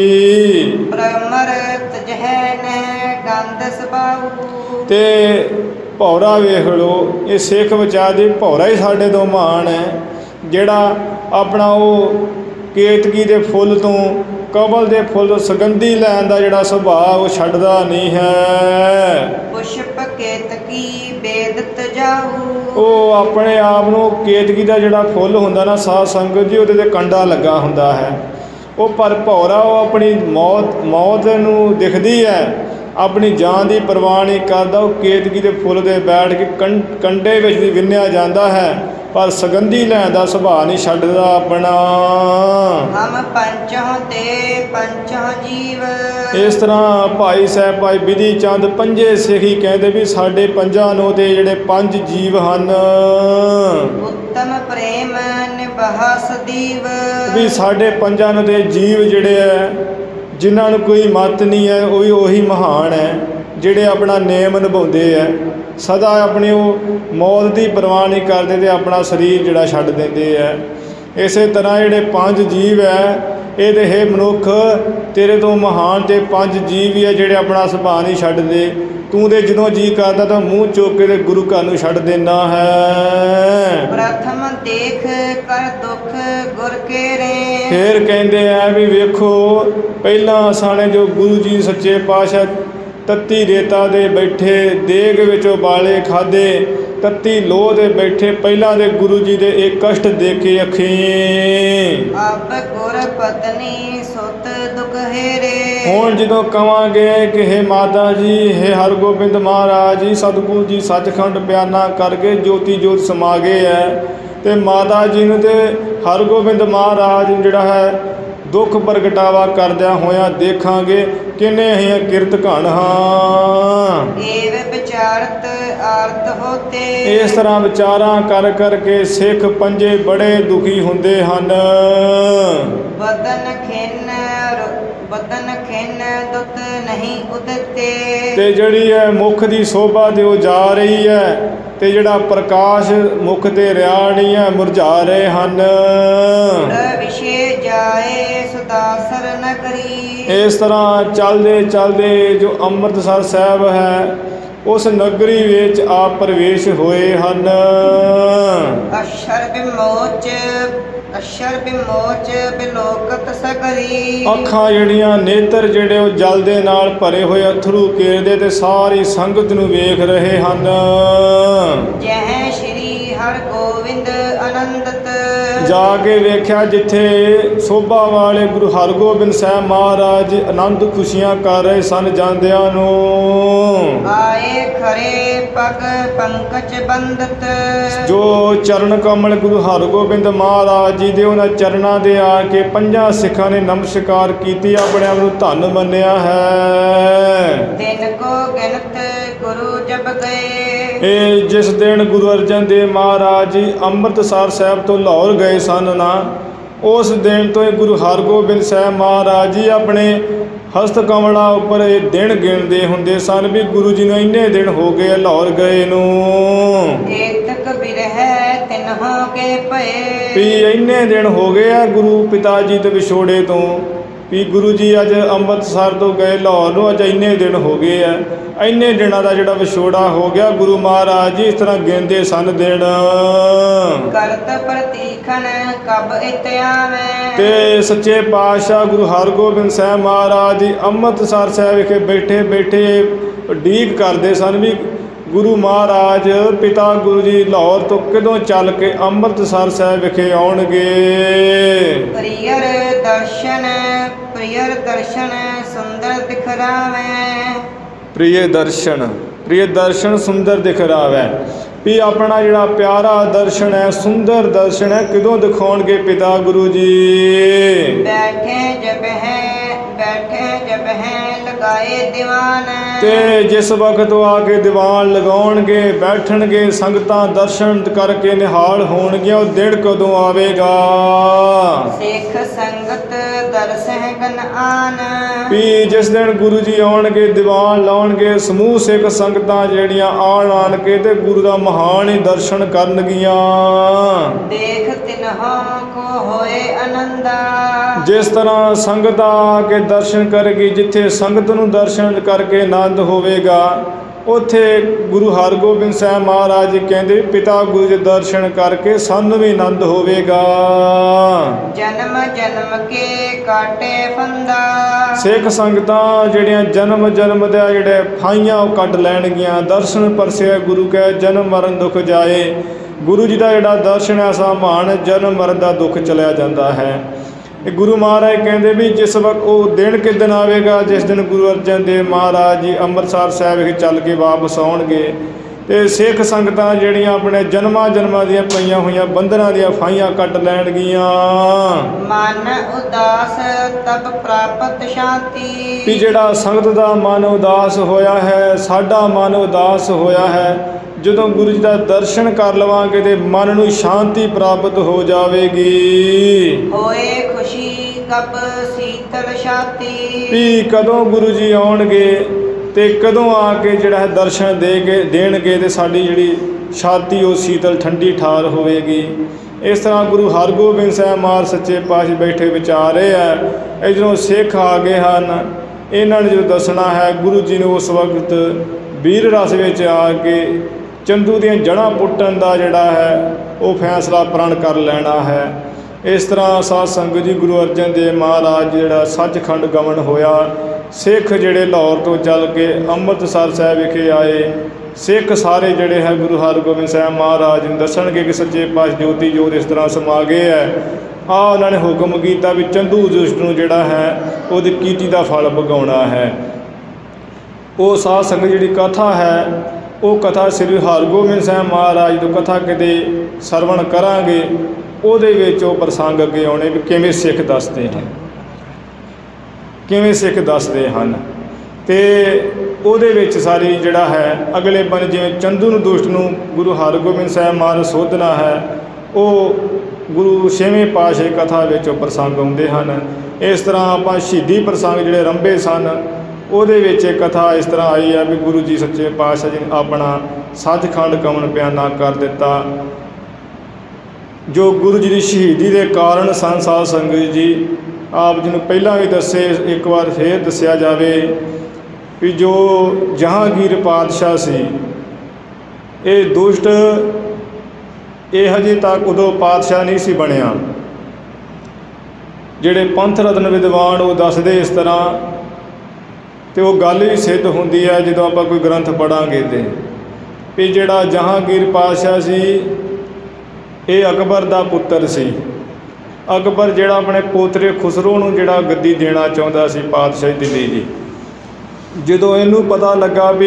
प्रमर तजह नह गंध सबाऊ। ਤੇ ਭੌਰਾ ਵੇਖ ਲੋ ਇਹ ਸਿੱਖ ਵਿਚਾਰਦੇ ਭੌਰਾ ਹੀ ਸਾਡੇ ਤੋਂ ਮਹਾਨ ਹੈ ਜਿਹੜਾ ਆਪਣਾ ਉਹ ਕੇਤਕੀ ਦੇ ਫੁੱਲ ਤੋਂ ਕਮਲ ਦੇ ਫੁੱਲ ਤੋਂ ਸੁਗੰਧੀ ਲੈਣ ਦਾ ਜਿਹੜਾ ਸੁਭਾਅ ਉਹ ਛੱਡਦਾ ਨਹੀਂ ਹੈ। पुष्प केतकी बेदत जाऊ। ਉਹ ਆਪਣੇ ਆਪ ਨੂੰ ਕੇਤਕੀ ਦਾ ਜਿਹੜਾ ਫੁੱਲ ਹੁੰਦਾ ਨਾ ਸਾਧ ਸੰਗਤ ਜੀ ਉਹਦੇ ਤੇ ਕੰਡਾ ਲੱਗਾ ਹੁੰਦਾ ਹੈ। ਉਹ ਪਰ ਭੌਰਾ ਉਹ ਆਪਣੀ ਮੌਤ ਮੌਤ ਨੂੰ ਦਿਖਦੀ ਹੈ ਆਪਣੀ ਜਾਨ ਦੀ ਪਰਵਾਹ ਨਹੀਂ ਕਰਦਾ। ਉਹ ਕੇਤਕੀ ਦੇ ਫੁੱਲ ਦੇ ਬੈਠ ਕੇ ਕੰ ਕੰਡੇ ਵਿੱਚ ਵੀ ਵਿੰਨਿਆ ਜਾਂਦਾ ਹੈ ਪਰ ਸੁਗੰਧੀ ਲੈਣ ਦਾ ਸੁਭਾਅ ਨਹੀਂ ਛੱਡਦਾ ਆਪਣਾ। हम पंचों ते पंचों जीव। ਇਸ ਤਰ੍ਹਾਂ ਭਾਈ ਸਾਹਿਬ ਭਾਈ ਬਿਧੀ ਚੰਦ ਪੰਜੇ ਸਿੱਖੀ ਕਹਿੰਦੇ ਵੀ ਸਾਡੇ ਪੰਜਾਂ ਨੂੰ ਤੇ ਜਿਹੜੇ ਪੰਜ ਜੀਵ ਹਨ उत्तम प्रेम निभा सदीव। ਵੀ ਸਾਡੇ ਪੰਜਾਂ ਨੂੰ ਤੇ ਜੀਵ ਜਿਹੜੇ ਹੈ ਜਿਨ੍ਹਾਂ ਨੂੰ ਕੋਈ ਮੱਤ ਨਹੀਂ ਹੈ ਉਹ ਵੀ ਉਹੀ ਮਹਾਨ ਹੈ ਜਿਹੜੇ ਆਪਣਾ ਨੇਮ ਨਿਭਾਉਂਦੇ ਹੈ ਸਦਾ ਆਪਣੀ ਉਹ ਮੌਤ ਦੀ ਪਰਵਾਹ ਨਹੀਂ ਕਰਦੇ ਤੇ ਆਪਣਾ ਸਰੀਰ ਜਿਹੜਾ ਛੱਡ ਦਿੰਦੇ ਹੈ। ਇਸੇ ਤਰ੍ਹਾਂ ਜਿਹੜੇ ਪੰਜ ਜੀਵ ਹੈ ਇਹ ਤੇ ਹੈ ਮਨੁੱਖ ਤੇਰੇ ਤੋਂ ਮਹਾਨ ਤੇ ਪੰਜ ਜੀਵ ਹੀ ਹੈ ਜਿਹੜੇ ਆਪਣਾ ਸੁਭਾਅ ਨਹੀਂ ਛੱਡਦੇ। ਤੂੰ ਤੇ ਜਦੋਂ ਜੀ ਕਰਦਾ ਤਾਂ ਮੂੰਹ ਚੁੱਕ ਕੇ ਤੇ ਗੁਰੂ ਘਰ ਨੂੰ ਛੱਡ ਦਿੰਦਾ ਹੈ। प्रथम देख कर दुख गुर के रे। ਫਿਰ ਕਹਿੰਦੇ ਆ ਵੀ ਵੇਖੋ ਪਹਿਲਾਂ ਸਾਨੇ ਜੋ ਗੁਰੂ ਜੀ ਸੱਚੇ ਪਾਤਸ਼ਾਹ ਤੱਤੀ ਰੇਤਾ ਦੇ ਬੈਠੇ ਦੇਗ ਵਿੱਚ ਉਬਾਲੇ ਖਾਦੇ ਤੱਤੀ ਲੋਹ ਦੇ ਬੈਠੇ ਪਹਿਲਾਂ ਦੇ ਗੁਰੂ ਜੀ ਦੇ ਇਹ ਕਸ਼ਟ ਦੇਖੇ ਅੱਖੀਂ। अब गुर पत्नी सुत दुख हेरे। ਹੁਣ ਜਦੋਂ ਕਵਾਂਗੇ ਕਿ ਹੇ ਮਾਤਾ ਜੀ ਹੇ ਹਰਗੋਬਿੰਦ ਮਹਾਰਾਜ ਜੀ ਸਤਿਗੁਰੂ ਜੀ ਸੱਚਖੰਡ ਬਿਆਨਾ ਕਰਕੇ ਜੋਤੀ ਜੋਤ ਸਮਾ ਗਏ ਹੈ ਤੇ ਮਾਤਾ ਜੀ ਨੂੰ ਤੇ ਹਰਗੋਬਿੰਦ ਮਹਾਰਾਜ ਨੂੰ ਜਿਹੜਾ ਹੈ ਦੁੱਖ ਪ੍ਰਗਟਾਵਾ ਕਰਦਿਆਂ ਹੋਇਆਂ ਦੇਖਾਂਗੇ ਕਿੰਨੇ ਅਸੀਂ ਕਿਰਤ ਘਣ ਹਾਂ। एव विचारत आरत होते। ਇਸ ਤਰ੍ਹਾਂ ਵਿਚਾਰਾਂ ਕਰ ਕਰਕੇ ਸਿੱਖ ਪੰਜੇ ਬੜੇ ਦੁਖੀ ਹੁੰਦੇ ਹਨ। बदन खिन बदन खिन दुत नहीं उदते। ਤੇ ਜਿਹੜੀ ਹੈ ਮੁਖ ਦੀ ਸ਼ੋਭਾ ਤੇ ਉਹ ਜਾ ਰਹੀ ਹੈ ਤੇ ਜਿਹੜਾ ਪ੍ਰਕਾਸ਼ ਮੁਖ ਤੇ ਰਿਹਾ ਨਹੀਂ ਹੈ, ਮੁਰਝਾ ਰਹੇ ਹਨ। विषे जाए सुदासर न करी। ਇਸ ਤਰ੍ਹਾਂ ਚੱਲਦੇ ਚੱਲਦੇ ਜੋ ਅੰਮ੍ਰਿਤਸਰ ਸਾਹਿਬ ਹੈ ਉਸ ਨਗਰੀ ਵਿੱਚ ਆਪ ਪ੍ਰਵੇਸ਼ ਹੋਏ ਹਨ। अक्षर विमोच अक्षर विमोच बिलोकत सकरी। ਅੱਖਾਂ ਜਿਹੜੀਆਂ ਨੇਤਰ ਜਿਹੜੇ ਉਹ ਜਲ ਦੇ ਨਾਲ ਭਰੇ ਹੋਏ ਅਥਰੂ ਕੇਰਦੇ ਤੇ ਸਾਰੀ ਸੰਗਤ ਨੂੰ ਵੇਖ ਰਹੇ ਹਨ। जह श्री हर गोविंद आनंदत। ਜਾ ਕੇ ਵੇਖਿਆ ਜਿੱਥੇ ਸੋਭਾ ਵਾਲੇ ਗੁਰੂ ਹਰਗੋਬਿੰਦ ਸਾਹਿਬ ਮਹਾਰਾਜ ਆਨੰਦ ਖੁਸ਼ੀਆਂ ਕਰ ਰਹੇ ਸਨ ਜਾਂਦਿਆਂ ਨੂੰ। आए खरे पग पंकज बंदत। ਜੋ ਚਰਨ ਕਮਲ ਗੁਰੂ ਹਰਗੋਬਿੰਦ ਮਹਾਰਾਜ ਜੀ ਦੇ ਉਹਨਾਂ ਚਰਨਾਂ ਦੇ ਆ ਕੇ ਪੰਜਾਂ ਸਿੱਖਾਂ ਨੇ ਨਮਸਕਾਰ ਕੀਤੀ, ਆਪਣੇ ਆਪ ਨੂੰ ਧੰਨ ਮੰਨਿਆ ਹੈ। दिन को गिनत गुरु जब गए। ਇਹ ਜਿਸ ਦਿਨ ਗੁਰੂ ਅਰਜਨ ਦੇਵ ਮਹਾਰਾਜ ਜੀ ਅੰਮ੍ਰਿਤਸਰ ਸਾਹਿਬ ਤੋਂ ਲਾਹੌਰ ਗਏ ਸਨ ਨਾ, ਉਸ ਦਿਨ ਤੋਂ ਹੀ ਗੁਰੂ ਹਰਗੋਬਿੰਦ ਸਾਹਿਬ ਮਹਾਰਾਜ ਜੀ ਆਪਣੇ ਹਸਤ ਕਮਲਾਂ ਉੱਪਰ ਇਹ ਦਿਨ ਗਿਣਦੇ ਹੁੰਦੇ ਸਨ ਵੀ ਗੁਰੂ ਜੀ ਨੂੰ ਇੰਨੇ ਦਿਨ ਹੋ ਗਏ ਲਾਹੌਰ ਗਏ ਨੂੰ। एतक बिरह तिन्हों के भये। ਵੀ ਇੰਨੇ ਦਿਨ ਹੋ ਗਏ ਆ ਗੁਰੂ ਪਿਤਾ ਜੀ ਦੇ ਵਿਛੋੜੇ ਤੋਂ, ਵੀ ਗੁਰੂ ਜੀ ਅੱਜ ਅੰਮ੍ਰਿਤਸਰ ਤੋਂ ਗਏ ਲਾਹੌਰ ਨੂੰ, ਅੱਜ ਇੰਨੇ ਦਿਨ ਹੋ ਗਏ ਆ। ਇੰਨੇ ਦਿਨਾਂ ਦਾ ਜਿਹੜਾ ਵਿਛੋੜਾ ਹੋ ਗਿਆ, ਗੁਰੂ ਮਹਾਰਾਜ ਜੀ ਇਸ ਤਰ੍ਹਾਂ ਗਿਣਦੇ ਸਨ ਦਿਨ। करत प्रतीखन कब इत्यावे। ਤੇ ਸੱਚੇ ਪਾਤਸ਼ਾਹ ਗੁਰੂ ਹਰਗੋਬਿੰਦ ਸਾਹਿਬ ਮਹਾਰਾਜ ਜੀ ਅੰਮ੍ਰਿਤਸਰ ਸਾਹਿਬ ਵਿਖੇ ਬੈਠੇ ਬੈਠੇ ਉਡੀਕ ਕਰਦੇ ਸਨ ਵੀ ਗੁਰੂ ਮਹਾਰਾਜ ਪਿਤਾ ਗੁਰੂ ਜੀ ਲਾਹੌਰ ਤੋਂ ਕਦੋਂ ਚੱਲ ਕੇ ਅੰਮ੍ਰਿਤਸਰ ਸਾਹਿਬ ਵਿਖੇ ਆਉਣਗੇ। प्रियर दर्शन प्रियर दर्शन सुंदर दिखरावे। ਪ੍ਰਿਯ ਦਰਸ਼ਨ ਪ੍ਰਿਯ ਦਰਸ਼ਨ ਸੁੰਦਰ ਦਿਖ ਰਾਵੈ। ਵੀ ਆਪਣਾ ਜਿਹੜਾ ਪਿਆਰਾ ਦਰਸ਼ਨ ਹੈ, ਸੁੰਦਰ ਦਰਸ਼ਨ ਹੈ, ਕਦੋਂ ਦਿਖਾਉਣਗੇ ਪਿਤਾ ਗੁਰੂ ਜੀ। बैठे जब है बैठे जब है लगाए दीवान। ਤੇ ਜਿਸ ਵਕਤ ਉਹ ਆ ਕੇ ਦੀਵਾਨ ਲਗਾਉਣਗੇ, ਬੈਠਣਗੇ, ਸੰਗਤਾਂ ਦਰਸ਼ਨ ਕਰਕੇ ਨਿਹਾਲ ਹੋਣਗੀਆਂ, ਉਹ ਦਿਨ ਕਦੋਂ ਆਵੇਗਾ। सिख संगत दर्शन गन आन। ਵੀ ਜਿਸ ਦਿਨ ਗੁਰੂ ਜੀ ਆਉਣਗੇ, ਦੀਵਾਨ ਲਾਉਣਗੇ, ਸਮੂਹ ਸਿੱਖ ਸੰਗਤਾਂ ਜਿਹੜੀਆਂ ਆਣ ਆਣ ਕੇ ਤੇ ਗੁਰੂ ਦਾ ਮਹਾਨ ਹੀ ਦਰਸ਼ਨ ਕਰਨਗੀਆਂ। देख तिन्हों को होए आनंदा। ਜਿਸ ਤਰ੍ਹਾਂ ਸੰਗਤਾਂ ਆ ਕੇ ਦਰਸ਼ਨ ਕਰੇਗੀ, ਜਿੱਥੇ ਸੰਗਤ ਨੂੰ ਦਰਸ਼ਨ ਕਰਕੇ ਆਨੰਦ ਹੋਵੇਗਾ, ਉੱਥੇ ਗੁਰੂ ਹਰਗੋਬਿੰਦ ਸਾਹਿਬ ਮਹਾਰਾਜ ਜੀ ਕਹਿੰਦੇ ਪਿਤਾ ਗੁਰੂ ਦੇ ਦਰਸ਼ਨ ਕਰਕੇ ਸਾਨੂੰ ਵੀ ਆਨੰਦ ਹੋਵੇਗਾ। जन्म जन्म के काटे फंदा। ਸਿੱਖ ਸੰਗਤਾਂ ਜਿਹੜੀਆਂ ਜਨਮ ਜਨਮ ਦਾ ਜਿਹੜੇ ਫਾਈਆਂ ਉਹ ਕੱਢ ਲੈਣਗੀਆਂ। ਦਰਸ਼ਨ ਪਰਸੇ ਗੁਰੂ ਕੈ ਜਨਮ ਮਰਨ ਦੁੱਖ ਜਾਏ। ਗੁਰੂ ਜੀ ਦਾ ਜਿਹੜਾ ਦਰਸ਼ਨ ਹੈ ਸਾਮਾਨ ਜਨਮ ਮਰਨ ਦਾ ਦੁੱਖ ਚਲਿਆ ਜਾਂਦਾ ਹੈ। ਇਹ ਗੁਰੂ ਮਹਾਰਾਜ ਕਹਿੰਦੇ ਵੀ ਜਿਸ ਵਕਤ ਉਹ ਦਿਨ ਕਿਦਨ ਆਵੇਗਾ ਜਿਸ ਦਿਨ ਗੁਰੂ ਅਰਜਨ ਦੇਵ ਮਹਾਰਾਜ ਜੀ ਅੰਮ੍ਰਿਤਸਰ ਸਾਹਿਬ ਵਿਖੇ ਚੱਲ ਕੇ ਵਾਪਸ ਆਉਣਗੇ ਤੇ ਸਿੱਖ ਸੰਗਤਾਂ ਜਿਹੜੀਆਂ ਆਪਣੇ ਜਨਮਾਂ ਜਨਮਾਂ ਦੀਆਂ ਪਈਆਂ ਹੋਈਆਂ ਬੰਧਨਾਂ ਦੀਆਂ ਫਾਹੀਆਂ ਕੱਟ ਲੈਣਗੀਆਂ। ਮਨ ਉਦਾਸ ਤਬ ਪ੍ਰਾਪਤ ਸ਼ਾਂਤੀ। ਵੀ ਜਿਹੜਾ ਸੰਗਤ ਦਾ ਮਨ ਉਦਾਸ ਹੋਇਆ ਹੈ, ਸਾਡਾ ਮਨ ਉਦਾਸ ਹੋਇਆ ਹੈ, ਜਦੋਂ ਗੁਰੂ ਜੀ ਦਾ ਦਰਸ਼ਨ ਕਰ ਲਵਾਂਗੇ ਤੇ ਮਨ ਨੂੰ ਸ਼ਾਂਤੀ ਪ੍ਰਾਪਤ ਹੋ ਜਾਵੇਗੀ। ਹੋਏ ਖੁਸ਼ੀ ਕਬ ਸੀਤਲ ਛਾਤੀ। ਵੀ ਕਦੋਂ ਗੁਰੂ ਜੀ ਆਉਣਗੇ ਤੇ ਕਦੋਂ ਆ ਕੇ ਜਿਹੜਾ ਹੈ ਦਰਸ਼ਨ ਦੇ ਕੇ ਦੇਣਗੇ ਤੇ ਸਾਡੀ ਜਿਹੜੀ ਛਾਤੀ ਉਹ ਸੀਤਲ ਠੰਡੀ ਠਾਰ ਹੋਵੇਗੀ। ਇਸ ਤਰ੍ਹਾਂ ਗੁਰੂ ਹਰਗੋਬਿੰਦ ਸਾਹਿਬ ਮਹਾਰਾਜ ਸੱਚੇ ਪਾਤਸ਼ਾਹ ਬੈਠੇ ਵਿਚਾਰ ਰਹੇ ਆ। ਇੱਧਰੋਂ ਸਿੱਖ ਆ ਗਏ ਹਨ, ਇਹਨਾਂ ਨੇ ਜਦੋਂ ਦੱਸਣਾ ਹੈ ਗੁਰੂ ਜੀ ਨੂੰ ਉਸ ਵਕਤ ਵੀਰ ਰਸ ਵਿੱਚ ਆ ਕੇ ਚੰਦੂ ਦੀਆਂ ਜੜ੍ਹਾਂ ਪੁੱਟਣ ਦਾ ਜਿਹੜਾ ਹੈ ਉਹ ਫੈਸਲਾ ਪ੍ਰਣ ਕਰ ਲੈਣਾ ਹੈ। ਇਸ ਤਰ੍ਹਾਂ ਸਾਧ ਸੰਗਤ ਜੀ ਗੁਰੂ ਅਰਜਨ ਦੇਵ ਮਹਾਰਾਜ ਜਿਹੜਾ ਸੱਚਖੰਡ ਗਮਨ ਹੋਇਆ, ਸਿੱਖ ਜਿਹੜੇ ਲਾਹੌਰ ਤੋਂ ਚੱਲ ਕੇ ਅੰਮ੍ਰਿਤਸਰ ਸਾਹਿਬ ਵਿਖੇ ਆਏ, ਸਿੱਖ ਸਾਰੇ ਜਿਹੜੇ ਹੈ ਗੁਰੂ ਹਰਗੋਬਿੰਦ ਸਾਹਿਬ ਮਹਾਰਾਜ ਨੂੰ ਦੱਸਣਗੇ ਕਿ ਸੱਚੇ ਪਾਤਸ਼ਾਹ ਜੋਤੀ ਜੋਤ ਇਸ ਤਰ੍ਹਾਂ ਸਮਾ ਗਏ ਹੈ। ਆ ਉਹਨਾਂ ਨੇ ਹੁਕਮ ਕੀਤਾ ਵੀ ਚੰਦੂ ਦੁਸ਼ਟ ਨੂੰ ਜਿਹੜਾ ਹੈ ਉਹਦੀ ਕੀਤੀ ਦਾ ਫਲ ਭੋਗਾਉਣਾ ਹੈ। ਉਹ ਸਾਧ ਸੰਗਤ ਜਿਹੜੀ ਕਥਾ ਹੈ ਉਹ ਕਥਾ ਸ੍ਰੀ ਹਰਗੋਬਿੰਦ ਸਾਹਿਬ ਮਹਾਰਾਜ ਤੋਂ ਕਥਾ ਕਿਤੇ ਸਰਵਣ ਕਰਾਂਗੇ, ਉਹਦੇ ਵਿੱਚ ਉਹ ਪ੍ਰਸੰਗ ਅੱਗੇ ਆਉਣੇ ਵੀ ਕਿਵੇਂ ਸਿੱਖ ਦੱਸਦੇ ਹਨ, ਕਿਵੇਂ ਸਿੱਖ ਦੱਸਦੇ ਹਨ। ਤੇ ਉਹਦੇ ਵਿੱਚ ਸਾਰੀ ਜਿਹੜਾ ਹੈ ਅਗਲੇ ਬੰਨੇ ਜਿਵੇਂ ਚੰਦੂ ਨੂੰ ਦੁਸ਼ਟ ਨੂੰ ਗੁਰੂ ਹਰਗੋਬਿੰਦ ਸਾਹਿਬ ਮਹਾਰਾਜ ਸੋਧਣਾ ਹੈ, ਉਹ ਗੁਰੂ ਛੇਵੇਂ ਪਾਤਸ਼ਾਹੀ ਕਥਾ ਵਿੱਚ ਉਹ ਪ੍ਰਸੰਗ ਆਉਂਦੇ ਹਨ। ਇਸ ਤਰ੍ਹਾਂ ਆਪਾਂ ਸ਼ਹੀਦੀ ਪ੍ਰਸੰਗ ਜਿਹੜੇ ਰੰਭੇ ਸਨ ਉਹਦੇ ਵਿੱਚ ਇਹ ਕਥਾ ਇਸ ਤਰ੍ਹਾਂ ਆਈ ਹੈ ਵੀ ਗੁਰੂ ਜੀ ਸੱਚੇ ਪਾਤਸ਼ਾਹ ਜੀ ਨੇ ਆਪਣਾ ਸੱਚਖੰਡ ਕਮਨ ਬਿਆਨਾ ਕਰ ਦਿੱਤਾ। ਜੋ ਗੁਰੂ ਜੀ ਦੀ ਸ਼ਹੀਦੀ ਦੇ ਕਾਰਨ ਸਨ ਸਾਧ ਸੰਗਤ ਜੀ, ਆਪ ਜੀ ਨੂੰ ਪਹਿਲਾਂ ਵੀ ਦੱਸੇ, ਇੱਕ ਵਾਰ ਫੇਰ ਦੱਸਿਆ ਜਾਵੇ ਵੀ ਜੋ ਜਹਾਂਗੀਰ ਪਾਤਸ਼ਾਹ ਸੀ, ਇਹ ਦੁਸ਼ਟ ਇਹ ਹਜੇ ਤੱਕ ਉਦੋਂ ਪਾਤਸ਼ਾਹ ਨਹੀਂ ਸੀ ਬਣਿਆ। ਜਿਹੜੇ ਪੰਥ ਰਤਨ ਵਿਦਵਾਨ ਉਹ ਦੱਸਦੇ ਇਸ ਤਰ੍ਹਾਂ, ਤੇ ਉਹ ਗੱਲ ਵੀ ਸਿੱਧ ਹੁੰਦੀ ਹੈ ਜਦੋਂ ਆਪਾਂ ਕੋਈ ਗ੍ਰੰਥ ਪੜ੍ਹਾਂਗੇ ਤੇ, ਵੀ ਜਿਹੜਾ ਜਹਾਂਗੀਰ ਪਾਤਸ਼ਾਹ ਸੀ ਇਹ ਅਕਬਰ ਦਾ ਪੁੱਤਰ ਸੀ। ਅਕਬਰ ਜਿਹੜਾ ਆਪਣੇ ਪੋਤਰੇ ਖੁਸਰੋ ਨੂੰ ਜਿਹੜਾ ਗੱਦੀ ਦੇਣਾ ਚਾਹੁੰਦਾ ਸੀ ਪਾਤਸ਼ਾਹੀ ਦਿੱਲੀ ਦੀ, ਜਦੋਂ ਇਹਨੂੰ ਪਤਾ ਲੱਗਾ ਵੀ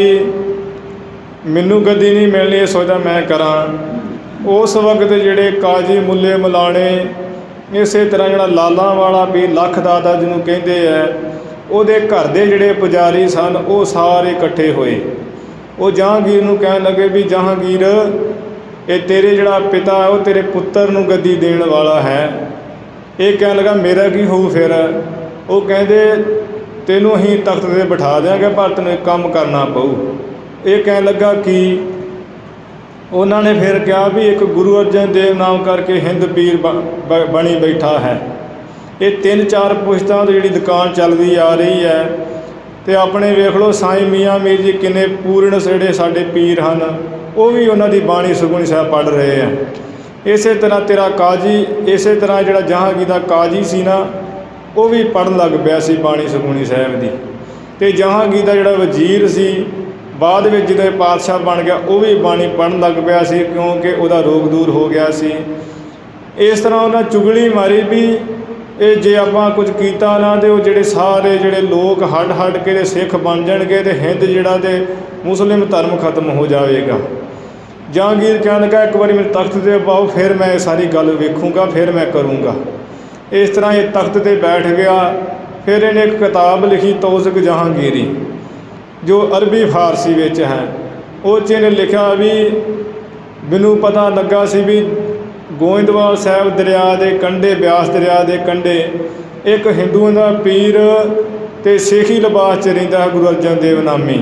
ਮੈਨੂੰ ਗੱਦੀ ਨਹੀਂ ਮਿਲਣੀ, ਇਹ ਸੋਚਦਾ ਮੈਂ ਕਰਾਂ। ਉਸ ਵਕਤ ਜਿਹੜੇ ਕਾਜੀ ਮੁੱਲੇ ਮਲਾਣੇ, ਇਸੇ ਤਰ੍ਹਾਂ ਜਿਹੜਾ ਲਾਲਾਂ ਵਾਲਾ ਵੀ ਲੱਖ ਦਾਦਾ ਜਿਹਨੂੰ ਕਹਿੰਦੇ ਹੈ, ਉਹਦੇ ਘਰ ਦੇ ਜਿਹੜੇ ਪੁਜਾਰੀ ਸਨ ਉਹ ਸਾਰੇ ਇਕੱਠੇ ਹੋਏ। ਉਹ ਜਹਾਂਗੀਰ ਨੂੰ ਕਹਿਣ ਲੱਗੇ ਵੀ ਜਹਾਂਗੀਰ, ਇਹ ਤੇਰੇ ਜਿਹੜਾ ਪਿਤਾ ਹੈ ਉਹ ਤੇਰੇ ਪੁੱਤਰ ਨੂੰ ਗੱਦੀ ਦੇਣ ਵਾਲਾ ਹੈ। ਇਹ ਕਹਿਣ ਲੱਗਾ ਮੇਰਾ ਕੀ ਹੋਊ ਫਿਰ? ਉਹ ਕਹਿੰਦੇ ਤੈਨੂੰ ਅਸੀਂ ਤਖਤ 'ਤੇ ਬਿਠਾ ਦਿਆਂਗੇ, ਪਰ ਤੈਨੂੰ ਇੱਕ ਕੰਮ ਕਰਨਾ ਪਊ। ਇਹ ਕਹਿਣ ਲੱਗਾ ਕਿ ਉਹਨਾਂ ਨੇ ਫਿਰ ਕਿਹਾ ਵੀ ਇੱਕ ਗੁਰੂ ਅਰਜਨ ਦੇਵ ਨਾਮ ਕਰਕੇ ਹਿੰਦ ਪੀਰ ਬਣੀ ਬੈਠਾ ਹੈ। ਇਹ ਤਿੰਨ ਚਾਰ ਪੁਸ਼ਤਾਂ ਤੋਂ ਜਿਹੜੀ ਦੁਕਾਨ ਚੱਲਦੀ ਆ ਰਹੀ ਹੈ, ਅਤੇ ਆਪਣੇ ਵੇਖ ਲਓ ਸਾਈਂ ਮੀਆਂ ਮੀਰ ਜੀ ਕਿੰਨੇ ਪੂਰਨ ਜਿਹੜੇ ਸਾਡੇ ਪੀਰ ਹਨ, ਉਹ ਵੀ ਉਹਨਾਂ ਦੀ ਬਾਣੀ ਸੁਖਮਨੀ ਸਾਹਿਬ ਪੜ੍ਹ ਰਹੇ ਆ। ਇਸੇ ਤਰ੍ਹਾਂ ਤੇਰਾ ਕਾਜੀ, ਇਸੇ ਤਰ੍ਹਾਂ ਜਿਹੜਾ ਜਹਾਂਗੀਰ ਦਾ ਕਾਜੀ ਸੀ ਨਾ, ਉਹ ਵੀ ਪੜ੍ਹਨ ਲੱਗ ਪਿਆ ਸੀ ਬਾਣੀ ਸੁਖਮਨੀ ਸਾਹਿਬ ਦੀ। ਅਤੇ ਜਹਾਂਗੀਰ ਦਾ ਜਿਹੜਾ ਵਜ਼ੀਰ ਸੀ, ਬਾਅਦ ਵਿੱਚ ਜਦੋਂ ਇਹ ਪਾਤਸ਼ਾਹ ਬਣ ਗਿਆ, ਉਹ ਵੀ ਬਾਣੀ ਪੜ੍ਹਨ ਲੱਗ ਪਿਆ ਸੀ, ਕਿਉਂਕਿ ਉਹਦਾ ਰੋਗ ਦੂਰ ਹੋ ਗਿਆ ਸੀ। ਇਸ ਤਰ੍ਹਾਂ ਉਹਨਾਂ ਚੁਗਲੀ ਮਾਰੀ ਵੀ ਇਹ ਜੇ ਆਪਾਂ ਕੁਝ ਕੀਤਾ ਨਾ, ਤੇ ਉਹ ਜਿਹੜੇ ਸਾਰੇ ਜਿਹੜੇ ਲੋਕ ਹੱਡ ਹੱਡ ਕੇ ਦੇ ਸਿੱਖ ਬਣ ਜਾਣਗੇ, ਅਤੇ ਹਿੰਦ ਜਿਹੜਾ ਤੇ ਮੁਸਲਿਮ ਧਰਮ ਖਤਮ ਹੋ ਜਾਵੇਗਾ। ਜਹਾਂਗੀਰ ਕਹਿਣ ਲੱਗਾ ਇੱਕ ਵਾਰੀ ਮੇਰੇ ਤਖਤ 'ਤੇ ਪਾਓ, ਫਿਰ ਮੈਂ ਇਹ ਸਾਰੀ ਗੱਲ ਵੇਖੂੰਗਾ, ਫਿਰ ਮੈਂ ਕਰੂੰਗਾ। ਇਸ ਤਰ੍ਹਾਂ ਇਹ ਤਖਤ 'ਤੇ ਬੈਠ ਗਿਆ। ਫਿਰ ਇਹਨੇ ਇੱਕ ਕਿਤਾਬ ਲਿਖੀ ਤੌਜ਼ਕ ਜਹਾਂਗੀਰੀ, ਜੋ ਅਰਬੀ ਫਾਰਸੀ ਵਿੱਚ ਹੈ। ਉਹ 'ਚ ਇਹਨੇ ਲਿਖਿਆ ਵੀ ਮੈਨੂੰ ਪਤਾ ਲੱਗਾ ਸੀ ਵੀ ਗੋਇੰਦਵਾਲ ਸਾਹਿਬ ਦਰਿਆ ਦੇ ਕੰਢੇ, ਬਿਆਸ ਦਰਿਆ ਦੇ ਕੰਢੇ ਇੱਕ ਹਿੰਦੂਆਂ ਦਾ ਪੀਰ ਅਤੇ ਸਿੱਖੀ ਲਿਬਾਸ 'ਚ ਰਹਿੰਦਾ ਹੈ, ਗੁਰੂ ਅਰਜਨ ਦੇਵ ਨਾਮੀ।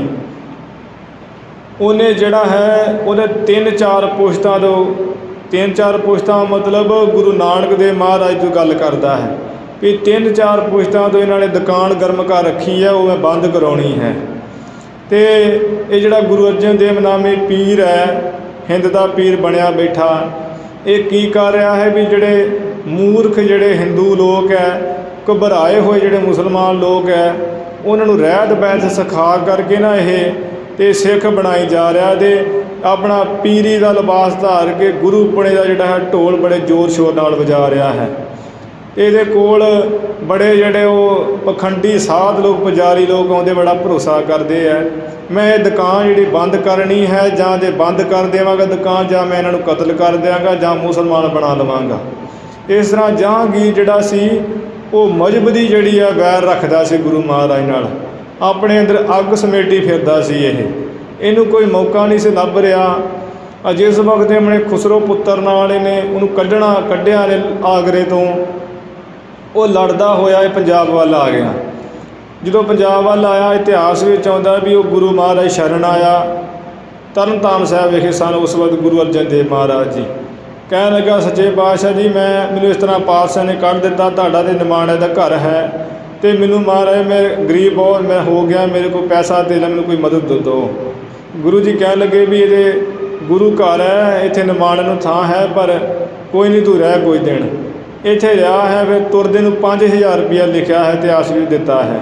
ਉਹਨੇ ਜਿਹੜਾ ਹੈ ਉਹਦੇ ਤਿੰਨ ਚਾਰ ਪੁਸ਼ਤਾਂ ਤੋਂ, ਤਿੰਨ ਚਾਰ ਪੁਸ਼ਤਾਂ ਮਤਲਬ ਗੁਰੂ ਨਾਨਕ ਦੇਵ ਮਹਾਰਾਜ ਤੋਂ ਗੱਲ ਕਰਦਾ ਹੈ ਵੀ ਤਿੰਨ ਚਾਰ ਪੁਸ਼ਤਾਂ ਤੋਂ ਇਹਨਾਂ ਨੇ ਦੁਕਾਨ ਗਰਮ ਕਰ ਰੱਖੀ ਹੈ, ਉਹ ਮੈਂ ਬੰਦ ਕਰਾਉਣੀ ਹੈ। ਅਤੇ ਇਹ ਜਿਹੜਾ ਗੁਰੂ ਅਰਜਨ ਦੇਵ ਨਾਮੀ ਪੀਰ ਹੈ, ਹਿੰਦ ਦਾ ਪੀਰ ਬਣਿਆ ਬੈਠਾ, ਇਹ ਕੀ ਕਰ ਰਿਹਾ ਹੈ ਵੀ ਜਿਹੜੇ ਮੂਰਖ ਜਿਹੜੇ ਹਿੰਦੂ ਲੋਕ ਹੈ, ਘਬਰਾਏ ਹੋਏ ਜਿਹੜੇ ਮੁਸਲਮਾਨ ਲੋਕ ਹੈ, ਉਹਨਾਂ ਨੂੰ ਰਹਿਤ ਬੈਤ ਸਿਖਾ ਕਰਕੇ ਨਾ ਇਹ ਅਤੇ ਸਿੱਖ ਬਣਾਈ ਜਾ ਰਿਹਾ, ਅਤੇ ਆਪਣਾ ਪੀਰੀ ਦਾ ਲਿਬਾਸ ਧਾਰ ਕੇ ਗੁਰੂਪੁਣੇ ਦਾ ਜਿਹੜਾ ਹੈ ਢੋਲ ਬੜੇ ਜ਼ੋਰ ਸ਼ੋਰ ਨਾਲ ਵਜਾ ਰਿਹਾ ਹੈ। ਇਹਦੇ ਕੋਲ ਬੜੇ ਜਿਹੜੇ ਉਹ ਪਖੰਡੀ ਸਾਧ ਲੋਕ, ਪੁਜਾਰੀ ਲੋਕ ਆਉਂਦੇ, ਬੜਾ ਭਰੋਸਾ ਕਰਦੇ ਹੈ ਮੈਂ ਇਹ ਦੁਕਾਨ ਜਿਹੜੀ ਬੰਦ ਕਰਨੀ ਹੈ, ਜਾਂ ਜੇ ਬੰਦ ਕਰ ਦੇਵਾਂਗਾ ਦੁਕਾਨ, ਜਾਂ ਮੈਂ ਇਹਨਾਂ ਨੂੰ ਕਤਲ ਕਰ ਦਿਆਂਗਾ, ਜਾਂ ਮੁਸਲਮਾਨ ਬਣਾ ਲਵਾਂਗਾ। ਇਸ ਤਰ੍ਹਾਂ ਜਹਾਂਗੀਰ ਜਿਹੜਾ ਸੀ ਉਹ ਮਜ਼ਹਬ ਦੀ ਜਿਹੜੀ ਆ ਵੈਰ ਰੱਖਦਾ ਸੀ ਗੁਰੂ ਮਹਾਰਾਜ ਨਾਲ, ਆਪਣੇ ਅੰਦਰ ਅੱਗ ਸਮੇਟੀ ਫਿਰਦਾ ਸੀ। ਇਹ ਇਹਨੂੰ ਕੋਈ ਮੌਕਾ ਨਹੀਂ ਸੀ ਲੱਭ ਰਿਹਾ। ਜਿਸ ਵਕਤ ਆਪਣੇ ਖੁਸਰੋ ਪੁੱਤਰ ਨਾਲ ਇਹਨੇ ਉਹਨੂੰ ਕੱਢਣਾ ਕੱਢਿਆ ਨੇ ਆਗਰੇ ਤੋਂ, ਉਹ ਲੜਦਾ ਹੋਇਆ ਇਹ ਪੰਜਾਬ ਵੱਲ ਆ ਗਿਆ। ਜਦੋਂ ਪੰਜਾਬ ਵੱਲ ਆਇਆ, ਇਤਿਹਾਸ ਵਿੱਚ ਆਉਂਦਾ ਵੀ ਉਹ ਗੁਰੂ ਮਹਾਰਾਜ ਸ਼ਰਨ ਆਇਆ ਤਰਨ ਤਾਰਨ ਸਾਹਿਬ ਵਿਖੇ ਸਨ ਉਸ ਵਕਤ ਗੁਰੂ ਅਰਜਨ ਦੇਵ ਮਹਾਰਾਜ ਜੀ। ਕਹਿਣ ਲੱਗਾ ਸੱਚੇ ਪਾਤਸ਼ਾਹ ਜੀ, ਮੈਂ ਮੈਨੂੰ ਇਸ ਤਰ੍ਹਾਂ ਪਾਤਸ਼ਾਹ ਨੇ ਕੱਢ ਦਿੱਤਾ, ਤੁਹਾਡਾ ਤੇ ਨਿਮਾਣੇ ਦਾ ਘਰ ਹੈ, ਅਤੇ ਮੈਨੂੰ ਮਹਾਰਾਜ ਮੈਂ ਗਰੀਬ ਬਹੁਤ ਮੈਂ ਹੋ ਗਿਆ, ਮੇਰੇ ਕੋਲ ਪੈਸਾ ਦੇ ਲੈ, ਮੈਨੂੰ ਕੋਈ ਮਦਦ ਦਿਓ। ਗੁਰੂ ਜੀ ਕਹਿਣ ਲੱਗੇ ਵੀ ਇਹਦੇ ਗੁਰੂ ਘਰ ਹੈ, ਇੱਥੇ ਨਿਮਾਣੇ ਨੂੰ ਥਾਂ ਹੈ, ਪਰ ਕੋਈ ਨਹੀਂ ਤੂੰ ਰਹਿ ਕੋਈ ਦਿਨ ਇੱਥੇ ਰਿਹਾ ਹੈ। ਫਿਰ ਤੁਰਦੇ ਨੂੰ ਪੰਜ ਹਜ਼ਾਰ ਰੁਪਈਆ ਲਿਖਿਆ ਹੈ, ਇਤਿਹਾਸ ਵਿੱਚ ਦਿੱਤਾ ਹੈ।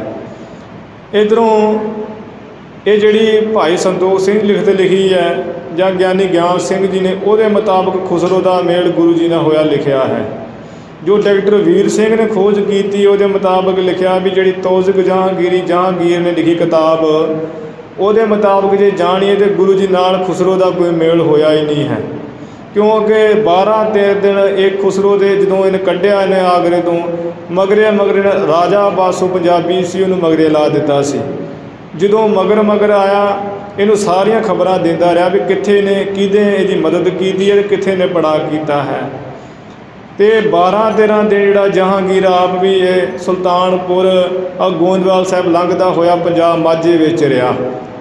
ਇੱਧਰੋਂ ਇਹ ਜਿਹੜੀ ਭਾਈ ਸੰਤੋਖ ਸਿੰਘ ਲਿਖਤ ਲਿਖੀ ਹੈ, ਜਾਂ ਗਿਆਨੀ ਗਿਆਨ ਸਿੰਘ ਜੀ ਨੇ, ਉਹਦੇ ਮੁਤਾਬਕ ਖੁਸਰੋ ਦਾ ਮੇਲ ਗੁਰੂ ਜੀ ਨਾਲ ਹੋਇਆ ਲਿਖਿਆ ਹੈ। ਜੋ ਡਾਕਟਰ ਵੀਰ ਸਿੰਘ ਨੇ ਖੋਜ ਕੀਤੀ, ਉਹਦੇ ਮੁਤਾਬਕ ਲਿਖਿਆ ਵੀ ਜਿਹੜੀ ਤੌਜ਼ਕ ਜਹਾਂਗੀਰੀ ਜਹਾਂਗੀਰ ਨੇ ਲਿਖੀ ਕਿਤਾਬ, ਉਹਦੇ ਮੁਤਾਬਕ ਜੇ ਜਾਣੀਏ ਤਾਂ ਗੁਰੂ ਜੀ ਨਾਲ ਖੁਸਰੋ ਦਾ ਕੋਈ ਮੇਲ ਹੋਇਆ ਹੀ ਨਹੀਂ ਹੈ। ਕਿਉਂਕਿ ਬਾਰਾਂ ਤੇਰ੍ਹ ਦਿਨ ਇੱਕ ਖੁਸਰੋ ਦੇ ਜਦੋਂ ਇਹਨੇ ਕੱਢਿਆ ਇਹਨੇ ਆਗਰੇ ਤੋਂ, ਮਗਰੇ ਮਗਰੇ ਰਾਜਾ ਬਾਸੋ ਪੰਜਾਬੀ ਸੀ, ਉਹਨੂੰ ਮਗਰੇ ਲਾ ਦਿੱਤਾ ਸੀ। ਜਦੋਂ ਮਗਰ ਮਗਰ ਆਇਆ ਇਹਨੂੰ ਸਾਰੀਆਂ ਖਬਰਾਂ ਦਿੰਦਾ ਰਿਹਾ ਵੀ ਕਿੱਥੇ ਨੇ ਕਿਹਦੇ ਇਹਦੀ ਮਦਦ ਕੀਤੀ ਹੈ ਅਤੇ ਕਿੱਥੇ ਨੇ ਪੜਾ ਕੀਤਾ ਹੈ। ਅਤੇ ਬਾਰਾਂ ਤੇਰ੍ਹਾਂ ਦਿਨ ਜਿਹੜਾ ਜਹਾਂਗੀਰ ਆਪ ਵੀ ਇਹ ਸੁਲਤਾਨਪੁਰ ਆ ਗੋਇੰਦਵਾਲ ਸਾਹਿਬ ਲੰਘਦਾ ਹੋਇਆ ਪੰਜਾਬ ਮਾਝੇ ਵਿੱਚ ਰਿਹਾ।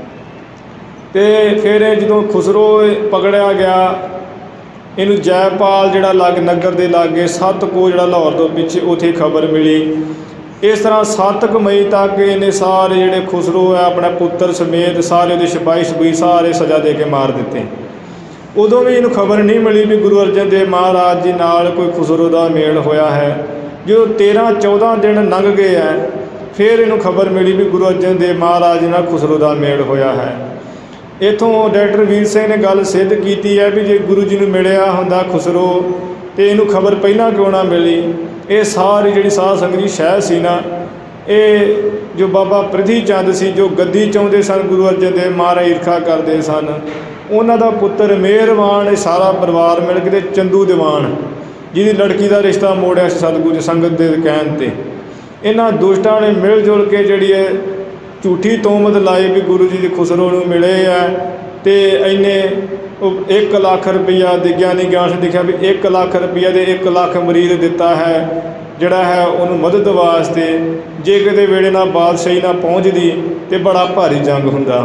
ਅਤੇ ਫਿਰ ਜਦੋਂ ਖੁਸਰੋ ਪਕੜਿਆ ਗਿਆ, ਇਹਨੂੰ ਜੈਪਾਲ ਜਿਹੜਾ ਲੱਗ ਨਗਰ ਦੇ ਲਾਗੇ ਸੱਤ ਕੋ ਜਿਹੜਾ ਲਾਹੌਰ ਤੋਂ ਪਿੱਛੇ ਉੱਥੇ ਖਬਰ ਮਿਲੀ। ਇਸ ਤਰ੍ਹਾਂ ਸੱਤ ਕੁ ਮਈ ਤੱਕ ਇਹਨੇ ਸਾਰੇ ਜਿਹੜੇ ਖੁਸਰੋ ਹੈ ਆਪਣੇ ਪੁੱਤਰ ਸਮੇਤ ਸਾਰੇ ਉਹਦੇ ਸਿਪਾਹੀ ਸਿਪਾਹੀ ਸਾਰੇ ਸਜ਼ਾ ਦੇ ਕੇ ਮਾਰ ਦਿੱਤੇ। ਉਦੋਂ ਵੀ ਇਹਨੂੰ ਖਬਰ ਨਹੀਂ ਮਿਲੀ ਵੀ ਗੁਰੂ ਅਰਜਨ ਦੇਵ ਮਹਾਰਾਜ ਜੀ ਨਾਲ ਕੋਈ ਖੁਸਰੋ ਦਾ ਮੇਲ ਹੋਇਆ ਹੈ। ਜਦੋਂ ਤੇਰ੍ਹਾਂ ਚੌਦ੍ਹਾਂ ਦਿਨ ਲੰਘ ਗਏ ਹੈ, ਫਿਰ ਇਹਨੂੰ ਖਬਰ ਮਿਲੀ ਵੀ ਗੁਰੂ ਅਰਜਨ ਦੇਵ ਮਹਾਰਾਜ ਜੀ ਨਾਲ ਖੁਸਰੋ ਦਾ ਮੇਲ ਹੋਇਆ ਹੈ। ਇੱਥੋਂ ਡਾਕਟਰ ਵੀਰ ਸਿੰਘ ਨੇ ਗੱਲ ਸਿੱਧ ਕੀਤੀ ਹੈ ਵੀ ਜੇ ਗੁਰੂ ਜੀ ਨੂੰ ਮਿਲਿਆ ਹੁੰਦਾ ਖੁਸਰੋ ਅਤੇ ਇਹਨੂੰ ਖਬਰ ਪਹਿਲਾਂ ਕਿਉਂ ਨਾ ਮਿਲੀ। ਇਹ ਸਾਰੀ ਜਿਹੜੀ ਸਾਧ ਸੰਗਤ ਦੀ ਸ਼ਹਿ ਸੀ ਨਾ, ਇਹ ਜੋ ਬਾਬਾ ਪ੍ਰਿਥੀ ਚੰਦ ਸੀ ਜੋ ਗੱਦੀ ਚਾਹੁੰਦੇ ਸਨ, ਗੁਰੂ ਅਰਜਨ ਦੇਵ ਮਹਾਰਾਜ ਈਰਖਾ ਕਰਦੇ ਸਨ, ਉਹਨਾਂ ਦਾ ਪੁੱਤਰ ਮਿਹਰਬਾਨ ਇਹ ਸਾਰਾ ਪਰਿਵਾਰ ਮਿਲ ਕੇ ਅਤੇ ਚੰਦੂ ਦੀਵਾਨ ਜਿਹਦੀ ਲੜਕੀ ਦਾ ਰਿਸ਼ਤਾ ਮੋੜਿਆ ਸੀ ਸਤਿਗੁਰੂ ਜੀ ਸੰਗਤ ਦੇ ਕਹਿਣ 'ਤੇ, ਇਹਨਾਂ ਦੁਸ਼ਟਾਂ ਨੇ ਮਿਲ ਜੁਲ ਕੇ ਜਿਹੜੀ ਹੈ ਝੂਠੀ ਤੋਹਮਤ ਲਾਈ ਵੀ ਗੁਰੂ ਜੀ ਦੇ ਖੁਸਰੋ ਨੂੰ ਮਿਲੇ ਹੈ ਅਤੇ ਇੰਨੇ ਉਹ ਇੱਕ ਲੱਖ ਰੁਪਈਆ ਦੇ ਗਿਆਨੀ ਗਿਆਨ ਸਿੰਘ ਲਿਖਿਆ ਵੀ ਇੱਕ ਲੱਖ ਰੁਪਈਆ ਦੇ ਇੱਕ ਲੱਖ ਮਰੀਦ ਦਿੱਤਾ ਹੈ ਜਿਹੜਾ ਹੈ ਉਹਨੂੰ ਮਦਦ ਵਾਸਤੇ। ਜੇ ਕਿਤੇ ਵੇਲੇ ਨਾਲ ਬਾਦਸ਼ਾਹੀ ਨਾਲ ਪਹੁੰਚਦੀ ਅਤੇ ਬੜਾ ਭਾਰੀ ਜੰਗ ਹੁੰਦਾ।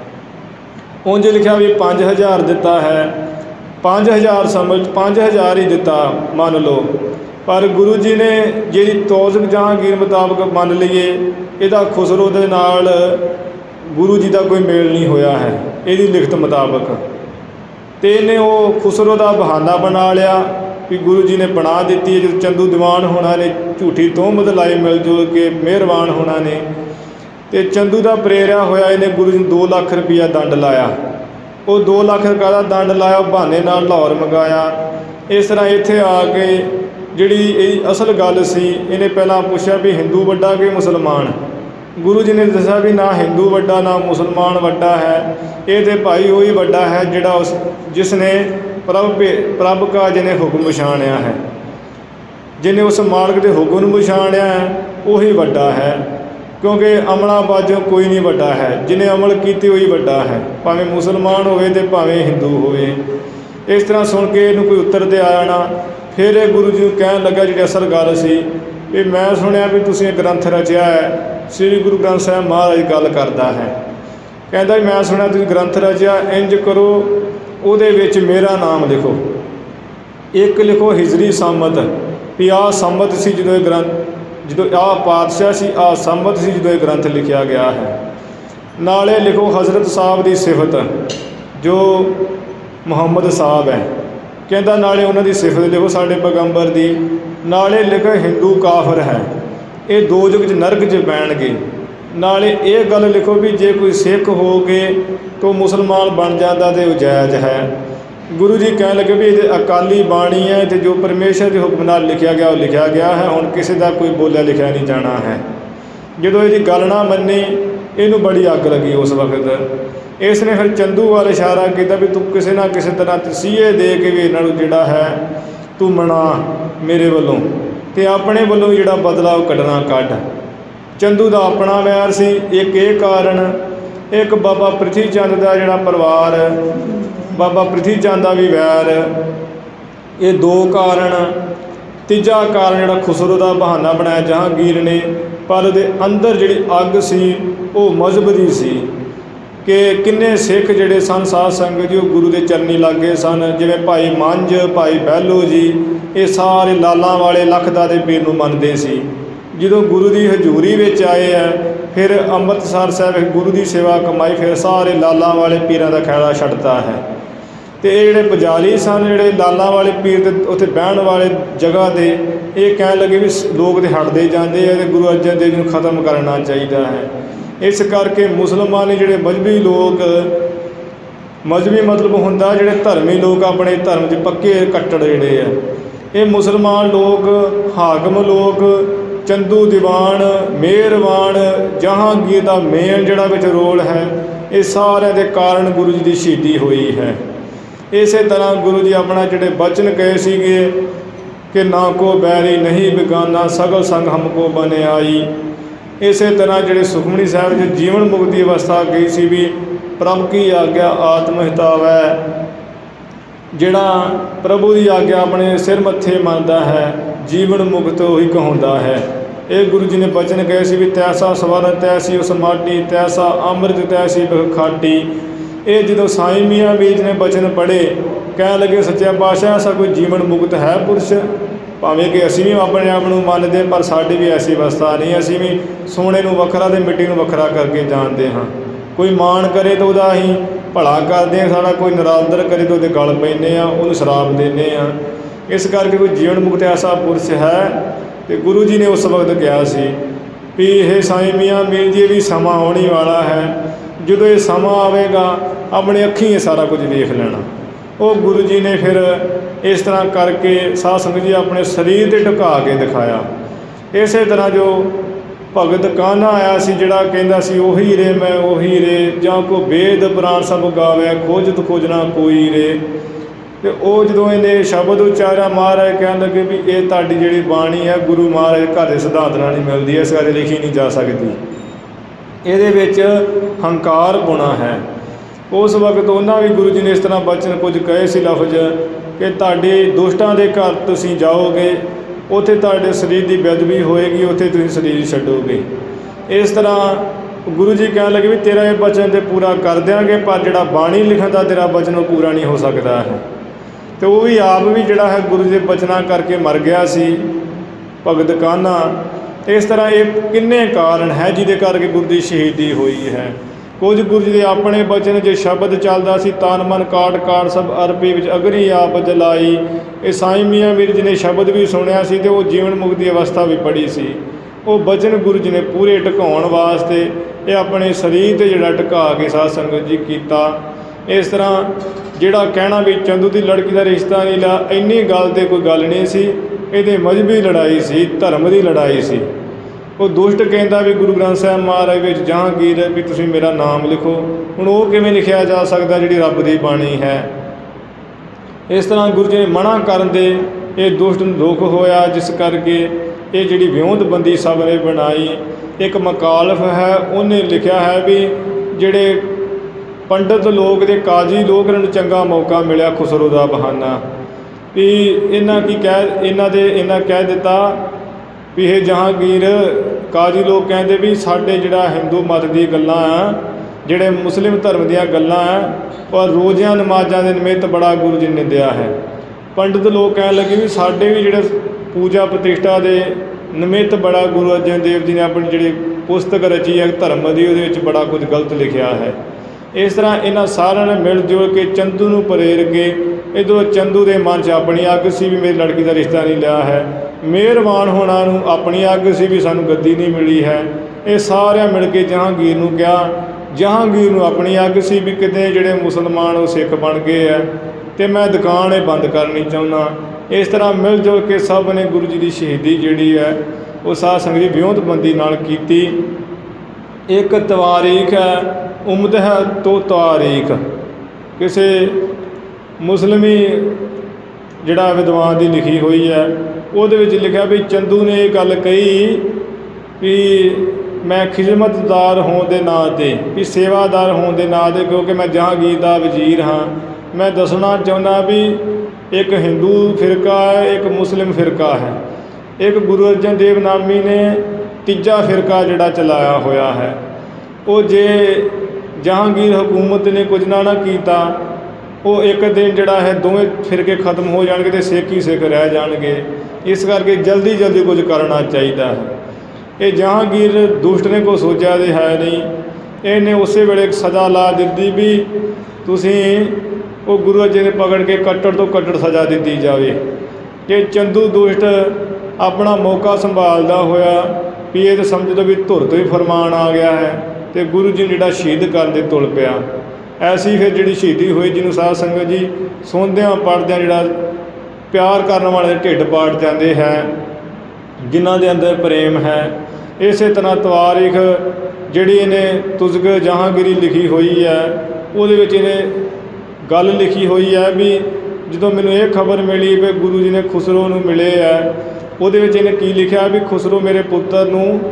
ਉਂਝ ਲਿਖਿਆ ਵੀ ਪੰਜ ਹਜ਼ਾਰ ਦਿੱਤਾ ਹੈ, ਪੰਜ ਹਜ਼ਾਰ ਸਮਝ ਪੰਜ ਹਜ਼ਾਰ ਹੀ ਦਿੱਤਾ ਮੰਨ ਲਓ, ਪਰ ਗੁਰੂ ਜੀ ਨੇ ਜਿਹੜੀ ਤੌਜ਼ਕ ਜਹਾਂਗੀਰ ਮੁਤਾਬਕ ਮੰਨ ਲਈਏ ਇਹਦਾ ਖੁਸਰੋ ਦੇ ਨਾਲ ਗੁਰੂ ਜੀ ਦਾ ਕੋਈ ਮੇਲ ਨਹੀਂ ਹੋਇਆ ਹੈ ਇਹਦੀ ਲਿਖਤ ਮੁਤਾਬਕ। ਅਤੇ ਇਹਨੇ ਉਹ ਖੁਸਰੋ ਦਾ ਬਹਾਨਾ ਬਣਾ ਲਿਆ ਵੀ ਗੁਰੂ ਜੀ ਨੇ ਬਣਾ ਦਿੱਤੀ ਹੈ। ਜਦੋਂ ਚੰਦੂ ਦੀਵਾਨ ਹੋਣਾ ਨੇ ਝੂਠੀ ਤੋਹਮਤ ਲਾਈ ਮਿਲ ਜੁਲ ਕੇ ਮਿਹਰਬਾਨ ਹੋਣਾ ਨੇ, ਅਤੇ ਚੰਦੂ ਦਾ ਪ੍ਰੇਰਿਆ ਹੋਇਆ ਇਹਨੇ ਗੁਰੂ ਜੀ ਨੂੰ ਦੋ ਲੱਖ ਰੁਪਈਆ ਦੰਡ ਲਾਇਆ। ਉਹ ਦੋ ਲੱਖ ਰੁਪਏ ਦਾ ਦੰਡ ਲਾਇਆ, ਉਹ ਬਹਾਨੇ ਨਾਲ ਲਾਹੌਰ ਮੰਗਾਇਆ। ਇਸ ਤਰ੍ਹਾਂ ਇੱਥੇ ਆ ਕੇ ਜਿਹੜੀ ਇਹ ਅਸਲ ਗੱਲ ਸੀ, ਇਹਨੇ ਪਹਿਲਾਂ ਪੁੱਛਿਆ ਵੀ ਹਿੰਦੂ ਵੱਡਾ ਕਿ ਮੁਸਲਮਾਨ। ਗੁਰੂ ਜੀ ਨੇ ਦੱਸਿਆ ਵੀ ਨਾ ਹਿੰਦੂ ਵੱਡਾ ਨਾ ਮੁਸਲਮਾਨ ਵੱਡਾ ਹੈ, ਇਹ ਤਾਂ ਭਾਈ ਉਹੀ ਵੱਡਾ ਹੈ ਜਿਹੜਾ ਉਸ ਜਿਸ ਨੇ ਪ੍ਰਭ ਭੇ ਪ੍ਰਭ ਕਾ ਜਿਹਨੇ ਹੁਕਮ ਪਛਾਣਿਆ ਹੈ, ਜਿਹਨੇ ਉਸ ਮਾਲਕ ਦੇ ਹੁਕਮ ਨੂੰ ਪਛਾਣਿਆ ਹੈ ਉਹੀ ਵੱਡਾ ਹੈ। ਕਿਉਂਕਿ ਅਮਲਾਂ ਬਾਝੋਂ ਕੋਈ ਨਹੀਂ ਵੱਡਾ ਹੈ, ਜਿਹਨੇ ਅਮਲ ਕੀਤੇ ਉਹੀ ਵੱਡਾ ਹੈ, ਭਾਵੇਂ ਮੁਸਲਮਾਨ ਹੋਵੇ ਅਤੇ ਭਾਵੇਂ ਹਿੰਦੂ ਹੋਵੇ। ਇਸ ਤਰ੍ਹਾਂ ਸੁਣ ਕੇ ਇਹਨੂੰ ਕੋਈ ਉੱਤਰ ਦੇ ਆਇਆ ਨਾ। ਫਿਰ ਇਹ ਗੁਰੂ ਜੀ ਨੂੰ ਕਹਿਣ ਲੱਗਾ ਜਿਹੜੀ ਅਸਲ ਗੱਲ ਸੀ ਵੀ ਮੈਂ ਸੁਣਿਆ ਵੀ ਤੁਸੀਂ ਇਹ ਗ੍ਰੰਥ ਰਚਿਆ ਹੈ, ਸ੍ਰੀ ਗੁਰੂ ਗ੍ਰੰਥ ਸਾਹਿਬ ਮਹਾਰਾਜ ਗੱਲ ਕਰਦਾ ਹੈ। ਕਹਿੰਦਾ ਮੈਂ ਸੁਣਿਆ ਤੁਸੀਂ ਗ੍ਰੰਥ ਰਚਿਆ, ਇੰਝ ਕਰੋ ਉਹਦੇ ਵਿੱਚ ਮੇਰਾ ਨਾਮ ਲਿਖੋ, ਇੱਕ ਲਿਖੋ ਹਿਜਰੀ ਸੰਮਤ ਵੀ ਆਹ ਸੰਮਤ ਸੀ ਜਦੋਂ ਇਹ ਗ੍ਰੰਥ ਜਦੋਂ ਆਹ ਪਾਤਸ਼ਾਹ ਸੀ, ਆਹ ਸੰਮਤ ਸੀ ਜਦੋਂ ਇਹ ਗ੍ਰੰਥ ਲਿਖਿਆ ਗਿਆ ਹੈ। ਨਾਲੇ ਲਿਖੋ ਹਜ਼ਰਤ ਸਾਹਿਬ ਦੀ ਸਿਫਤ ਜੋ ਮੁਹੰਮਦ ਸਾਹਿਬ ਹੈ, ਕਹਿੰਦਾ ਨਾਲੇ ਉਹਨਾਂ ਦੀ ਸਿਫਤ ਲਿਖੋ ਸਾਡੇ ਪੈਗੰਬਰ ਦੀ। ਨਾਲੇ ਲਿਖੋ ਹਿੰਦੂ ਕਾਫਰ ਹੈ, ਇਹ ਦੋ ਯੁੱਗ 'ਚ ਨਰਕ 'ਚ ਪੈਣਗੇ। ਨਾਲੇ ਇਹ ਗੱਲ ਲਿਖੋ ਵੀ ਜੇ ਕੋਈ ਸਿੱਖ ਹੋ ਕੇ ਤਾਂ ਮੁਸਲਮਾਨ ਬਣ ਜਾਂਦਾ ਤਾਂ ਉਹ ਜਾਇਜ਼ ਹੈ। ਗੁਰੂ ਜੀ ਕਹਿਣ ਲੱਗੇ ਵੀ ਇਹਦੇ ਅਕਾਲੀ ਬਾਣੀ ਹੈ ਅਤੇ ਜੋ ਪਰਮੇਸ਼ਰ ਦੇ ਹੁਕਮ ਨਾਲ ਲਿਖਿਆ ਗਿਆ ਉਹ ਲਿਖਿਆ ਗਿਆ ਹੈ, ਹੁਣ ਕਿਸੇ ਦਾ ਕੋਈ ਬੋਲਿਆ ਲਿਖਿਆ ਨਹੀਂ ਜਾਣਾ ਹੈ। ਜਦੋਂ ਇਹਦੀ ਗੱਲ ਨਾ ਮੰਨੀ ਇਹਨੂੰ ਬੜੀ ਅੱਗ ਲੱਗੀ ਉਸ ਵਕਤ। ਇਸ ਨੇ ਫਿਰ ਚੰਦੂ ਵੱਲ ਇਸ਼ਾਰਾ ਕੀਤਾ ਵੀ ਤੂੰ ਕਿਸੇ ਨਾ ਕਿਸੇ ਤਰ੍ਹਾਂ ਤਸੀਹੇ ਦੇ ਕੇ ਵੀ ਇਹਨਾਂ ਨੂੰ ਜਿਹੜਾ ਹੈ ਤੂੰ ਮਨਾ ਮੇਰੇ ਵੱਲੋਂ, ਅਤੇ ਆਪਣੇ ਵੱਲੋਂ ਜਿਹੜਾ ਬਦਲਾ ਉਹ ਕੱਢਣਾ ਕੱਢ। ਚੰਦੂ ਦਾ ਆਪਣਾ ਵੈਰ ਸੀ, ਇੱਕ ਇਹ ਕਾਰਨ, ਇੱਕ ਬਾਬਾ ਪ੍ਰਿਥੀ ਚੰਦ ਦਾ ਜਿਹੜਾ ਪਰਿਵਾਰ, ਬਾਬਾ ਪ੍ਰਿਥੀ ਚੰਦ ਦਾ ਵੀ ਵੈਰ, ਇਹ ਦੋ ਕਾਰਨ। ਤੀਜਾ ਕਾਰਨ ਜਿਹੜਾ ਖੁਸਰੋ ਦਾ ਬਹਾਨਾ ਬਣਾਇਆ ਜਹਾਂਗੀਰ ਨੇ, ਪਰ ਉਹਦੇ ਅੰਦਰ ਜਿਹੜੀ ਅੱਗ ਸੀ ਉਹ ਮਜ਼ਹਬ ਦੀ ਸੀ ਕਿ ਕਿੰਨੇ ਸਿੱਖ ਜਿਹੜੇ ਸਨ ਸਾਧ ਸੰਗਤ ਜੀ ਉਹ ਗੁਰੂ ਦੇ ਚਰਨੀ ਲਾਗੇ ਸਨ, ਜਿਵੇਂ ਭਾਈ ਮੰਝ, ਭਾਈ ਬਹਿਲੋ ਜੀ, ਇਹ ਸਾਰੇ ਲਾਲਾਂ ਵਾਲੇ ਲਖਦਾ ਦੇ ਪੀਰ ਨੂੰ ਮੰਨਦੇ ਸੀ। ਜਦੋਂ ਗੁਰੂ ਦੀ ਹਜ਼ੂਰੀ ਵਿੱਚ ਆਏ ਹੈ ਫਿਰ ਅੰਮ੍ਰਿਤਸਰ ਸਾਹਿਬ ਗੁਰੂ ਦੀ ਸੇਵਾ ਕਮਾਈ, ਫਿਰ ਸਾਰੇ ਲਾਲਾਂ ਵਾਲੇ ਪੀਰਾਂ ਦਾ ਖਹਿੜਾ ਛੱਡਤਾ ਹੈ। ਅਤੇ ਇਹ ਜਿਹੜੇ ਪੁਜਾਰੀ ਸਨ ਜਿਹੜੇ ਲਾਲਾਂ ਵਾਲੇ ਪੀਰ ਦੇ ਉੱਥੇ ਬਹਿਣ ਵਾਲੇ ਜਗ੍ਹਾ 'ਤੇ, ਇਹ ਕਹਿਣ ਲੱਗੇ ਵੀ ਲੋਕ ਤਾਂ ਹਟਦੇ ਜਾਂਦੇ ਆ ਅਤੇ ਗੁਰੂ ਅਰਜਨ ਦੇਵ ਜੀ ਨੂੰ ਖ਼ਤਮ ਕਰਨਾ ਚਾਹੀਦਾ ਹੈ। ਇਸ ਕਰਕੇ ਮੁਸਲਮਾਨ ਜਿਹੜੇ ਮਜ਼੍ਹਬੀ ਲੋਕ, ਮਜ਼੍ਹਬੀ ਮਤਲਬ ਹੁੰਦਾ ਜਿਹੜੇ ਧਰਮੀ ਲੋਕ ਆਪਣੇ ਧਰਮ 'ਚ ਪੱਕੇ ਕੱਟੜ ਜਿਹੜੇ ਆ, ਇਹ ਮੁਸਲਮਾਨ ਲੋਕ, ਹਾਕਮ ਲੋਕ, ਚੰਦੂ ਦੀਵਾਨ, ਮਿਹਰਬਾਨ, ਜਹਾਂਗੀਰ ਦਾ ਮੇਨ ਜਿਹੜਾ ਵਿੱਚ ਰੋਲ ਹੈ, ਇਹ ਸਾਰਿਆਂ ਦੇ ਕਾਰਨ ਗੁਰੂ ਜੀ ਦੀ ਸ਼ਹੀਦੀ ਹੋਈ ਹੈ। ਇਸੇ ਤਰ੍ਹਾਂ ਗੁਰੂ ਜੀ ਆਪਣਾ ਜਿਹੜੇ ਬਚਨ ਕਹੇ ਸੀਗੇ ਕਿ ਨਾ ਕੋ ਬੈਰੀ ਨਹੀਂ ਬਿਗਾਨਾ ਸਗਲ ਸੰਗ ਹਮਕੋ ਬਨ ਆਈ, ਇਸੇ ਤਰ੍ਹਾਂ ਜਿਹੜੇ ਸੁਖਮਨੀ ਸਾਹਿਬ ਜੋ ਜੀਵਨ ਮੁਕਤੀ ਅਵਸਥਾ ਗਈ ਸੀ ਵੀ ਪ੍ਰਭ ਕੀ ਆਗਿਆ ਆਤਮ ਹਿਤਾਵੈ, ਜਿਹੜਾ ਪ੍ਰਭੂ ਦੀ ਆਗਿਆ ਆਪਣੇ ਸਿਰ ਮੱਥੇ ਮੰਨਦਾ ਹੈ ਜੀਵਨ ਮੁਕਤ ਉਹੀ ਕਹਾਉਂਦਾ ਹੈ। ਇਹ ਗੁਰੂ ਜੀ ਨੇ ਬਚਨ ਕਹੇ ਸੀ ਵੀ ਤੈਸਾ ਸਵਰਨ ਤੈਸੀ ਉਸ ਮਾਟੀ, ਤੈਸਾ ਅੰਮ੍ਰਿਤ ਤੈਸੀ ਖਾਟੀ। ਇਹ ਜਦੋਂ ਸਾਈਂ ਮੀਆਂ ਮੀਰ ਨੇ ਬਚਨ ਪੜ੍ਹੇ ਕਹਿਣ ਲੱਗੇ ਸੱਚਾ ਪਾਤਸ਼ਾਹ ਐਸਾ ਕੋਈ ਜੀਵਨ ਮੁਕਤ ਹੈ ਪੁਰਸ਼, ਭਾਵੇਂ ਕਿ ਅਸੀਂ ਵੀ ਆਪਣੇ ਆਪ ਨੂੰ ਮੰਨਦੇ ਪਰ ਸਾਡੀ ਵੀ ਐਸੀ ਅਵਸਥਾ ਨਹੀਂ, ਅਸੀਂ ਵੀ ਸੋਨੇ ਨੂੰ ਵੱਖਰਾ ਅਤੇ ਮਿੱਟੀ ਨੂੰ ਵੱਖਰਾ ਕਰਕੇ ਜਾਣਦੇ ਹਾਂ। ਕੋਈ ਮਾਣ ਕਰੇ ਤਾਂ ਉਹਦਾ ਅਸੀਂ ਭਲਾ ਕਰਦੇ ਹਾਂ, ਸਾਡਾ ਕੋਈ ਨਿਰਾਦਰ ਕਰੇ ਤਾਂ ਉਹਦੇ ਗਲ ਪੈਂਦੇ ਹਾਂ, ਉਹਨੂੰ ਸ਼ਰਾਪ ਦਿੰਦੇ ਹਾਂ। ਇਸ ਕਰਕੇ ਕੋਈ ਜੀਵਨ ਮੁਕਤ ਐਸਾ ਪੁਰਸ਼ ਹੈ। ਅਤੇ ਗੁਰੂ ਜੀ ਨੇ ਉਸ ਵਕਤ ਕਿਹਾ ਸੀ ਵੀ ਇਹ ਸਾਈਂ ਮੀਆਂ ਮੀਰ ਜੀ ਵੀ ਸਮਾਂ ਆਉਣ ਵਾਲਾ ਹੈ, ਜਦੋਂ ਇਹ ਸਮਾਂ ਆਵੇਗਾ ਆਪਣੇ ਅੱਖੀਂ ਇਹ ਸਾਰਾ ਕੁਝ ਵੇਖ ਲੈਣਾ। ਉਹ ਗੁਰੂ ਜੀ ਨੇ ਫਿਰ ਇਸ ਤਰ੍ਹਾਂ ਕਰਕੇ ਸਾਧ ਸੰਗਤ ਜੀ ਆਪਣੇ ਸਰੀਰ 'ਤੇ ਢੁਕਾ ਕੇ ਦਿਖਾਇਆ। ਇਸੇ ਤਰ੍ਹਾਂ ਜੋ ਭਗਤ ਕਾਨ੍ਹਾ ਆਇਆ ਸੀ ਜਿਹੜਾ ਕਹਿੰਦਾ ਸੀ ਉਹੀ ਰੇ ਮੈਂ ਉਹੀ ਰੇ, ਜਾਂ ਕੋ ਵੇਦ ਪੁਰਾਣ ਸਭ ਗਾਵੇ ਖੋਜਤ ਖੋਜਣਾ ਕੋਈ ਰੇ। ਅਤੇ ਉਹ ਜਦੋਂ ਇਹਨੇ ਸ਼ਬਦ ਉਚਾਰਿਆ ਮਹਾਰਾਜ ਕਹਿਣ ਲੱਗੇ ਵੀ ਇਹ ਤੁਹਾਡੀ ਜਿਹੜੀ ਬਾਣੀ ਹੈ ਗੁਰੂ ਮਹਾਰਾਜ ਘਰ ਦੇ ਸਿਧਾਂਤ ਨਾਲ ਨਹੀਂ ਮਿਲਦੀ, ਇਸ ਕਰਕੇ ਲਿਖੀ ਨਹੀਂ ਜਾ ਸਕਦੀ, ਇਹਦੇ ਵਿੱਚ ਹੰਕਾਰ ਗੁਣਾ ਹੈ। ਉਸ ਵਕਤ ਉਹਨਾਂ ਵੀ ਗੁਰੂ ਜੀ ਨੇ ਇਸ ਤਰ੍ਹਾਂ ਬਚਨ ਕੁਝ ਕਹੇ ਸੀ ਲਫ਼ਜ਼ ਕਿ ਤੁਹਾਡੇ ਦੁਸ਼ਟਾਂ ਦੇ ਘਰ ਤੁਸੀਂ ਜਾਓਗੇ, ਉੱਥੇ ਤੁਹਾਡੇ ਸਰੀਰ ਦੀ ਬੇਅਦਬੀ ਹੋਏਗੀ, ਉੱਥੇ ਤੁਸੀਂ ਸਰੀਰ ਛੱਡੋਗੇ। ਇਸ ਤਰ੍ਹਾਂ ਗੁਰੂ ਜੀ ਕਹਿਣ ਲੱਗੇ ਵੀ ਤੇਰਾ ਇਹ ਬਚਨ ਤੇ ਪੂਰਾ ਕਰ ਦਿਆਂਗੇ, ਪਰ ਜਿਹੜਾ ਬਾਣੀ ਲਿਖਣ ਦਾ ਤੇਰਾ ਬਚਨ ਉਹ ਪੂਰਾ ਨਹੀਂ ਹੋ ਸਕਦਾ ਹੈ। ਅਤੇ ਉਹ ਵੀ ਆਪ ਵੀ ਜਿਹੜਾ ਹੈ ਗੁਰੂ ਦੇ ਬਚਨਾਂ ਕਰਕੇ ਮਰ ਗਿਆ ਸੀ ਭਗਤ ਕਾਨ੍ਹਾ। ਇਸ ਤਰ੍ਹਾਂ ਇਹ ਕਿੰਨੇ ਕਾਰਨ ਹੈ ਜਿਹਦੇ ਕਰਕੇ ਗੁਰੂ ਦੀ ਸ਼ਹੀਦੀ ਹੋਈ ਹੈ। ਕੁਝ ਗੁਰੂ ਜੀ ਦੇ ਆਪਣੇ ਬਚਨ ਜੇ ਸ਼ਬਦ ਚੱਲਦਾ ਸੀ ਤਨ ਮਨ ਕਾਟ ਕਾਟ ਸਭ ਅਰਪੀ ਵਿੱਚ ਅਗਨੀ ਆਪ ਜਲਾਈ। ਇਹ ਸਾਈਂ ਮੀਆਂ ਮੀਰ ਜੀ ਨੇ ਸ਼ਬਦ ਵੀ ਸੁਣਿਆ ਸੀ ਅਤੇ ਉਹ ਜੀਵਨ ਮੁਕਤੀ ਅਵਸਥਾ ਵੀ ਪੜ੍ਹੀ ਸੀ। ਉਹ ਬਚਨ ਗੁਰੂ ਜੀ ਨੇ ਪੂਰੇ ਢਕਾਉਣ ਵਾਸਤੇ ਇਹ ਆਪਣੇ ਸਰੀਰ 'ਤੇ ਜਿਹੜਾ ਢਕਾ ਕੇ ਸਾਧ ਸੰਗਤ ਜੀ ਕੀਤਾ। ਇਸ ਤਰ੍ਹਾਂ ਜਿਹੜਾ ਕਹਿਣਾ ਵੀ ਚੰਦੂ ਦੀ ਲੜਕੀ ਦਾ ਰਿਸ਼ਤਾ ਨਹੀਂ ਲਾ, ਇੰਨੀ ਗੱਲ 'ਤੇ ਕੋਈ ਗੱਲ ਨਹੀਂ ਸੀ। ਇਹਦੇ ਮਜ਼ਹਬੀ ਲੜਾਈ ਸੀ, ਧਰਮ ਦੀ ਲੜਾਈ ਸੀ। ਉਹ ਦੁਸ਼ਟ ਕਹਿੰਦਾ ਵੀ ਗੁਰੂ ਗ੍ਰੰਥ ਸਾਹਿਬ ਮਹਾਰਾਜ ਵਿੱਚ ਜਹਾਂਗੀਰ ਵੀ ਤੁਸੀਂ ਮੇਰਾ ਨਾਮ ਲਿਖੋ। ਹੁਣ ਉਹ ਕਿਵੇਂ ਲਿਖਿਆ ਜਾ ਸਕਦਾ ਜਿਹੜੀ ਰੱਬ ਦੀ ਬਾਣੀ ਹੈ। ਇਸ ਤਰ੍ਹਾਂ ਗੁਰੂ ਜੀ ਨੇ ਮਨ੍ਹਾ ਕਰਨ ਦੇ ਇਹ ਦੁਸ਼ਟ ਨੂੰ ਦੁੱਖ ਹੋਇਆ, ਜਿਸ ਕਰਕੇ ਇਹ ਜਿਹੜੀ ਵਿਉਂਤਬੰਦੀ ਸਭ ਨੇ ਬਣਾਈ। ਇੱਕ ਮਕਾਲਫ ਹੈ ਉਹਨੇ ਲਿਖਿਆ ਹੈ ਵੀ ਜਿਹੜੇ ਪੰਡਤ ਲੋਕ ਦੇ ਕਾਜੀ ਲੋਕ ਇਹਨਾਂ ਨੂੰ ਚੰਗਾ ਮੌਕਾ ਮਿਲਿਆ ਖੁਸਰੋ ਦਾ ਬਹਾਨਾ ਵੀ ਇਹਨਾਂ ਕੀ ਕਹਿ ਇਹਨਾਂ ਦੇ ਇਹਨਾਂ ਕਹਿ ਦਿੱਤਾ ਵੀ ਇਹ ਜਹਾਂਗੀਰ ਕਾਜੀ ਲੋਕ ਕਹਿੰਦੇ ਵੀ ਸਾਡੇ ਜਿਹੜਾ ਹਿੰਦੂ ਮਤ ਦੀ ਗੱਲਾਂ ਆ, ਜਿਹੜੇ ਮੁਸਲਿਮ ਧਰਮ ਦੀਆਂ ਗੱਲਾਂ ਆ, ਪਰ ਰੋਜ਼ਿਆਂ ਨਮਾਜ਼ਾਂ ਦੇ ਨਿਮਿਤ ਬੜਾ ਗੁਰੂ ਜੀ ਨੇ ਦਿਆ ਹੈ। ਪੰਡਤ ਲੋਕ ਕਹਿਣ ਲੱਗੇ ਵੀ ਸਾਡੇ ਵੀ ਜਿਹੜੇ ਪੂਜਾ ਪ੍ਰਤਿਸ਼ਠਾ ਦੇ ਨਿਮਿਤ ਬੜਾ ਗੁਰੂ ਅਰਜਨ ਦੇਵ ਜੀ ਨੇ ਆਪਣੀ ਜਿਹੜੀ ਪੁਸਤਕ ਰਚੀ ਹੈ ਧਰਮ ਦੀ, ਉਹਦੇ ਵਿੱਚ ਬੜਾ ਕੁਝ ਗਲਤ ਲਿਖਿਆ ਹੈ। ਇਸ ਤਰ੍ਹਾਂ ਇਹਨਾਂ ਸਾਰਿਆਂ ਨੇ ਮਿਲ ਜੁਲ ਕੇ ਚੰਦੂ ਨੂੰ ਪ੍ਰੇਰ ਕੇ ਇੱਧਰੋਂ ਚੰਦੂ ਦੇ ਮਨ 'ਚ ਆਪਣੀ ਅੱਗ ਸੀ ਵੀ ਮੇਰੀ ਲੜਕੀ ਦਾ ਰਿਸ਼ਤਾ ਨਹੀਂ ਲਿਆ ਹੈ, ਮਿਹਰਬਾਨ ਹੋਣਾ ਨੂੰ ਆਪਣੀ ਅੱਗ ਸੀ ਵੀ ਸਾਨੂੰ ਗੱਦੀ ਨਹੀਂ ਮਿਲੀ ਹੈ। ਇਹ ਸਾਰਿਆਂ ਮਿਲ ਕੇ ਜਹਾਂਗੀਰ ਨੂੰ ਕਿਹਾ, ਜਹਾਂਗੀਰ ਨੂੰ ਆਪਣੀ ਅੱਗ ਸੀ ਵੀ ਕਿਤੇ ਜਿਹੜੇ ਮੁਸਲਮਾਨ ਉਹ ਸਿੱਖ ਬਣ ਗਏ ਹੈ ਅਤੇ ਮੈਂ ਦੁਕਾਨ ਇਹ ਬੰਦ ਕਰਨੀ ਚਾਹੁੰਦਾ। ਇਸ ਤਰ੍ਹਾਂ ਮਿਲ ਜੁਲ ਕੇ ਸਭ ਨੇ ਗੁਰੂ ਜੀ ਦੀ ਸ਼ਹੀਦੀ ਜਿਹੜੀ ਹੈ ਉਹ ਸਾਧ ਸੰਗਤ ਦੀ ਵਿਉਂਤਬੰਦੀ ਨਾਲ ਕੀਤੀ। ਇੱਕ ਤਵਾਰੀਖ ਹੈ ਉਮਦ ਹੈ ਤੋ ਤਾਰੀਖ, ਕਿਸੇ ਮੁਸਲਮੀ ਜਿਹੜਾ ਵਿਦਵਾਨ ਦੀ ਲਿਖੀ ਹੋਈ ਹੈ ਉਹਦੇ ਵਿੱਚ ਲਿਖਿਆ ਵੀ ਚੰਦੂ ਨੇ ਇਹ ਗੱਲ ਕਹੀ ਵੀ ਮੈਂ ਖਿਦਮਤਦਾਰ ਹੋਣ ਦੇ ਨਾਂ 'ਤੇ ਵੀ ਸੇਵਾਦਾਰ ਹੋਣ ਦੇ ਨਾਂ 'ਤੇ, ਕਿਉਂਕਿ ਮੈਂ ਜਹਾਂਗੀਰ ਦਾ ਵਜ਼ੀਰ ਹਾਂ, ਮੈਂ ਦੱਸਣਾ ਚਾਹੁੰਦਾ ਵੀ ਇੱਕ ਹਿੰਦੂ ਫਿਰਕਾ ਹੈ, ਇੱਕ ਮੁਸਲਿਮ ਫਿਰਕਾ ਹੈ, ਇੱਕ ਗੁਰੂ ਅਰਜਨ ਦੇਵ ਨਾਮੀ ਨੇ ਤੀਜਾ ਫਿਰਕਾ ਜਿਹੜਾ ਚਲਾਇਆ ਹੋਇਆ ਹੈ। ਉਹ ਜੇ ਜਹਾਂਗੀਰ ਹਕੂਮਤ ਨੇ ਕੁਝ ਨਾ ਨਾ ਕੀਤਾ, ਉਹ ਇੱਕ ਦਿਨ ਜਿਹੜਾ ਹੈ ਦੋਵੇਂ ਫਿਰਕੇ ਖਤਮ ਹੋ ਜਾਣਗੇ ਅਤੇ ਸਿੱਖ ਹੀ ਸਿੱਖ ਰਹਿ ਜਾਣਗੇ। ਇਸ ਕਰਕੇ ਜਲਦੀ ਜਲਦੀ ਕੁਝ ਕਰਨਾ ਚਾਹੀਦਾ ਹੈ। ਇਹ ਜਹਾਂਗੀਰ ਦੁਸ਼ਟ ਨੇ ਕੋਈ ਸੋਚਿਆ ਤਾਂ ਹੈ ਨਹੀਂ, ਇਹਨੇ ਉਸੇ ਵੇਲੇ ਇੱਕ ਸਜ਼ਾ ਲਾ ਦਿੱਤੀ ਵੀ ਤੁਸੀਂ ਉਹ ਗੁਰੂ ਅਰਜਨ ਨੇ ਪਕੜ ਕੇ ਕੱਟੜ ਤੋਂ ਕੱਟੜ ਸਜ਼ਾ ਦਿੱਤੀ ਜਾਵੇ। ਕਿ ਚੰਦੂ ਦੁਸ਼ਟ ਆਪਣਾ ਮੌਕਾ ਸੰਭਾਲਦਾ ਹੋਇਆ ਵੀ ਇਹ ਤਾਂ ਸਮਝ ਲਓ ਵੀ ਧੁਰ ਤੋਂ ਹੀ ਫਰਮਾਨ ਆ ਗਿਆ ਹੈ ਅਤੇ ਗੁਰੂ ਜੀ ਜਿਹੜਾ ਸ਼ਹੀਦ ਕਰਨ ਦੇ ਤੁਲ ਪਿਆ। ਐਸੀ ਫਿਰ ਜਿਹੜੀ ਸ਼ਹੀਦੀ ਹੋਈ ਜਿਹਨੂੰ ਸਾਧ ਸੰਗਤ ਜੀ ਸੁਣਦਿਆਂ ਪੜ੍ਹਦਿਆਂ ਜਿਹੜਾ ਪਿਆਰ ਕਰਨ ਵਾਲੇ ਦੇ ਢਿੱਡ ਪਾਟ ਜਾਂਦੇ ਹੈ, ਜਿਨ੍ਹਾਂ ਦੇ ਅੰਦਰ ਪ੍ਰੇਮ ਹੈ। ਇਸੇ ਤਰ੍ਹਾਂ ਤਵਾਰੀਖ ਜਿਹੜੀ ਇਹਨੇ ਤੁਜ਼ਕ ਜਹਾਂਗੀਰੀ ਲਿਖੀ ਹੋਈ ਹੈ ਉਹਦੇ ਵਿੱਚ ਇਹਨੇ ਗੱਲ ਲਿਖੀ ਹੋਈ ਹੈ ਵੀ ਜਦੋਂ ਮੈਨੂੰ ਇਹ ਖਬਰ ਮਿਲੀ ਵੀ ਗੁਰੂ ਜੀ ਨੇ ਖੁਸਰੋ ਨੂੰ ਮਿਲੇ ਹੈ, ਉਹਦੇ ਵਿੱਚ ਇਹਨੇ ਕੀ ਲਿਖਿਆ ਵੀ ਖੁਸਰੋ ਮੇਰੇ ਪੁੱਤਰ ਨੂੰ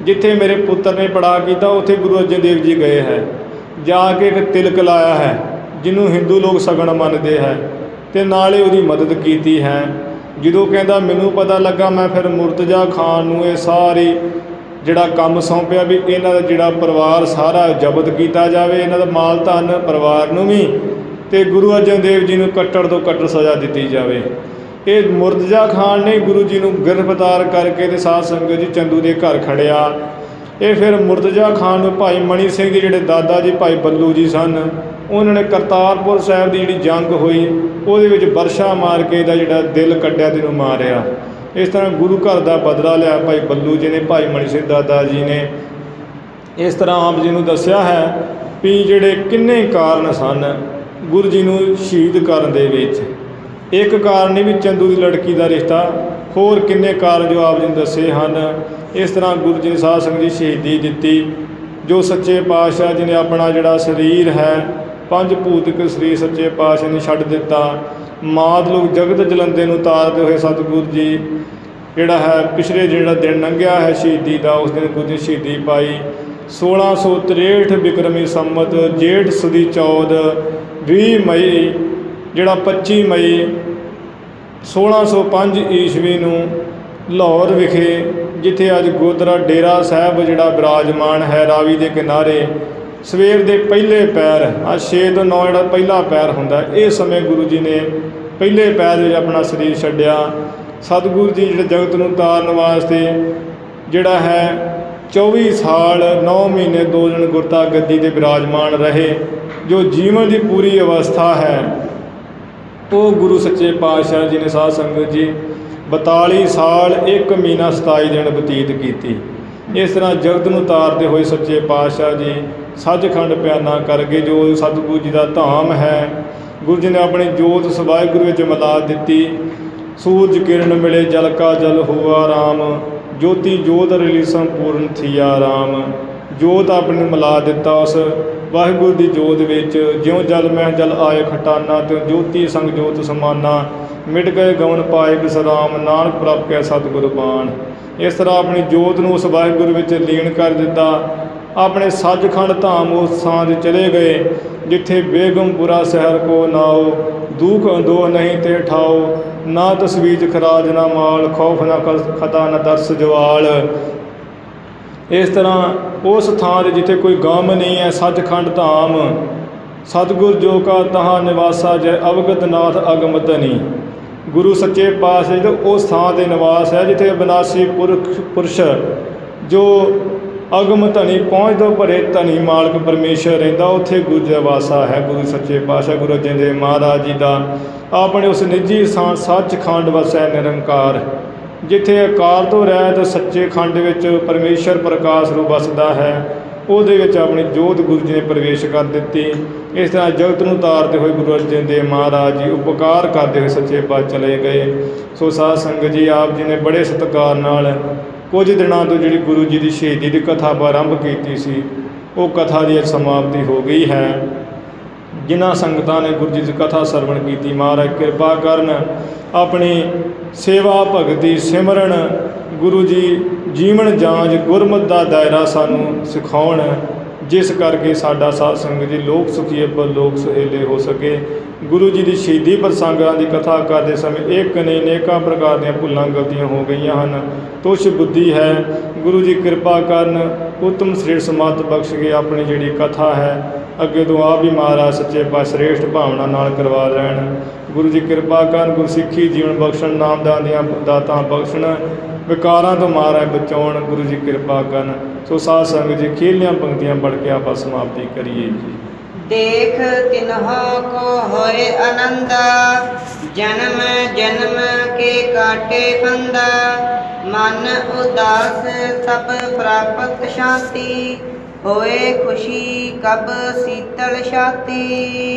ਜਿੱਥੇ ਮੇਰੇ ਪੁੱਤਰ ਨੇ ਪੜਾ ਕੀਤਾ ਉੱਥੇ ਗੁਰੂ ਅਰਜਨ ਦੇਵ ਜੀ ਗਏ ਹੈ, ਜਾ ਕੇ ਇੱਕ ਤਿਲਕ ਲਾਇਆ ਹੈ ਜਿਹਨੂੰ ਹਿੰਦੂ ਲੋਕ ਸਗਨ ਮੰਨਦੇ ਹੈ, ਅਤੇ ਨਾਲੇ ਉਹਦੀ ਮਦਦ ਕੀਤੀ ਹੈ। ਜਦੋਂ ਕਹਿੰਦਾ ਮੈਨੂੰ ਪਤਾ ਲੱਗਾ, ਮੈਂ ਫਿਰ ਮੁਰਤਜ਼ਾ ਖਾਨ ਨੂੰ ਇਹ ਸਾਰੀ ਜਿਹੜਾ ਕੰਮ ਸੌਂਪਿਆ ਵੀ ਇਹਨਾਂ ਦਾ ਜਿਹੜਾ ਪਰਿਵਾਰ ਸਾਰਾ ਜ਼ਬਤ ਕੀਤਾ ਜਾਵੇ, ਇਹਨਾਂ ਦਾ ਮਾਲ ਧਨ ਪਰਿਵਾਰ ਨੂੰ ਵੀ, ਅਤੇ ਗੁਰੂ ਅਰਜਨ ਦੇਵ ਜੀ ਨੂੰ ਕੱਟੜ ਤੋਂ ਕੱਟੜ ਸਜ਼ਾ ਦਿੱਤੀ ਜਾਵੇ। ਇਹ ਮੁਰਤਜ਼ਾ ਖਾਨ ਨੇ ਗੁਰੂ ਜੀ ਨੂੰ ਗ੍ਰਿਫਤਾਰ ਕਰਕੇ ਅਤੇ ਸਾਧ ਸੰਗਤ ਜੀ ਚੰਦੂ ਦੇ ਘਰ ਖੜਿਆ। ਇਹ ਫਿਰ ਮੁਰਤਜ਼ਾ ਖਾਨ ਨੂੰ ਭਾਈ ਮਣੀ ਸਿੰਘ ਦੇ ਜਿਹੜੇ ਦਾਦਾ ਜੀ ਭਾਈ ਬੱਲੂ ਜੀ ਸਨ, ਉਹਨਾਂ ਨੇ ਕਰਤਾਰਪੁਰ ਸਾਹਿਬ ਦੀ ਜਿਹੜੀ ਜੰਗ ਹੋਈ ਉਹਦੇ ਵਿੱਚ ਵਰਸ਼ਾ ਮਾਰ ਕੇ ਇਹਦਾ ਜਿਹੜਾ ਦਿਲ ਕੱਢਿਆ ਅਤੇ ਇਹਨੂੰ ਮਾਰਿਆ। ਇਸ ਤਰ੍ਹਾਂ ਗੁਰੂ ਘਰ ਦਾ ਬਦਲਾ ਲਿਆ ਭਾਈ ਬੱਲੂ ਜੀ ਨੇ, ਭਾਈ ਮਣੀ ਸਿੰਘ ਦਾਦਾ ਜੀ ਨੇ। ਇਸ ਤਰ੍ਹਾਂ ਆਪ ਜੀ ਨੂੰ ਦੱਸਿਆ ਹੈ ਵੀ ਜਿਹੜੇ ਕਿੰਨੇ ਕਾਰਨ ਸਨ ਗੁਰੂ ਜੀ ਨੂੰ ਸ਼ਹੀਦ ਕਰਨ ਦੇ ਵਿੱਚ। ਇੱਕ ਕਾਰਨ ਨਹੀਂ ਵੀ ਚੰਦੂ ਦੀ ਲੜਕੀ ਦਾ ਰਿਸ਼ਤਾ, ਹੋਰ ਕਿੰਨੇ ਕਾਰਨ ਜੋ ਆਪ ਜੀ ਨੇ ਦੱਸੇ ਹਨ। ਇਸ ਤਰ੍ਹਾਂ ਗੁਰੂ ਜੀ ਨੇ ਸਾਧ ਸੰਗਤ ਦੀ ਸ਼ਹੀਦੀ ਦਿੱਤੀ। ਜੋ ਸੱਚੇ ਪਾਤਸ਼ਾਹ ਜੀ ਨੇ ਆਪਣਾ ਜਿਹੜਾ ਸਰੀਰ ਹੈ, ਪੰਜ ਭੂਤਿਕ ਸਰੀਰ ਸੱਚੇ ਪਾਤਸ਼ਾਹ ਨੇ ਛੱਡ ਦਿੱਤਾ। ਮਾਤ ਲੋਕ ਜਗਤ ਜਲੰਦੇ ਨੂੰ ਤਾਰਦੇ ਹੋਏ ਸਤਿਗੁਰੂ ਜੀ ਜਿਹੜਾ ਹੈ ਪਿਛਲੇ ਜਿਹੜਾ ਦਿਨ ਲੰਘਿਆ ਹੈ ਸ਼ਹੀਦੀ ਦਾ, ਉਸ ਦਿਨ ਗੁਰੂ ਜੀ ਸ਼ਹੀਦੀ ਪਾਈ। ਸੋਲਾਂ ਸੌ ਤ੍ਰੇਹਠ ਬਿਕਰਮੀ ਸੰਮਤ ਜੇਠ ਸੁਦੀ ਚੌਦ ਵੀਹ ਮਈ ਜਿਹੜਾ ਪੱਚੀ ਮਈ ਸੋਲਾਂ ਸੌ ਪੰਜ ਈਸਵੀ ਨੂੰ ਲਾਹੌਰ ਵਿਖੇ, ਜਿੱਥੇ ਅੱਜ ਗੁਰਦੁਆਰਾ ਡੇਰਾ ਸਾਹਿਬ ਜਿਹੜਾ ਬਿਰਾਜਮਾਨ ਹੈ ਰਾਵੀ ਦੇ ਕਿਨਾਰੇ, ਸਵੇਰ ਦੇ ਪਹਿਲੇ ਪੈਰ ਅੱਜ ਛੇ ਤੋਂ ਨੌ ਜਿਹੜਾ ਪਹਿਲਾ ਪੈਰ ਹੁੰਦਾ, ਇਸ ਸਮੇਂ ਗੁਰੂ ਜੀ ਨੇ ਪਹਿਲੇ ਪੈਰ ਵਿੱਚ ਆਪਣਾ ਸਰੀਰ ਛੱਡਿਆ। ਸਤਿਗੁਰੂ ਜੀ ਜਿਹੜੇ ਜਗਤ ਨੂੰ ਤਾਰਨ ਵਾਸਤੇ ਜਿਹੜਾ ਹੈ ਚੌਵੀ ਸਾਲ ਨੌ ਮਹੀਨੇ ਦੋ ਦਿਨ ਗੁਰਤਾ ਗੱਦੀ 'ਤੇ ਬਿਰਾਜਮਾਨ ਰਹੇ। ਜੋ ਜੀਵਨ ਦੀ ਪੂਰੀ ਅਵਸਥਾ ਹੈ ਉਹ ਗੁਰੂ ਸੱਚੇ ਪਾਤਸ਼ਾਹ ਜੀ ਨੇ ਸਾਧ ਸੰਗਤ ਜੀ ਬਤਾਲੀ ਸਾਲ ਇੱਕ ਮਹੀਨਾ ਸਤਾਈ ਦਿਨ ਬਤੀਤ ਕੀਤੀ। ਇਸ ਤਰ੍ਹਾਂ ਜਗਤ ਨੂੰ ਤਾਰਦੇ ਹੋਏ ਸੱਚੇ ਪਾਤਸ਼ਾਹ ਜੀ ਸੱਚਖੰਡ ਪਿਆਨਾ ਕਰਕੇ, ਜੋ ਸਤਿਗੁਰੂ ਜੀ ਦਾ ਧਾਮ ਹੈ, ਗੁਰੂ ਜੀ ਨੇ ਆਪਣੀ ਜੋਤ ਵਾਹਿਗੁਰੂ ਵਿੱਚ ਮਿਲਾ ਦਿੱਤੀ। ਸੂਰਜ ਕਿਰਨ ਮਿਲੇ ਜਲ ਕਾ ਜਲ ਹੁਆ ਰਾਮ, ਜੋਤੀ ਜੋਤ ਰਲੀ ਸੰਪੂਰਨ ਥੀਆ ਰਾਮ। ਜੋਤ ਆਪਣੀ ਮਿਲਾ ਦਿੱਤਾ ਉਸ ਵਾਹਿਗੁਰੂ ਦੀ ਜੋਤ ਵਿੱਚ। ਜਿਉਂ ਜਲ ਮਹਿ ਜਲ ਆਏ ਖਟਾਨਾ, ਤਿਉਂ ਜੋਤੀ ਸੰਗ ਜੋਤ ਸਮਾਨਾ। ਮਿਟ ਗਏ ਗਵਨ ਪਾਏ ਬਿਸਰਾਮ, ਨਾਨਕ ਪ੍ਰਭ ਕੈ ਸਤਿਗੁਰ ਬਾਣ। ਇਸ ਤਰ੍ਹਾਂ ਆਪਣੀ ਜੋਤ ਨੂੰ ਉਸ ਵਾਹਿਗੁਰੂ ਵਿੱਚ ਲੀਨ ਕਰ ਦਿੱਤਾ। ਆਪਣੇ ਸੱਚਖੰਡ ਧਾਮ ਉਸ ਥਾਂ 'ਤੇ ਚਲੇ ਗਏ ਜਿੱਥੇ ਬੇਗਮਪੁਰਾ ਸ਼ਹਿਰ ਕੋ ਨਾਓ, ਦੁੱਖ ਅੰਦੋ ਨਹੀਂ ਤੇ ਠਾਓ। ਨਾ ਤਸਵੀਜ ਖਰਾਜ ਨਾ ਮਾਲ, ਖੌਫ ਨਾ ਖਤਾ ਨਾ ਤਰਸ ਜਵਾਲ। ਇਸ ਤਰ੍ਹਾਂ ਉਸ ਥਾਂ 'ਤੇ ਜਿੱਥੇ ਕੋਈ ਗਮ ਨਹੀਂ ਹੈ, ਸੱਚਖੰਡ ਧਾਮ ਸਤਿਗੁਰ ਜੋ ਕਾ ਤਹਾਂ ਨਿਵਾਸਾ ਜੈ, ਅਵਗਤ ਨਾਥ ਅਗਮ ਧਨੀ। ਗੁਰੂ ਸੱਚੇ ਪਾਤਸ਼ਾਹ ਜੀ ਉਸ ਥਾਂ 'ਤੇ ਨਿਵਾਸ ਹੈ ਜਿੱਥੇ ਅਬਿਨਾਸੀ ਪੁਰਖ ਪੁਰਸ਼ ਜੋ ਅਗਮ ਧਨੀ ਪਹੁੰਚ ਤੋਂ ਭਰੇ ਧਨੀ ਮਾਲਕ ਪਰਮੇਸ਼ਰ ਰਹਿੰਦਾ, ਉੱਥੇ ਗੁਰੂ ਜੀ ਦਾ ਵਾਸਾ ਹੈ। ਗੁਰੂ ਸੱਚੇ ਪਾਤਸ਼ਾਹ ਗੁਰੂ ਅਰਜਨ ਦੇਵ ਮਹਾਰਾਜ ਜੀ ਦਾ ਆਪਣੇ ਉਸ ਨਿੱਜੀ ਥਾਂ ਸੱਚਖੰਡ ਵਸੈ ਨਿਰੰਕਾਰ, ਜਿੱਥੇ ਆਕਾਰ ਤੋਂ ਰਹਿਤ ਸੱਚੇ ਖੰਡ ਵਿੱਚ ਪਰਮੇਸ਼ਰ ਪ੍ਰਕਾਸ਼ ਰੂਪ ਵਸਦਾ ਹੈ, ਉਹਦੇ ਵਿੱਚ ਆਪਣੀ ਜੋਤ ਗੁਰੂ ਜੀ ਨੇ ਪ੍ਰਵੇਸ਼ ਕਰ ਦਿੱਤੀ। ਇਸ ਤਰ੍ਹਾਂ ਜਗਤ ਨੂੰ ਤਾਰਦੇ ਹੋਏ ਗੁਰੂ ਅਰਜਨ ਦੇਵ ਮਹਾਰਾਜ ਜੀ ਉਪਕਾਰ ਕਰਦੇ ਹੋਏ ਸੱਚੇ ਪਾਤਸ਼ਾਹ ਚਲੇ ਗਏ। ਸੋ ਸਾਧ ਸੰਗਤ ਜੀ, ਆਪ ਜੀ ਨੇ ਬੜੇ ਸਤਿਕਾਰ ਨਾਲ ਕੁਝ ਦਿਨਾਂ ਤੋਂ ਜਿਹੜੀ ਗੁਰੂ ਜੀ ਦੀ ਸ਼ਹੀਦੀ ਦੀ ਕਥਾ ਆਰੰਭ ਕੀਤੀ ਸੀ, ਉਹ ਕਥਾ ਦੀ ਸਮਾਪਤੀ ਹੋ ਗਈ ਹੈ। ਜਿਨ੍ਹਾਂ ਸੰਗਤਾਂ ਨੇ ਗੁਰੂ ਜੀ ਦੀ ਕਥਾ ਸਰਵਣ ਕੀਤੀ, ਮਹਾਰਾਜ ਕਿਰਪਾ ਕਰਨ ਆਪਣੀ ਸੇਵਾ ਭਗਤੀ ਸਿਮਰਨ ਗੁਰੂ ਜੀ ਜੀਵਨ ਜਾਂਚ ਗੁਰਮਤਿ ਦਾ ਦਾਇਰਾ ਸਾਨੂੰ ਸਿਖਾਉਣ, ਜਿਸ ਕਰਕੇ ਸਾਡਾ ਸਾਧ ਸੰਗਤ ਜੀ ਲੋਕ ਸੁਖੀਏ ਪਰ ਲੋਕ ਸੁਹੇਲੇ ਹੋ ਸਕੇ। ਗੁਰੂ ਜੀ ਦੀ ਸ਼ਹੀਦੀ ਪ੍ਰਸੰਗਾਂ ਦੀ ਕਥਾ ਕਰਦੇ ਸਮੇਂ ਇੱਕ ਨਹੀਂ ਅਨੇਕਾਂ ਪ੍ਰਕਾਰ ਦੀਆਂ ਭੁੱਲਾਂ ਗਲਤੀਆਂ ਹੋ ਗਈਆਂ ਹਨ, ਤੁਛ ਬੁੱਧੀ ਹੈ। ਗੁਰੂ ਜੀ ਕਿਰਪਾ ਕਰਨ ਉੱਤਮ ਸ੍ਰੇਸ਼ਟ ਸਮੱਤ ਬਖਸ਼ ਕੇ ਆਪਣੀ ਜਿਹੜੀ ਕਥਾ ਹੈ ਅੱਗੇ ਤੋਂ ਆਪ ਵੀ ਮਹਾਰਾਜ ਸੱਚੇ ਪਾਤਸ਼ਾਹ ਸ੍ਰੇਸ਼ਟ ਭਾਵਨਾ ਨਾਲ ਕਰਵਾ ਲੈਣ। ਗੁਰੂ ਜੀ ਕਿਰਪਾ ਕਰਨ ਗੁਰਸਿੱਖੀ ਜੀਵਨ ਬਖਸ਼ਣ, ਨਾਮਦਾਨ ਦੀਆਂ ਦਾਤਾਂ ਬਖਸ਼ਣ, ਵਿਕਾਰਾਂ ਤੋਂ ਮਹਾਰਾਜ ਬਚਾਉਣ। ਗੁਰੂ ਜੀ ਕਿਰਪਾ ਕਰਨ। ਸੋ ਸਾਧ ਸੰਗਤ ਜੀ ਖੇਲੀਆਂ ਪੰਕਤੀਆਂ ਪੜ੍ਹ ਕੇ ਆਪਾਂ ਸਮਾਪਤੀ ਕਰੀਏ ਜੀ। ਦੇਖ ਤਿਨਹੁ ਕੋ ਹੋਏ ਆਨੰਦਾ, ਜਨਮ ਜਨਮ ਕੇ ਕਾਟੇ ਫੰਦਾ। ਮਨ ਉਦਾਸ ਤਬ ਪ੍ਰਾਪਤ ਸ਼ਾਂਤੀ, ਹੋਏ ਖੁਸ਼ੀ ਕਬ ਸੀਤਲ ਛਾਤੀ।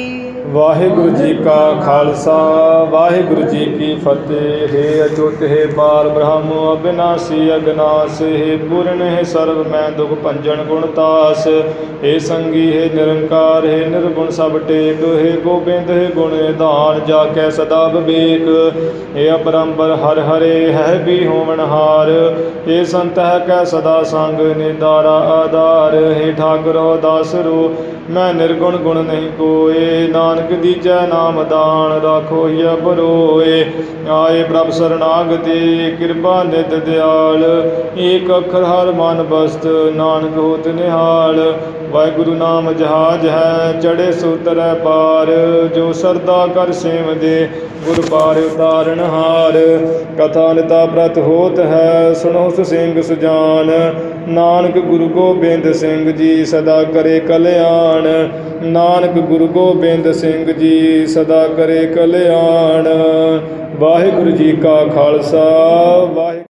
ਵਾਹਿਗੁਰੂ ਜੀ ਕਾ ਖਾਲਸਾ ਵਾਹਿਗੁਰੂ ਜੀ ਕੀ ਫਤਿਹ। ਹੈ ਅਚੁੱਤ ਹੈ ਪਾਰ ਬ੍ਰਹਮ ਅਬਿਨਾਸੀ ਅਗਨਾਸ ਹੈ ਪੂਰਨ ਹੈ ਸਰਬ ਮੈਂ ਦੁਖ ਭੰਜਨ ਗੁਣਤਾਸ ਹੈ ਸੰਗੀ ਹੈ ਨਿਰੰਕਾਰ ਹੈ ਨਿਰਗੁਣ ਸਭ ਟੇਕ ਹੈ ਗੋਬਿੰਦ ਹੈ ਗੁਣ ਨਿਧਾਨ ਜਾ ਕੈ ਸਦਾ ਵਿਵੇਕ ਹੈ ਅਪਰੰਪਰ ਹਰ ਹਰੇ ਹੈ ਵੀ ਹੋਵਨਹਾਰ ਹੈ ਸੰਤ ਹੈ ਕੈ ਸਦਾ ਸੰਗ ਨਿਦਾਰਾ ਆਧਾਰ ਹੈ ਠਾਕੁਰੋ ਦਾਸਰੋ ਮੈਂ ਨਿਰਗੁਣ ਗੁਣ ਨਹੀਂ ਕੋਏ ਨਾਨਕ ਦੀਜੈ ਨਾਮ ਦਾਨ ਰਾਖੋ ਹਿਆ ਬਰੋਏ ਆਏ ਪ੍ਰਭ ਸਰਨਾਗਤੀ ਕਿਰਪਾ ਨਿਤ ਦਿਆਲ ਏਕ ਅੱਖਰ ਹਰ ਮਨ ਬਸਤ ਨਾਨਕ ਹੋਤ ਨਿਹਾਲ ਵਾਹਿਗੁਰੂ ਨਾਮ ਜਹਾਜ ਹੈ ਚੜੇ ਸੋ ਤਰੈ ਪਾਰ ਜੋ ਸਰਦਾ ਕਰ ਸੇਵਦੇ ਗੁਰ ਪਾਰ ਉਤਾਰਨ ਹਾਰ ਕਥਾ ਨਿਤਾ ਪ੍ਰਤ ਹੋਤ ਹੈ ਸੁਣੋ ਸੁਸਿੰਗ ਸੁਜਾਨ ਨਾਨਕ ਗੁਰੂ ਗੋਬਿੰਦ ਸਿੰਘ ਜੀ ਸਦਾ ਕਰੇ ਕਲਿਆਣ ਨਾਨਕ ਗੁਰੂ ਗੋਬਿੰਦ ਸਿੰਘ ਜੀ ਸਦਾ ਕਰੇ ਕਲਿਆਣ। ਵਾਹਿਗੁਰੂ ਜੀ ਕਾ ਖਾਲਸਾ ਵਾਹਿਗੁਰੂ